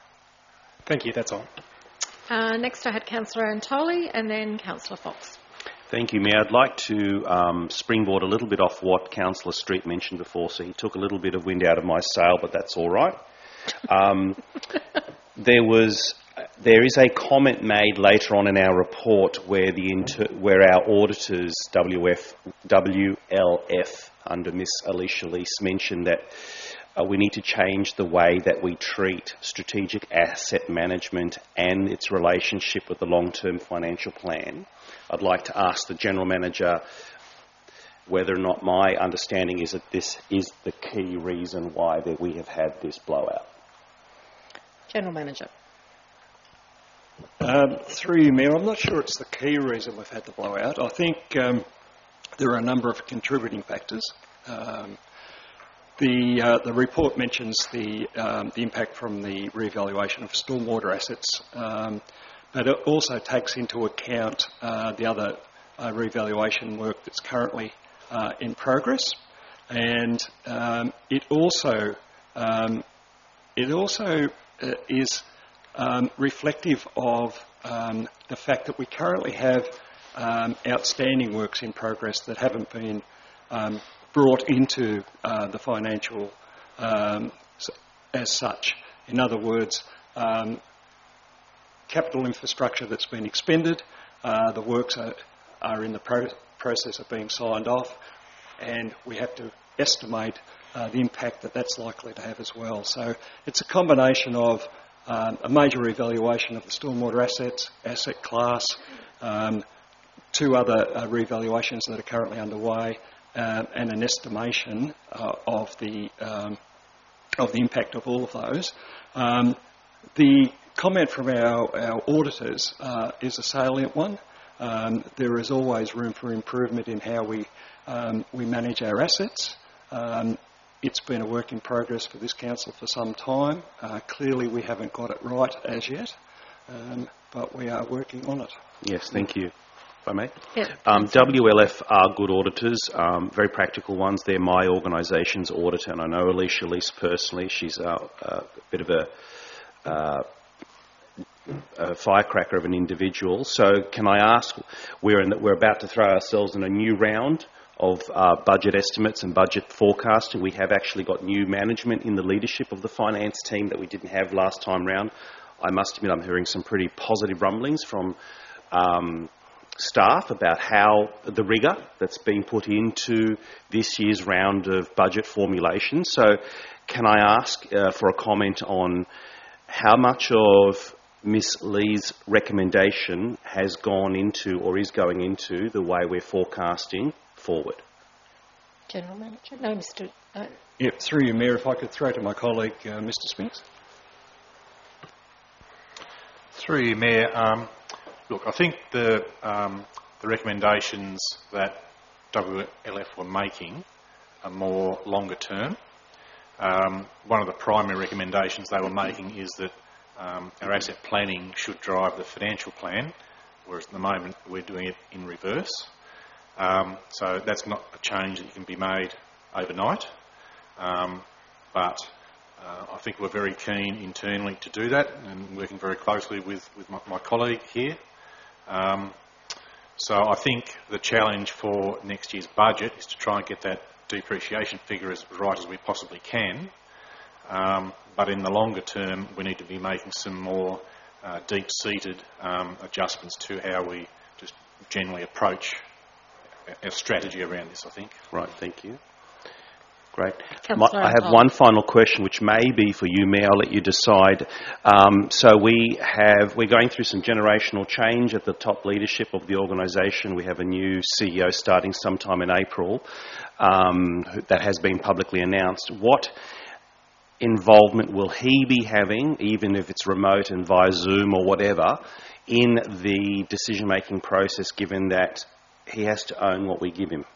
Thank you, that's all. Uh, next I had Councillor Antoli and then Councillor Fox. Thank you, Mayor. I'd like to um, springboard a little bit off what Councillor Street mentioned before, so he took a little bit of wind out of my sail, but that's all right. Um, there was, there is a comment made later on in our report where the inter, where our auditors, W F, W L F, under Miss Alicia Lease, mentioned that Uh, we need to change the way that we treat strategic asset management and its relationship with the long-term financial plan. I'd like to ask the General Manager whether or not my understanding is that this is the key reason why that we have had this blowout. General Manager. Um, through you, Mayor, I'm not sure it's the key reason we've had the blowout. I think um, there are a number of contributing factors. Um, The, uh, the report mentions the, um, the impact from the re-evaluation of stormwater assets, um, but it also takes into account uh, the other uh, re-evaluation work that's currently uh, in progress, and um, it also um, it also uh, is um, reflective of um, the fact that we currently have um, outstanding works in progress that haven't been um, brought into uh, the financial um, as such. In other words, um, capital infrastructure that's been expended, uh, the works are, are in the pro- process of being signed off, and we have to estimate uh, the impact that that's likely to have as well. So it's a combination of um, a major evaluation of the stormwater assets, asset class, um, two other uh, re-evaluations that are currently underway, Uh, and an estimation uh, of the um, of the impact of all of those. Um, the comment from our, our auditors uh, is a salient one. Um, there is always room for improvement in how we um, we manage our assets. Um, it's been a work in progress for this council for some time. Uh, clearly, we haven't got it right as yet, um, but we are working on it. Yes, thank you. If I may. Yeah, um, W L F are good auditors, um, very practical ones. They're my organisation's auditor, and I know Alicia Lease personally. She's a, a bit of a, uh, a firecracker of an individual. So can I ask, we're, in, we're about to throw ourselves in a new round of uh, budget estimates and budget forecasting. We have actually got new management in the leadership of the finance team that we didn't have last time round. I must admit I'm hearing some pretty positive rumblings from Um, staff about how the rigour that's been put into this year's round of budget formulation. So can I ask uh, for a comment on how much of Miss Lee's recommendation has gone into or is going into the way we're forecasting forward. General Manager? No, Mister Uh, Yeah, through you, Mayor, if I could throw to my colleague, uh, Mister Spinks. Through you, Mayor. Um, look, I think the, um, the recommendations that W L F were making are more longer term. Um, one of the primary recommendations they were making is that um, our asset planning should drive the financial plan, whereas at the moment we're doing it in reverse. Um, so that's not a change that can be made overnight. Um, but uh, I think we're very keen internally to do that and working very closely with, with my, my colleague here. Um, so I think the challenge for next year's budget is to try and get that depreciation figure as right as we possibly can. Um, but in the longer term, we need to be making some more uh, deep-seated um, adjustments to how we just generally approach our strategy around this, I think. Right, thank you. Great. Councillor My, I have Paul. one final question, which may be for you, Mayor. I'll let you decide. Um, so we have, we're going through some generational change at the top leadership of the organisation. We have a new C E O starting sometime in April um, that has been publicly announced. What involvement will he be having, even if it's remote and via Zoom or whatever, in the decision-making process, given that he has to own what we give him?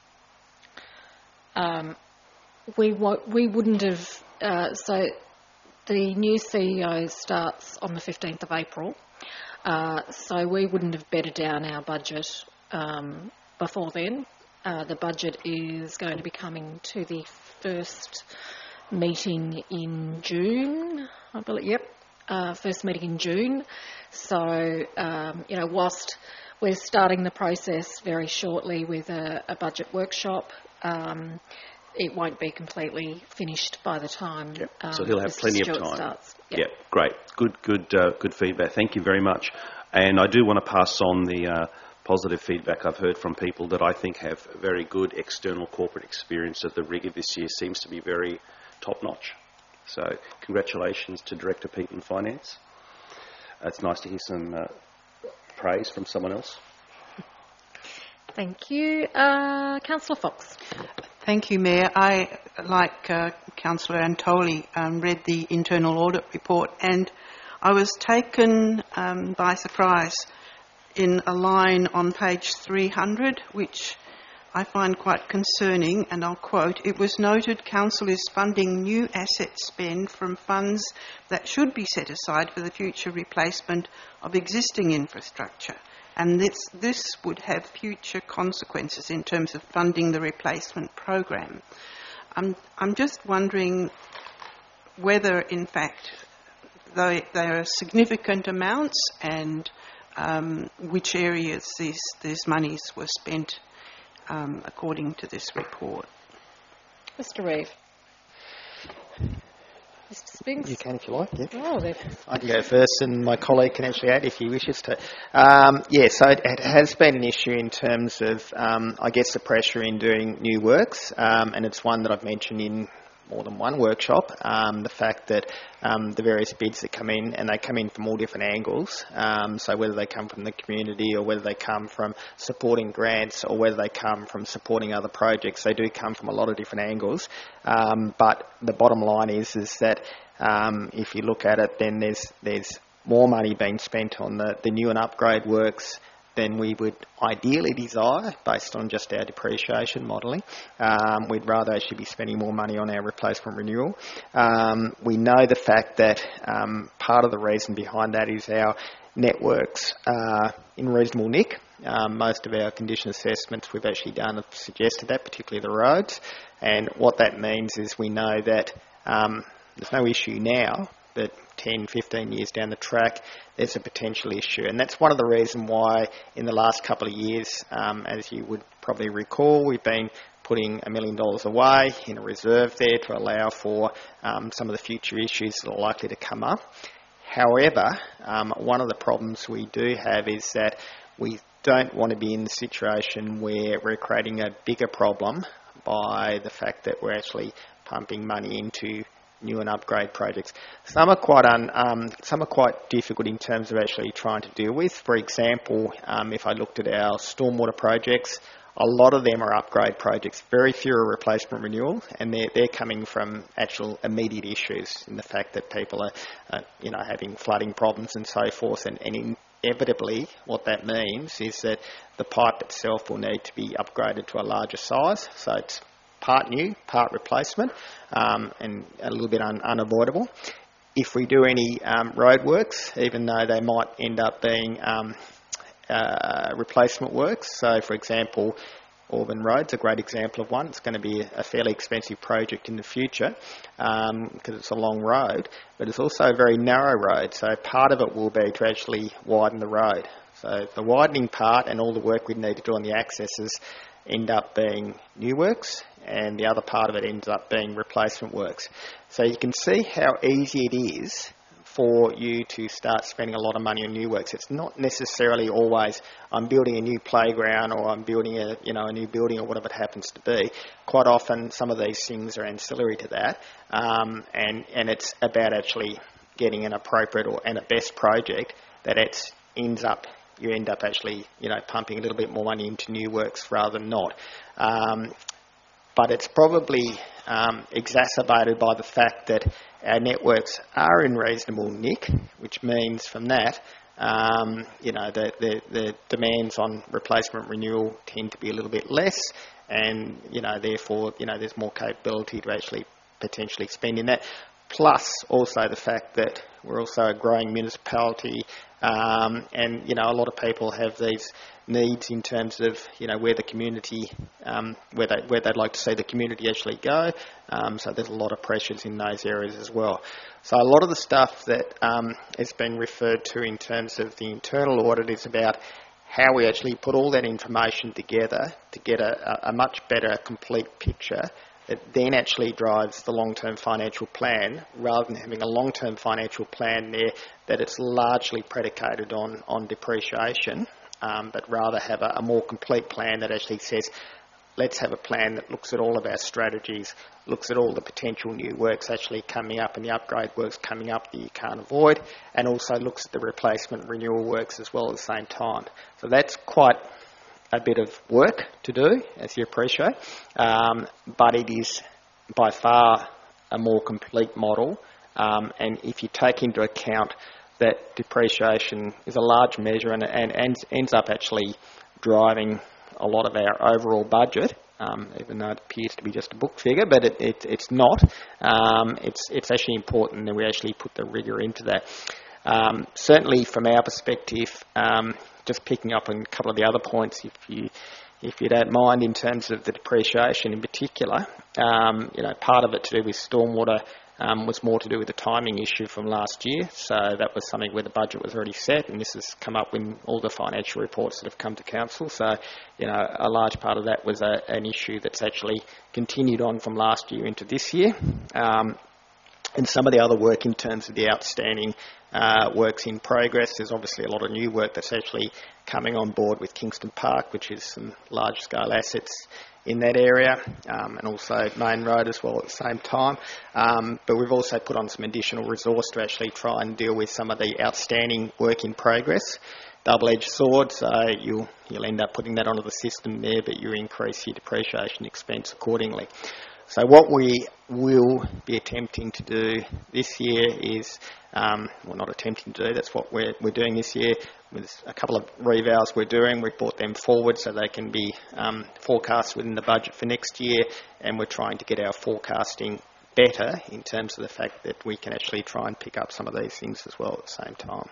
Um, we wa- we wouldn't have. Uh, so the new C E O starts on the fifteenth of April. Uh, so we wouldn't have bedded down our budget um, before then. Uh, the budget is going to be coming to the first meeting in June, I believe. Yep, uh, first meeting in June. So um, you know, whilst we're starting the process very shortly with a, a budget workshop, Um, it won't be completely finished by the time. Yep. Um, so he'll have Mister plenty Stewart of time. Starts. Yep. Yep. Great. Good, good, uh, good feedback. Thank you very much. And I do want to pass on the uh, positive feedback I've heard from people that I think have very good external corporate experience. That the rigor this year seems to be very top-notch. So congratulations to Director People in Finance. Uh, it's nice to hear some uh, praise from someone else. Thank you. Uh, Councillor Fox. Thank you, Mayor. I, like uh, Councillor Antoli, um, read the internal audit report, and I was taken um, by surprise in a line on page three hundred, which I find quite concerning, and I'll quote, "It was noted Council is funding new asset spend from funds that should be set aside for the future replacement of existing infrastructure. And this, this would have future consequences in terms of funding the replacement program." I'm, I'm just wondering whether, in fact, they, they are significant amounts and um, which areas these, these monies were spent um, according to this report. Mister Reeve. Mister Spinks. You can if you like, yeah. Oh, they're... I can go first and my colleague can actually add if he wishes to. Um, yeah, so it, it has been an issue in terms of, um, I guess, the pressure in doing new works, um, and it's one that I've mentioned in more than one workshop, um, the fact that um, the various bids that come in, and they come in from all different angles, um, so whether they come from the community or whether they come from supporting grants or whether they come from supporting other projects, they do come from a lot of different angles. Um, but the bottom line is, is that um, if you look at it, then there's there's more money being spent on the, the new and upgrade works than we would ideally desire based on just our depreciation modelling. Um, we'd rather actually be spending more money on our replacement renewal. Um, we know the fact that um, part of the reason behind that is our networks are in reasonable nick. Um, most of our condition assessments we've actually done have suggested that, particularly the roads. And what that means is we know that um, there's no issue now, but ten, fifteen years down the track, there's a potential issue. And that's one of the reasons why in the last couple of years, um, as you would probably recall, we've been putting a million dollars away in a reserve there to allow for um, some of the future issues that are likely to come up. However, um, one of the problems we do have is that we don't want to be in the situation where we're creating a bigger problem by the fact that we're actually pumping money into new and upgrade projects. Some are quite un, um, some are quite difficult in terms of actually trying to deal with. For example, um, if I looked at our stormwater projects, a lot of them are upgrade projects. Very few are replacement renewal, and they're, they're coming from actual immediate issues in the fact that people are, uh, you know, having flooding problems and so forth. And, and inevitably, what that means is that the pipe itself will need to be upgraded to a larger size. So it's part new, part replacement, um, and a little bit un- unavoidable. If we do any um, roadworks, even though they might end up being um, Uh, replacement works. So, for example, Auburn Road's a great example of one. It's going to be a fairly expensive project in the future because um, it's a long road, but it's also a very narrow road. So part of it will be to actually widen the road. So the widening part and all the work we need to do on the accesses end up being new works, and the other part of it ends up being replacement works. So you can see how easy it is for you to start spending a lot of money on new works. It's not necessarily always I'm building a new playground or I'm building a you know a new building or whatever it happens to be. Quite often some of these things are ancillary to that, um, and and it's about actually getting an appropriate or and a best project that it ends up you end up actually you know pumping a little bit more money into new works rather than not. Um, but it's probably um, exacerbated by the fact that our networks are in reasonable nick, which means from that, um, you know, the, the, the demands on replacement renewal tend to be a little bit less, and, you know, therefore, you know, there's more capability to actually potentially spend in that. Plus, also the fact that we're also a growing municipality, um, and, you know, a lot of people have these needs in terms of, you know, where the community, um, where, they, where they'd like to see the community actually go. Um, so there's a lot of pressures in those areas as well. So a lot of the stuff that um, is being referred to in terms of the internal audit is about how we actually put all that information together to get a, a much better complete picture that then actually drives the long-term financial plan, rather than having a long-term financial plan there that it's largely predicated on, on depreciation, um, but rather have a, a more complete plan that actually says, let's have a plan that looks at all of our strategies, looks at all the potential new works actually coming up and the upgrade works coming up that you can't avoid, and also looks at the replacement renewal works as well at the same time. So that's quite a bit of work to do, as you appreciate, um, but it is by far a more complete model, um, and if you take into account that depreciation is a large measure and, and, and ends up actually driving a lot of our overall budget, um, even though it appears to be just a book figure, but it, it, it's not. Um, it's, it's actually important that we actually put the rigour into that. Um, certainly from our perspective, um, just picking up on a couple of the other points, if you if you don't mind, in terms of the depreciation in particular, um, you know, part of it to do with stormwater um, was more to do with the timing issue from last year. So that was something where the budget was already set, and this has come up in all the financial reports that have come to council. So, you know, a large part of that was a, an issue that's actually continued on from last year into this year. Um, and some of the other work in terms of the outstanding uh, works in progress, there's obviously a lot of new work that's actually coming on board with Kingston Park, which is some large-scale assets in that area, um, and also Main Road as well at the same time. Um, but we've also put on some additional resource to actually try and deal with some of the outstanding work in progress. Double-edged sword, so you'll, you'll end up putting that onto the system there, but you increase your depreciation expense accordingly. So what we will be attempting to do this year is, um, well, not attempting to do, that's what we're, we're doing this year. With a couple of revals we're doing, we've brought them forward so they can be um, forecast within the budget for next year, and we're trying to get our forecasting better in terms of the fact that we can actually try and pick up some of these things as well at the same time.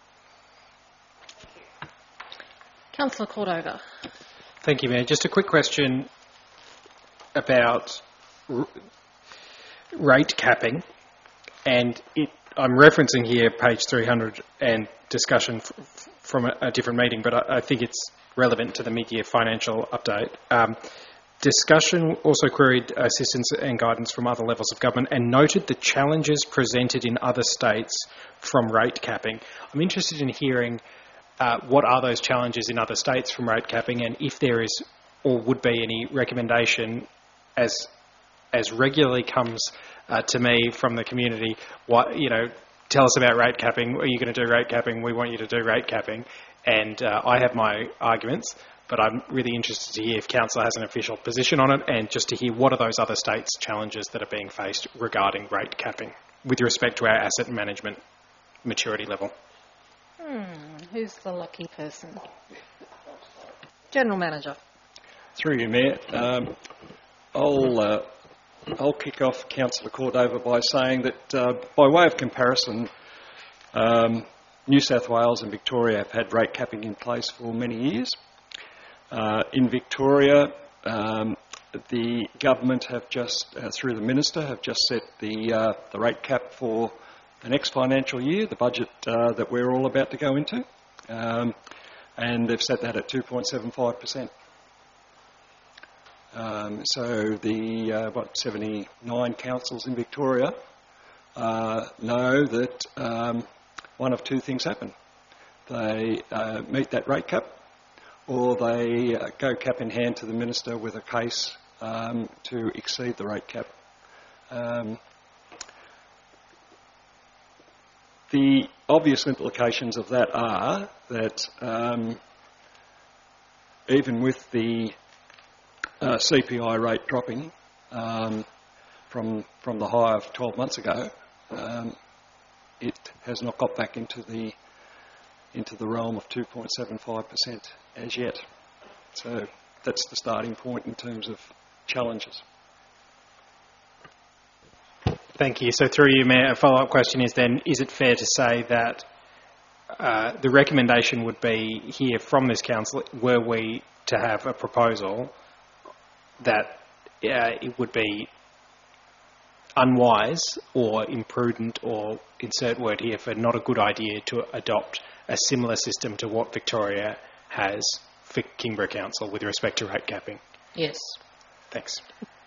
Councillor Cordova. Thank you, Mayor. Just a quick question about r- rate capping, and it, I'm referencing here page three hundred and discussion f- f- from a, a different meeting, but I, I think it's relevant to the mid-year financial update. Um, discussion also queried assistance and guidance from other levels of government and noted the challenges presented in other states from rate capping. I'm interested in hearing uh, what are those challenges in other states from rate capping, and if there is or would be any recommendation as as regularly comes uh, to me from the community, what, you know, tell us about rate capping. Are you going to do rate capping? We want you to do rate capping. And uh, I have my arguments, but I'm really interested to hear if Council has an official position on it, and just to hear what are those other states' challenges that are being faced regarding rate capping with respect to our asset management maturity level. Hmm, who's the lucky person? General Manager. Through you, Mayor. Um, I'll, uh, I'll kick off Councillor Cordova by saying that, uh, by way of comparison, um, New South Wales and Victoria have had rate capping in place for many years. Uh, in Victoria, um, the government have just, uh, through the Minister, have just set the, uh, the rate cap for the next financial year, the budget uh, that we're all about to go into, um, and they've set that at two point seven five percent. Um, so the, uh, what, seventy-nine councils in Victoria uh, know that um, one of two things happen. They uh, meet that rate cap, or they uh, go cap in hand to the Minister with a case um, to exceed the rate cap. Um, the obvious implications of that are that um, even with the uh, C P I rate dropping um, from from the high of twelve months ago, um, it has not got back into the into the realm of two point seven five percent as yet. So that's the starting point in terms of challenges. Thank you. So through you, Mayor, a follow-up question is then, is it fair to say that uh, the recommendation would be here from this council, were we to have a proposal, that uh, it would be unwise or imprudent, or insert word here for not a good idea, to adopt a similar system to what Victoria has for Kingborough Council with respect to rate capping? Yes. Thanks.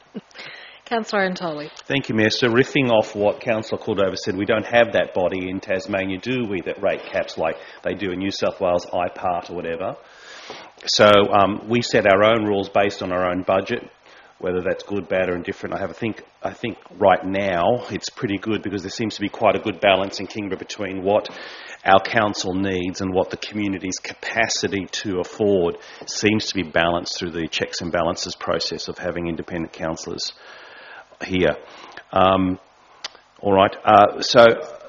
Councillor Antoli. Thank you, Mayor. So riffing off what Councillor Cordova said, we don't have that body in Tasmania, do we, that rate caps like they do in New South Wales, I P A R T or whatever. So um, we set our own rules based on our own budget. Whether that's good, bad or indifferent, I have a think. I think right now it's pretty good, because there seems to be quite a good balance in Kingborough between what our council needs and what the community's capacity to afford seems to be balanced through the checks and balances process of having independent councillors here. Um, all right. Uh, so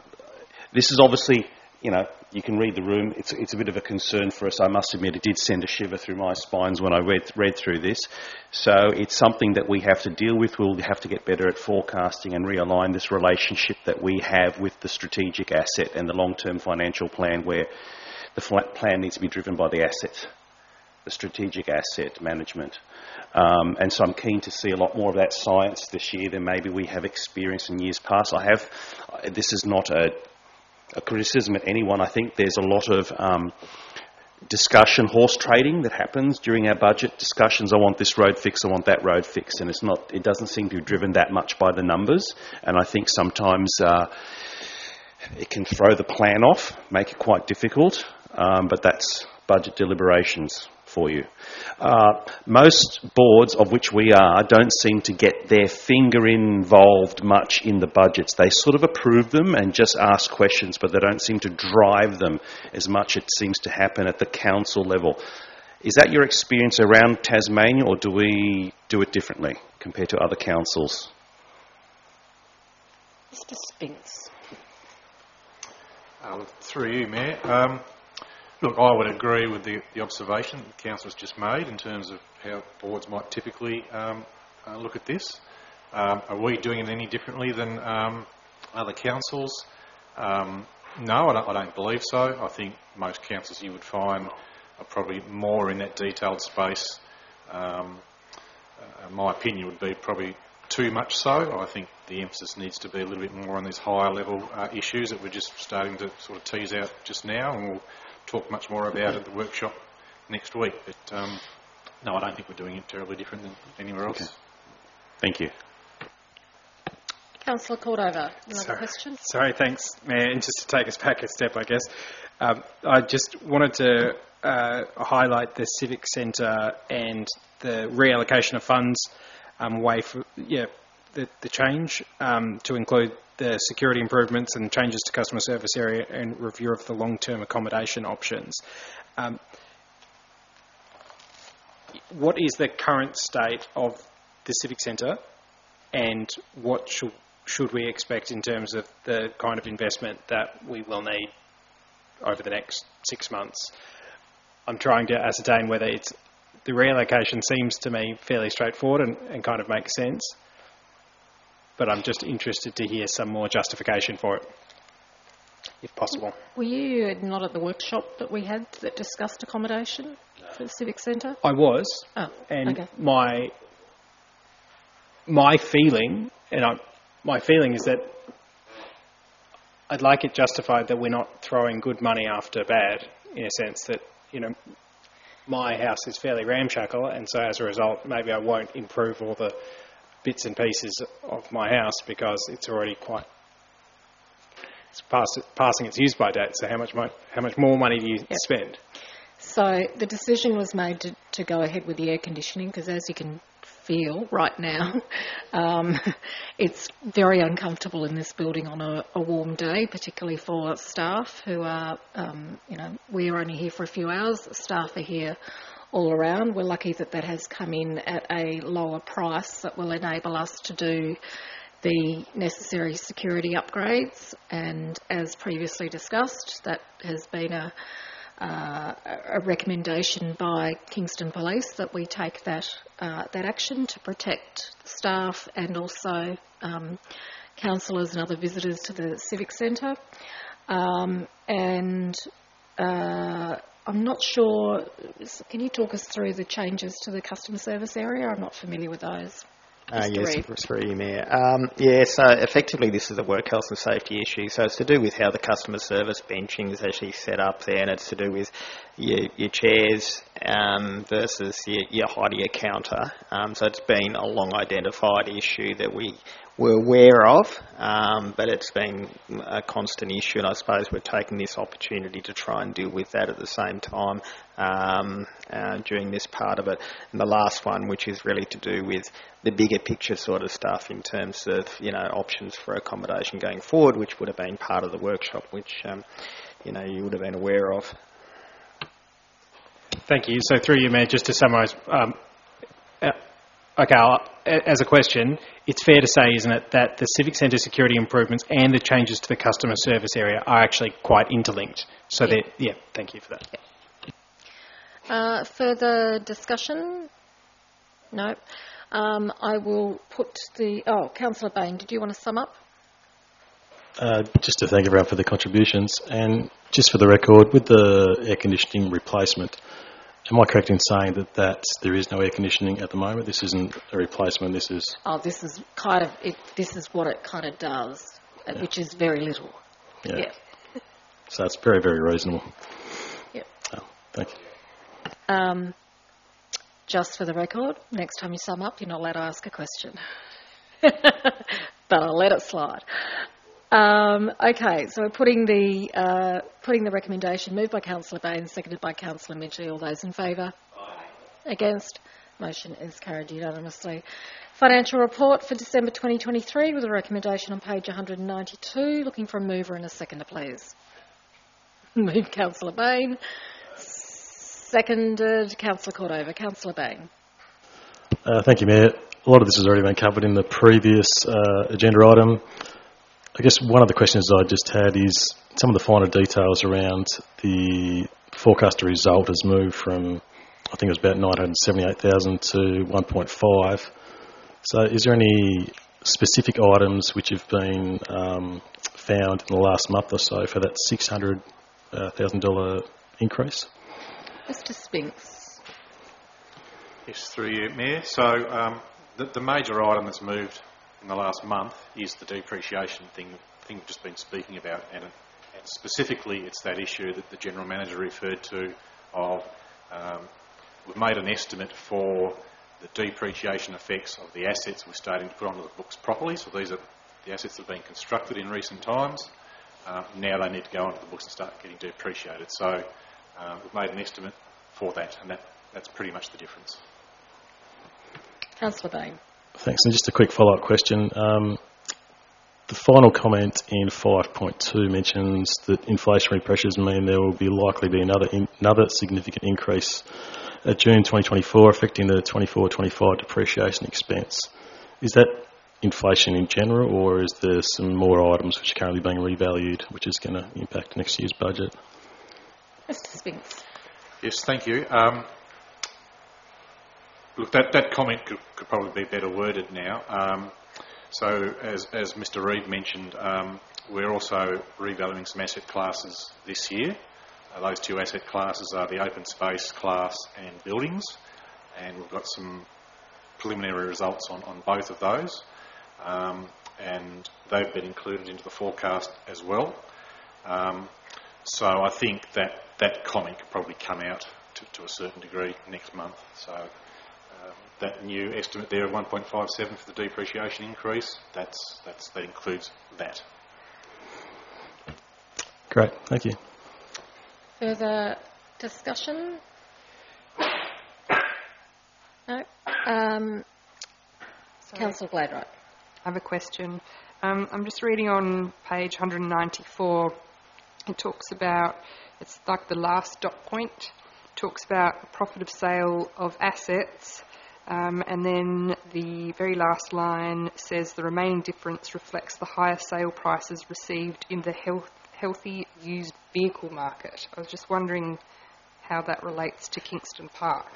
this is obviously, you know, you can read the room. It's, it's a bit of a concern for us. I must admit, it did send a shiver through my spines when I read, read through this. So it's something that we have to deal with. We'll have to get better at forecasting and realign this relationship that we have with the strategic asset and the long-term financial plan, where the plan needs to be driven by the asset, the strategic asset management. Um, and so I'm keen to see a lot more of that science this year than maybe we have experienced in years past. I have, this is not a a criticism at anyone. I think there's a lot of um, discussion, horse trading that happens during our budget discussions. I want this road fixed, I want that road fixed, and it's not. It doesn't seem to be driven that much by the numbers. And I think sometimes uh, it can throw the plan off, make it quite difficult. Um, but that's budget deliberations for you. Uh, most boards, of which we are, don't seem to get their finger involved much in the budgets. They sort of approve them and just ask questions, but they don't seem to drive them as much. It seems to happen at the council level. Is that your experience around Tasmania, or do we do it differently compared to other councils? Mister Spinks. Um, through you, Mayor. Um, Look, I would agree with the, the observation that the Council has just made in terms of how boards might typically um, uh, look at this. Um, are we doing it any differently than um, other councils? Um, no, I don't, I don't believe so. I think most councils you would find are probably more in that detailed space. Um, uh, my opinion would be probably too much so. I think the emphasis needs to be a little bit more on these higher level uh, issues that we're just starting to sort of tease out just now, and we'll talk much more about at the workshop next week. But um, no, I don't think we're doing it terribly different than anywhere else. Okay. Thank you. Councillor Cordova, another sorry, question? Sorry, thanks, Mayor. And just to take us back a step, I guess, um, I just wanted to uh, highlight the Civic Centre and the reallocation of funds um, away for, yeah, the, the change um, to include the security improvements and changes to customer service area and review of the long-term accommodation options. Um, what is the current state of the Civic Centre, and what should, should we expect in terms of the kind of investment that we will need over the next six months? I'm trying to ascertain whether it's the reallocation seems to me fairly straightforward and, and kind of makes sense, but I'm just interested to hear some more justification for it, if possible. Were you not at the workshop that we had that discussed accommodation for the Civic Centre? I was, oh, and okay. my my feeling, and I, my feeling is that I'd like it justified that we're not throwing good money after bad, in a sense that, you know, my house is fairly ramshackle, and so as a result, maybe I won't improve all the bits and pieces of my house because it's already quite it's past, passing its use-by date. So how much mo- how much more money do you yep. spend? So the decision was made to, to go ahead with the air conditioning because, as you can feel right now, um, it's very uncomfortable in this building on a, a warm day, particularly for staff who are, um, you know, we're only here for a few hours. Staff are here all around. We're lucky that that has come in at a lower price that will enable us to do the necessary security upgrades, and as previously discussed, that has been a Uh, a recommendation by Kingston Police that we take that uh, that action to protect the staff and also um, councillors and other visitors to the Civic Centre. Um, and uh, I'm not sure, can you talk us through the changes to the customer service area? I'm not familiar with those. Uh, yes, through you, Mayor. Um, yeah, so effectively this is a work health and safety issue. So it's to do with how the customer service benching is actually set up there, and it's to do with your, your chairs um, versus your, your height of your counter. Um, so it's been a long identified issue that we were aware of, um, but it's been a constant issue, and I suppose we're taking this opportunity to try and deal with that at the same time um, uh, during this part of it. And the last one, which is really to do with the bigger picture sort of stuff in terms of, you know, options for accommodation going forward, which would have been part of the workshop, which, um, you know, you would have been aware of. Thank you. So through you, Mayor, just to summarise, um, uh, okay, I'll, as a question, it's fair to say, isn't it, that the Civic Centre security improvements and the changes to the customer service area are actually quite interlinked? So yeah, yeah thank you for that. Yeah. Uh, further discussion? No. Um, I will put the... Oh, Councillor Bain, did you want to sum up? Uh, just to thank everyone for the contributions, and just for the record, with the air conditioning replacement, am I correct in saying that, that there is no air conditioning at the moment? This isn't a replacement, this is... Oh, this is kind of... It, this is what it kind of does, yeah. Which is very little. Yeah. yeah. So it's very, very reasonable. Yep. Oh, thank you. Um, just for the record, next time you sum up, you're not allowed to ask a question. But I'll let it slide. Um, okay, so we're putting the uh, putting the recommendation moved by Councillor Bain, seconded by Councillor Midgley. All those in favour? Aye. Against? Motion is carried unanimously. Financial report for December twenty twenty-three with a recommendation on page one hundred ninety-two. Looking for a mover and a seconder, please. Moved Councillor Bain. Seconded Councillor Cordova. Councillor Bain. Uh, thank you, Mayor. A lot of this has already been covered in the previous uh, agenda item. I guess one of the questions I just had is some of the finer details around the forecast result has moved from, I think it was about nine hundred seventy-eight thousand to one point five. So is there any specific items which have been um, found in the last month or so for that six hundred thousand dollars increase? Mister Spinks. Yes, through you, Mayor. So um, the, the major item that's moved in the last month is the depreciation thing, thing we've just been speaking about, and, and specifically it's that issue that the General Manager referred to of um, we've made an estimate for the depreciation effects of the assets we're starting to put onto the books properly. So these are the assets that have been constructed in recent times. Uh, now they need to go onto the books and start getting depreciated. So uh, we've made an estimate for that, and that, that's pretty much the difference. Councillor Bain. Thanks. And just a quick follow-up question. Um, the final comment in five point two mentions that inflationary pressures mean there will be likely be another in, another significant increase at June twenty twenty-four, affecting the twenty-four twenty-five depreciation expense. Is that inflation in general, or is there some more items which are currently being revalued, which is going to impact next year's budget? Mister Spinks. Yes, thank you. Um, look, that, that comment could, could probably be better worded now. Um, so, as, as Mister Reid mentioned, um, we're also revaluing some asset classes this year. Uh, those two asset classes are the open space class and buildings, and we've got some preliminary results on, on both of those. Um, and they've been included into the forecast as well. Um, so I think that that comment could probably come out to, to a certain degree next month. So um, that new estimate there of one point five seven for the depreciation increase, that's, that's, that includes that. Great, thank you. Further discussion? No? Um, Councillor Gladright. I have a question. Um, I'm just reading on page one ninety-four. It talks about, it's like the last dot point, it talks about profit of sale of assets, um, and then the very last line says the remaining difference reflects the higher sale prices received in the health, healthy used vehicle market. I was just wondering how that relates to Kingston Park.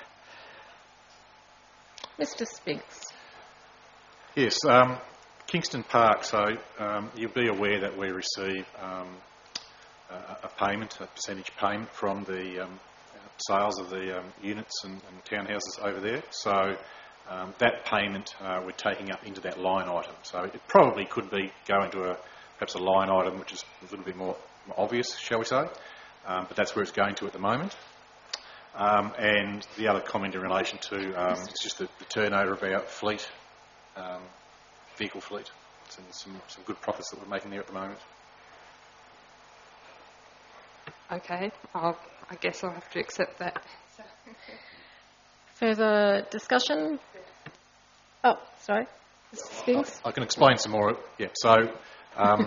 Mister Spinks. Yes, um, Kingston Park, so um, you'll be aware that we receive um, a, a payment, a percentage payment from the um, sales of the um, units and, and townhouses over there. So um, that payment uh, we're taking up into that line item. So it probably could be go into a perhaps a line item which is a little bit more, more obvious, shall we say, um, but that's where it's going to at the moment. Um, and the other comment in relation to um, it's just the, the turnover of our fleet. Um, vehicle fleet. Some, some, some good profits that we're making there at the moment. Okay, I'll, I guess I'll have to accept that. Further discussion? Oh, sorry. Mister Spinks? I, I can explain some more. Yeah, so um,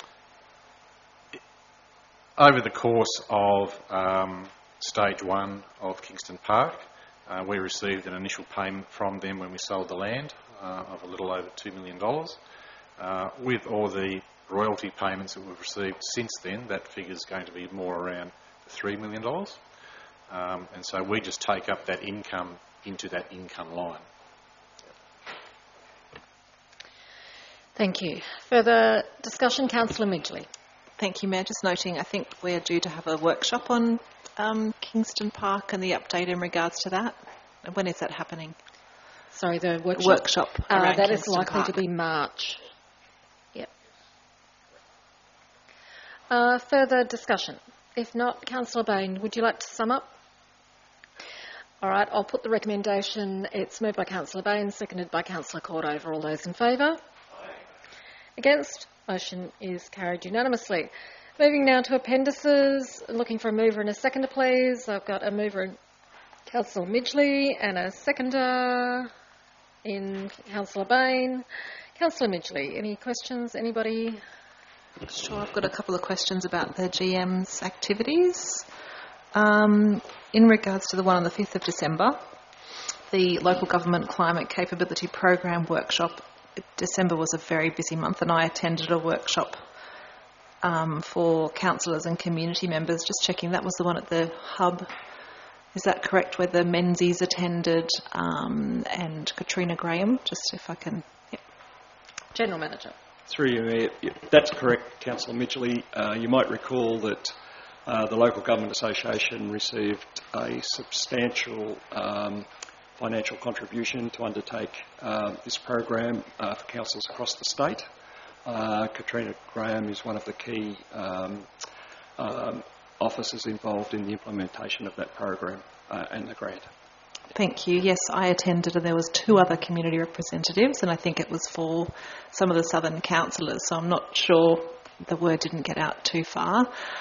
over the course of um, stage one of Kingston Park, uh, we received an initial payment from them when we sold the land. Uh, of a little over two million dollars. Uh, with all the royalty payments that we've received since then, that figure is going to be more around three million dollars. Um, and so we just take up that income into that income line. Thank you. Further discussion, Councillor Midgley. Thank you, Mayor. Just noting, I think we're due to have a workshop on um, Kingston Park and the update in regards to that. When is that happening? Sorry, the workshop. Workshop. Uh, that is Kingston likely Park. to be March. Yep. Uh, further discussion? If not, Councillor Bain, would you like to sum up? All right, I'll put the recommendation. It's moved by Councillor Bain, seconded by Councillor Cordover. All those in favour? Against? Motion is carried unanimously. Moving now to appendices. Looking for a mover and a seconder, please. I've got a mover, Councillor Midgley, and a seconder in Councillor Bain. Councillor Midgley, any questions? Anybody? Sure, I've got a couple of questions about the G M's activities. Um, in regards to the one on the fifth of December, the Local Government Climate Capability Program workshop. December was a very busy month and I attended a workshop um, for councillors and community members. Just checking, that was the one at the hub. Is that correct, where the Menzies attended um, and Katrina Graham? Just if I can... Yep. General Manager. Through you, Mayor. Yeah, that's correct, Councillor Midgley. Uh, you might recall that uh, the Local Government Association received a substantial um, financial contribution to undertake uh, this program uh, for councils across the state. Uh, Katrina Graham is one of the key um, um, officers involved in the implementation of that program uh, and the grant. Thank you. Yes, I attended and there was two other community representatives and I think it was for some of the southern councillors, so I'm not sure the word didn't get out too far.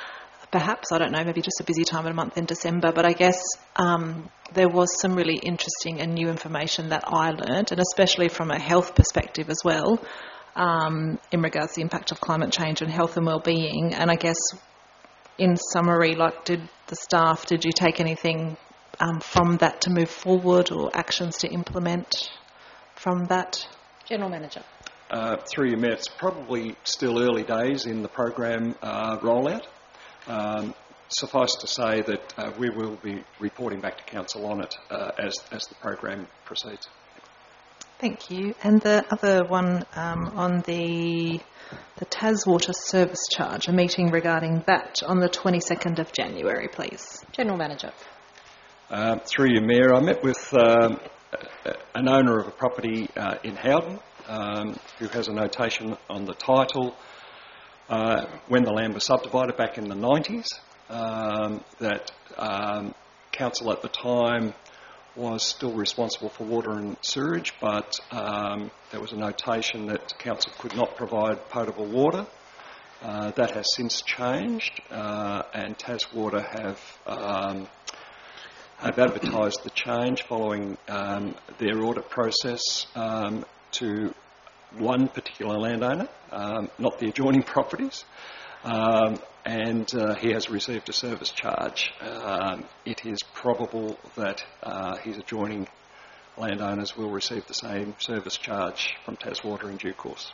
perhaps, I don't know, maybe just a busy time of the month in December, but I guess um, there was some really interesting and new information that I learned, and especially from a health perspective as well, um, in regards to the impact of climate change and health and well-being. And I guess, in summary, like, did the staff, did you take anything um, from that to move forward or actions to implement from that? General Manager. Uh, through you, Mayor, it's probably still early days in the program uh, rollout. Um, suffice to say that uh, we will be reporting back to Council on it uh, as, as the program proceeds. Thank you. And the other one um, on the the Taswater service charge, a meeting regarding that on the twenty-second of January, please. General Manager. Uh, through you, Mayor, I met with um, an owner of a property uh, in Howden um, who has a notation on the title uh, when the land was subdivided back in the nineties, um, that um, Council at the time was still responsible for water and sewerage, but um, there was a notation that Council could not provide potable water. Uh, that has since changed, uh, and Taswater have um, have advertised the change following um, their audit process um, to one particular landowner, um, not the adjoining properties, um, and uh, he has received a service charge. Um, it is probable that uh, his adjoining landowners will receive the same service charge from Taswater in due course.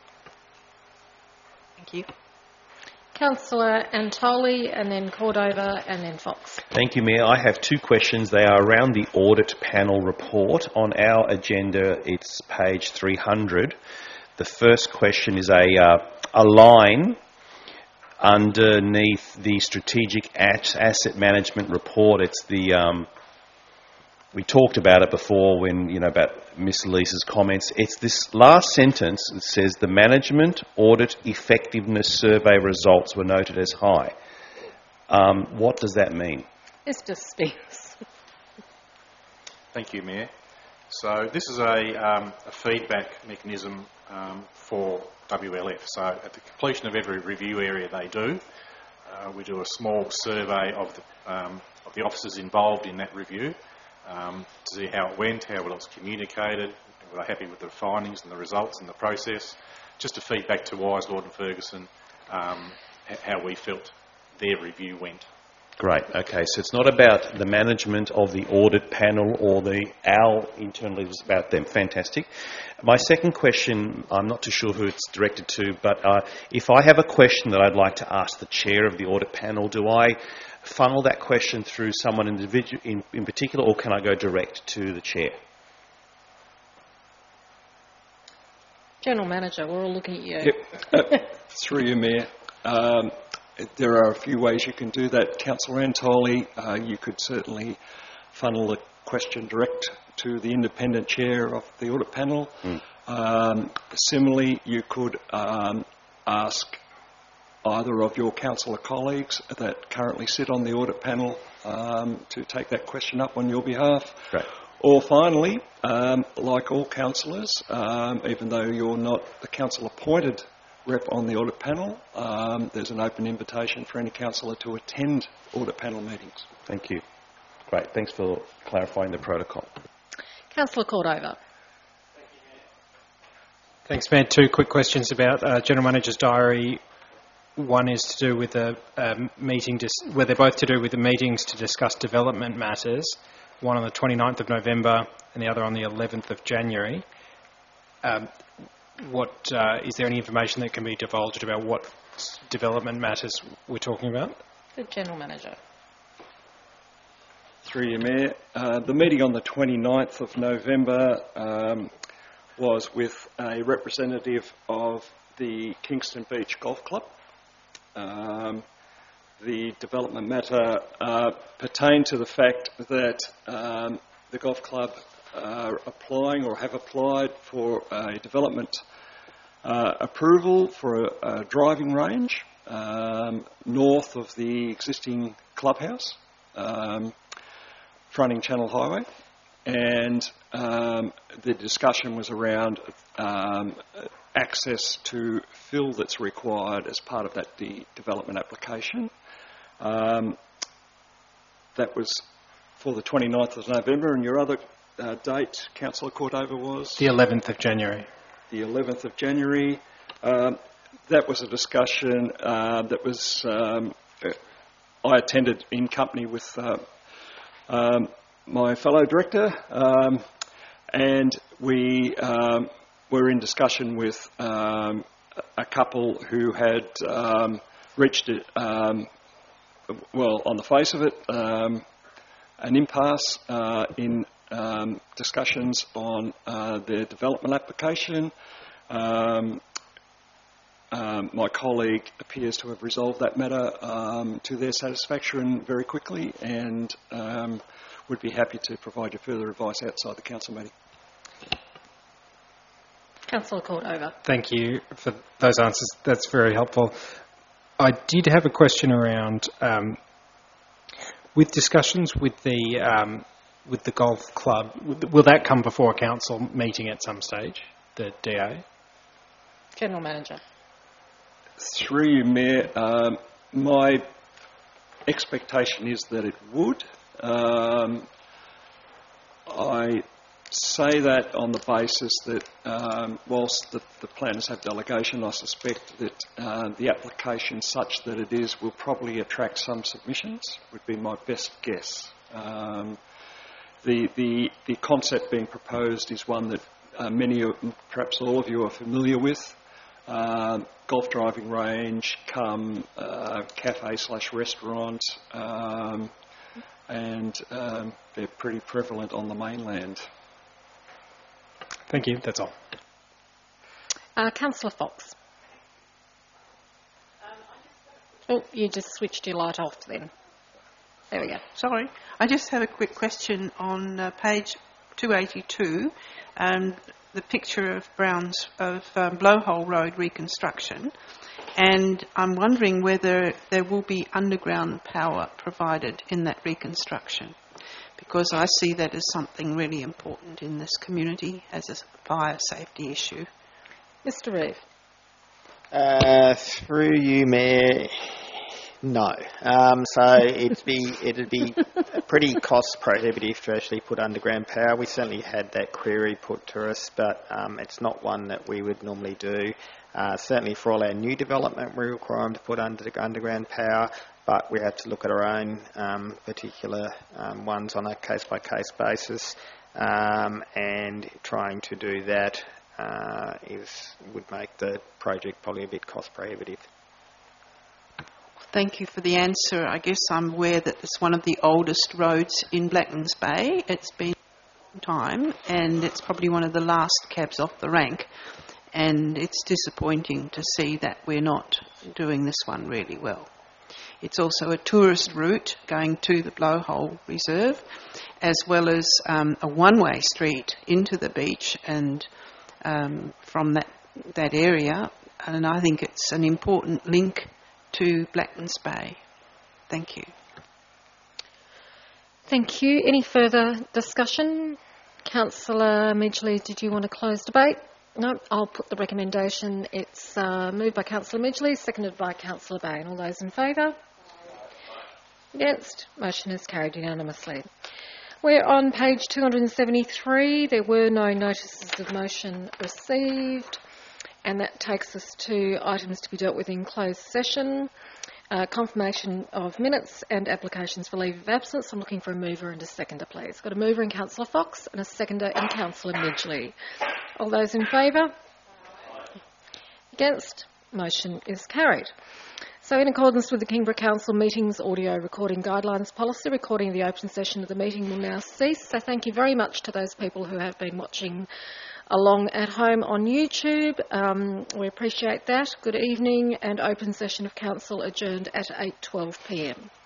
Thank you. Councillor Antoli, and then Cordova, and then Fox. Thank you, Mayor. I have two questions. They are around the audit panel report. On our agenda, it's page three hundred. The first question is a, uh, a line underneath the strategic asset management report. It's the um, we talked about it before when, you know, about Miss Lisa's comments. It's this last sentence that says the management audit effectiveness survey results were noted as high. Um, what does that mean? Mister Spears. Thank you, Mayor. So this is a, um, a feedback mechanism um, for W L F. So at the completion of every review area they do, uh, we do a small survey of the, um, of the officers involved in that review, Um, to see how it went, how well it was communicated, were they happy with the findings and the results and the process, just to feed back to Wise, Lord and Ferguson um, how we felt their review went. Great, okay, so it's not about the management of the audit panel or the our internally, it's about them. Fantastic. My second question, I'm not too sure who it's directed to, but uh, if I have a question that I'd like to ask the chair of the audit panel, do I funnel that question through someone individual in, in particular, or can I go direct to the chair? General Manager, we're all looking at you. Yep. Uh, through you, Mayor. Um, there are a few ways you can do that. Councillor Antoli, uh, you could certainly funnel the question direct to the independent chair of the audit panel. Mm. Um, similarly, you could um, ask either of your councillor colleagues that currently sit on the audit panel um, to take that question up on your behalf. Great. Or finally, um, like all councillors, um, even though you're not the council-appointed rep on the audit panel, um, there's an open invitation for any councillor to attend audit panel meetings. Thank you. Great. Thanks for clarifying the protocol. Councillor Cordova. Thanks, Mayor. Two quick questions about uh, General Manager's diary. One is to do with a um, meeting, dis- where they're both to do with the meetings to discuss development matters, one on the twenty-ninth of November and the other on the eleventh of January. Um, what uh, is there any information that can be divulged about what development matters we're talking about? The General Manager. Through you, Mayor. Uh, the meeting on the twenty-ninth of November um, was with a representative of the Kingston Beach Golf Club. Um, the development matter uh, pertained to the fact that um, the golf club are applying or have applied for a development uh, approval for a, a driving range um, north of the existing clubhouse, um, fronting Channel Highway, and um, the discussion was around um, access to fill that's required as part of that de- development application. Um, that was for the twenty-ninth of November, and your other uh, date, Councillor Cordova, was? The eleventh of January. The eleventh of January. Um, that was a discussion uh, that was um, I attended in company with uh, um, my fellow director, um, and we um, were in discussion with um, a couple who had um, reached it, um, well, on the face of it, um, an impasse uh, in um, discussions on uh, their development application. Um, um, my colleague appears to have resolved that matter um, to their satisfaction very quickly, and um, would be happy to provide you further advice outside the council meeting. Councillor Cordova. Thank you for those answers. That's very helpful. I did have a question around um, with discussions with the um, with the golf club. Will that come before a council meeting at some stage? The D A. General Manager. Through you, Mayor, um, my expectation is that it would. Um, I say that on the basis that um, whilst the, the planners have delegation, I suspect that uh, the application such that it is will probably attract some submissions, would be my best guess. Um, the, the, the concept being proposed is one that uh, many, of, perhaps all of you are familiar with. Um, golf driving range, come uh, cafe slash restaurant, um, and um, they're pretty prevalent on the mainland. Thank you. That's all. Uh, Councillor Fox. Oh, you just switched your light off then. There we go. Sorry. I just have a quick question on uh, page two eighty-two, um, the picture of Brown's of um, Blowhole Road reconstruction, and I'm wondering whether there will be underground power provided in that reconstruction, because I see that as something really important in this community as a fire safety issue. Mister Reeve. Uh, through you, Mayor, no. Um, so it'd be it'd be pretty cost prohibitive to actually put underground power. We certainly had that query put to us, but um, it's not one that we would normally do. Uh, certainly for all our new development, we require them to put under, underground power, but we have to look at our own um, particular um, ones on a case-by-case basis, um, and trying to do that uh, is would make the project probably a bit cost prohibitive. Thank you for the answer. I guess I'm aware that it's one of the oldest roads in Blackmans Bay. It's been a long time, and it's probably one of the last cabs off the rank. And it's disappointing to see that we're not doing this one really well. It's also a tourist route going to the Blowhole Reserve, as well as um, a one-way street into the beach and um, from that that area. And I think it's an important link to Blackmans Bay. Thank you. Thank you. Any further discussion? Councillor Midgley, did you want to close debate? No, I'll put the recommendation. It's uh, moved by Councillor Midgley, seconded by Councillor Bain. All those in favour? Against? Motion is carried unanimously. We're on page two hundred seventy-three. There were no notices of motion received. And that takes us to items to be dealt with in closed session. Uh, confirmation of minutes and applications for leave of absence. I'm looking for a mover and a seconder, please. Got a mover in Councillor Fox and a seconder in Councillor Midgley. All those in favour? Against? Motion is carried. So in accordance with the Kingborough Council Meetings Audio Recording Guidelines Policy, recording of the open session of the meeting will now cease. So thank you very much to those people who have been watching along at home on YouTube. Um, we appreciate that. Good evening, and open session of Council adjourned at eight twelve p m.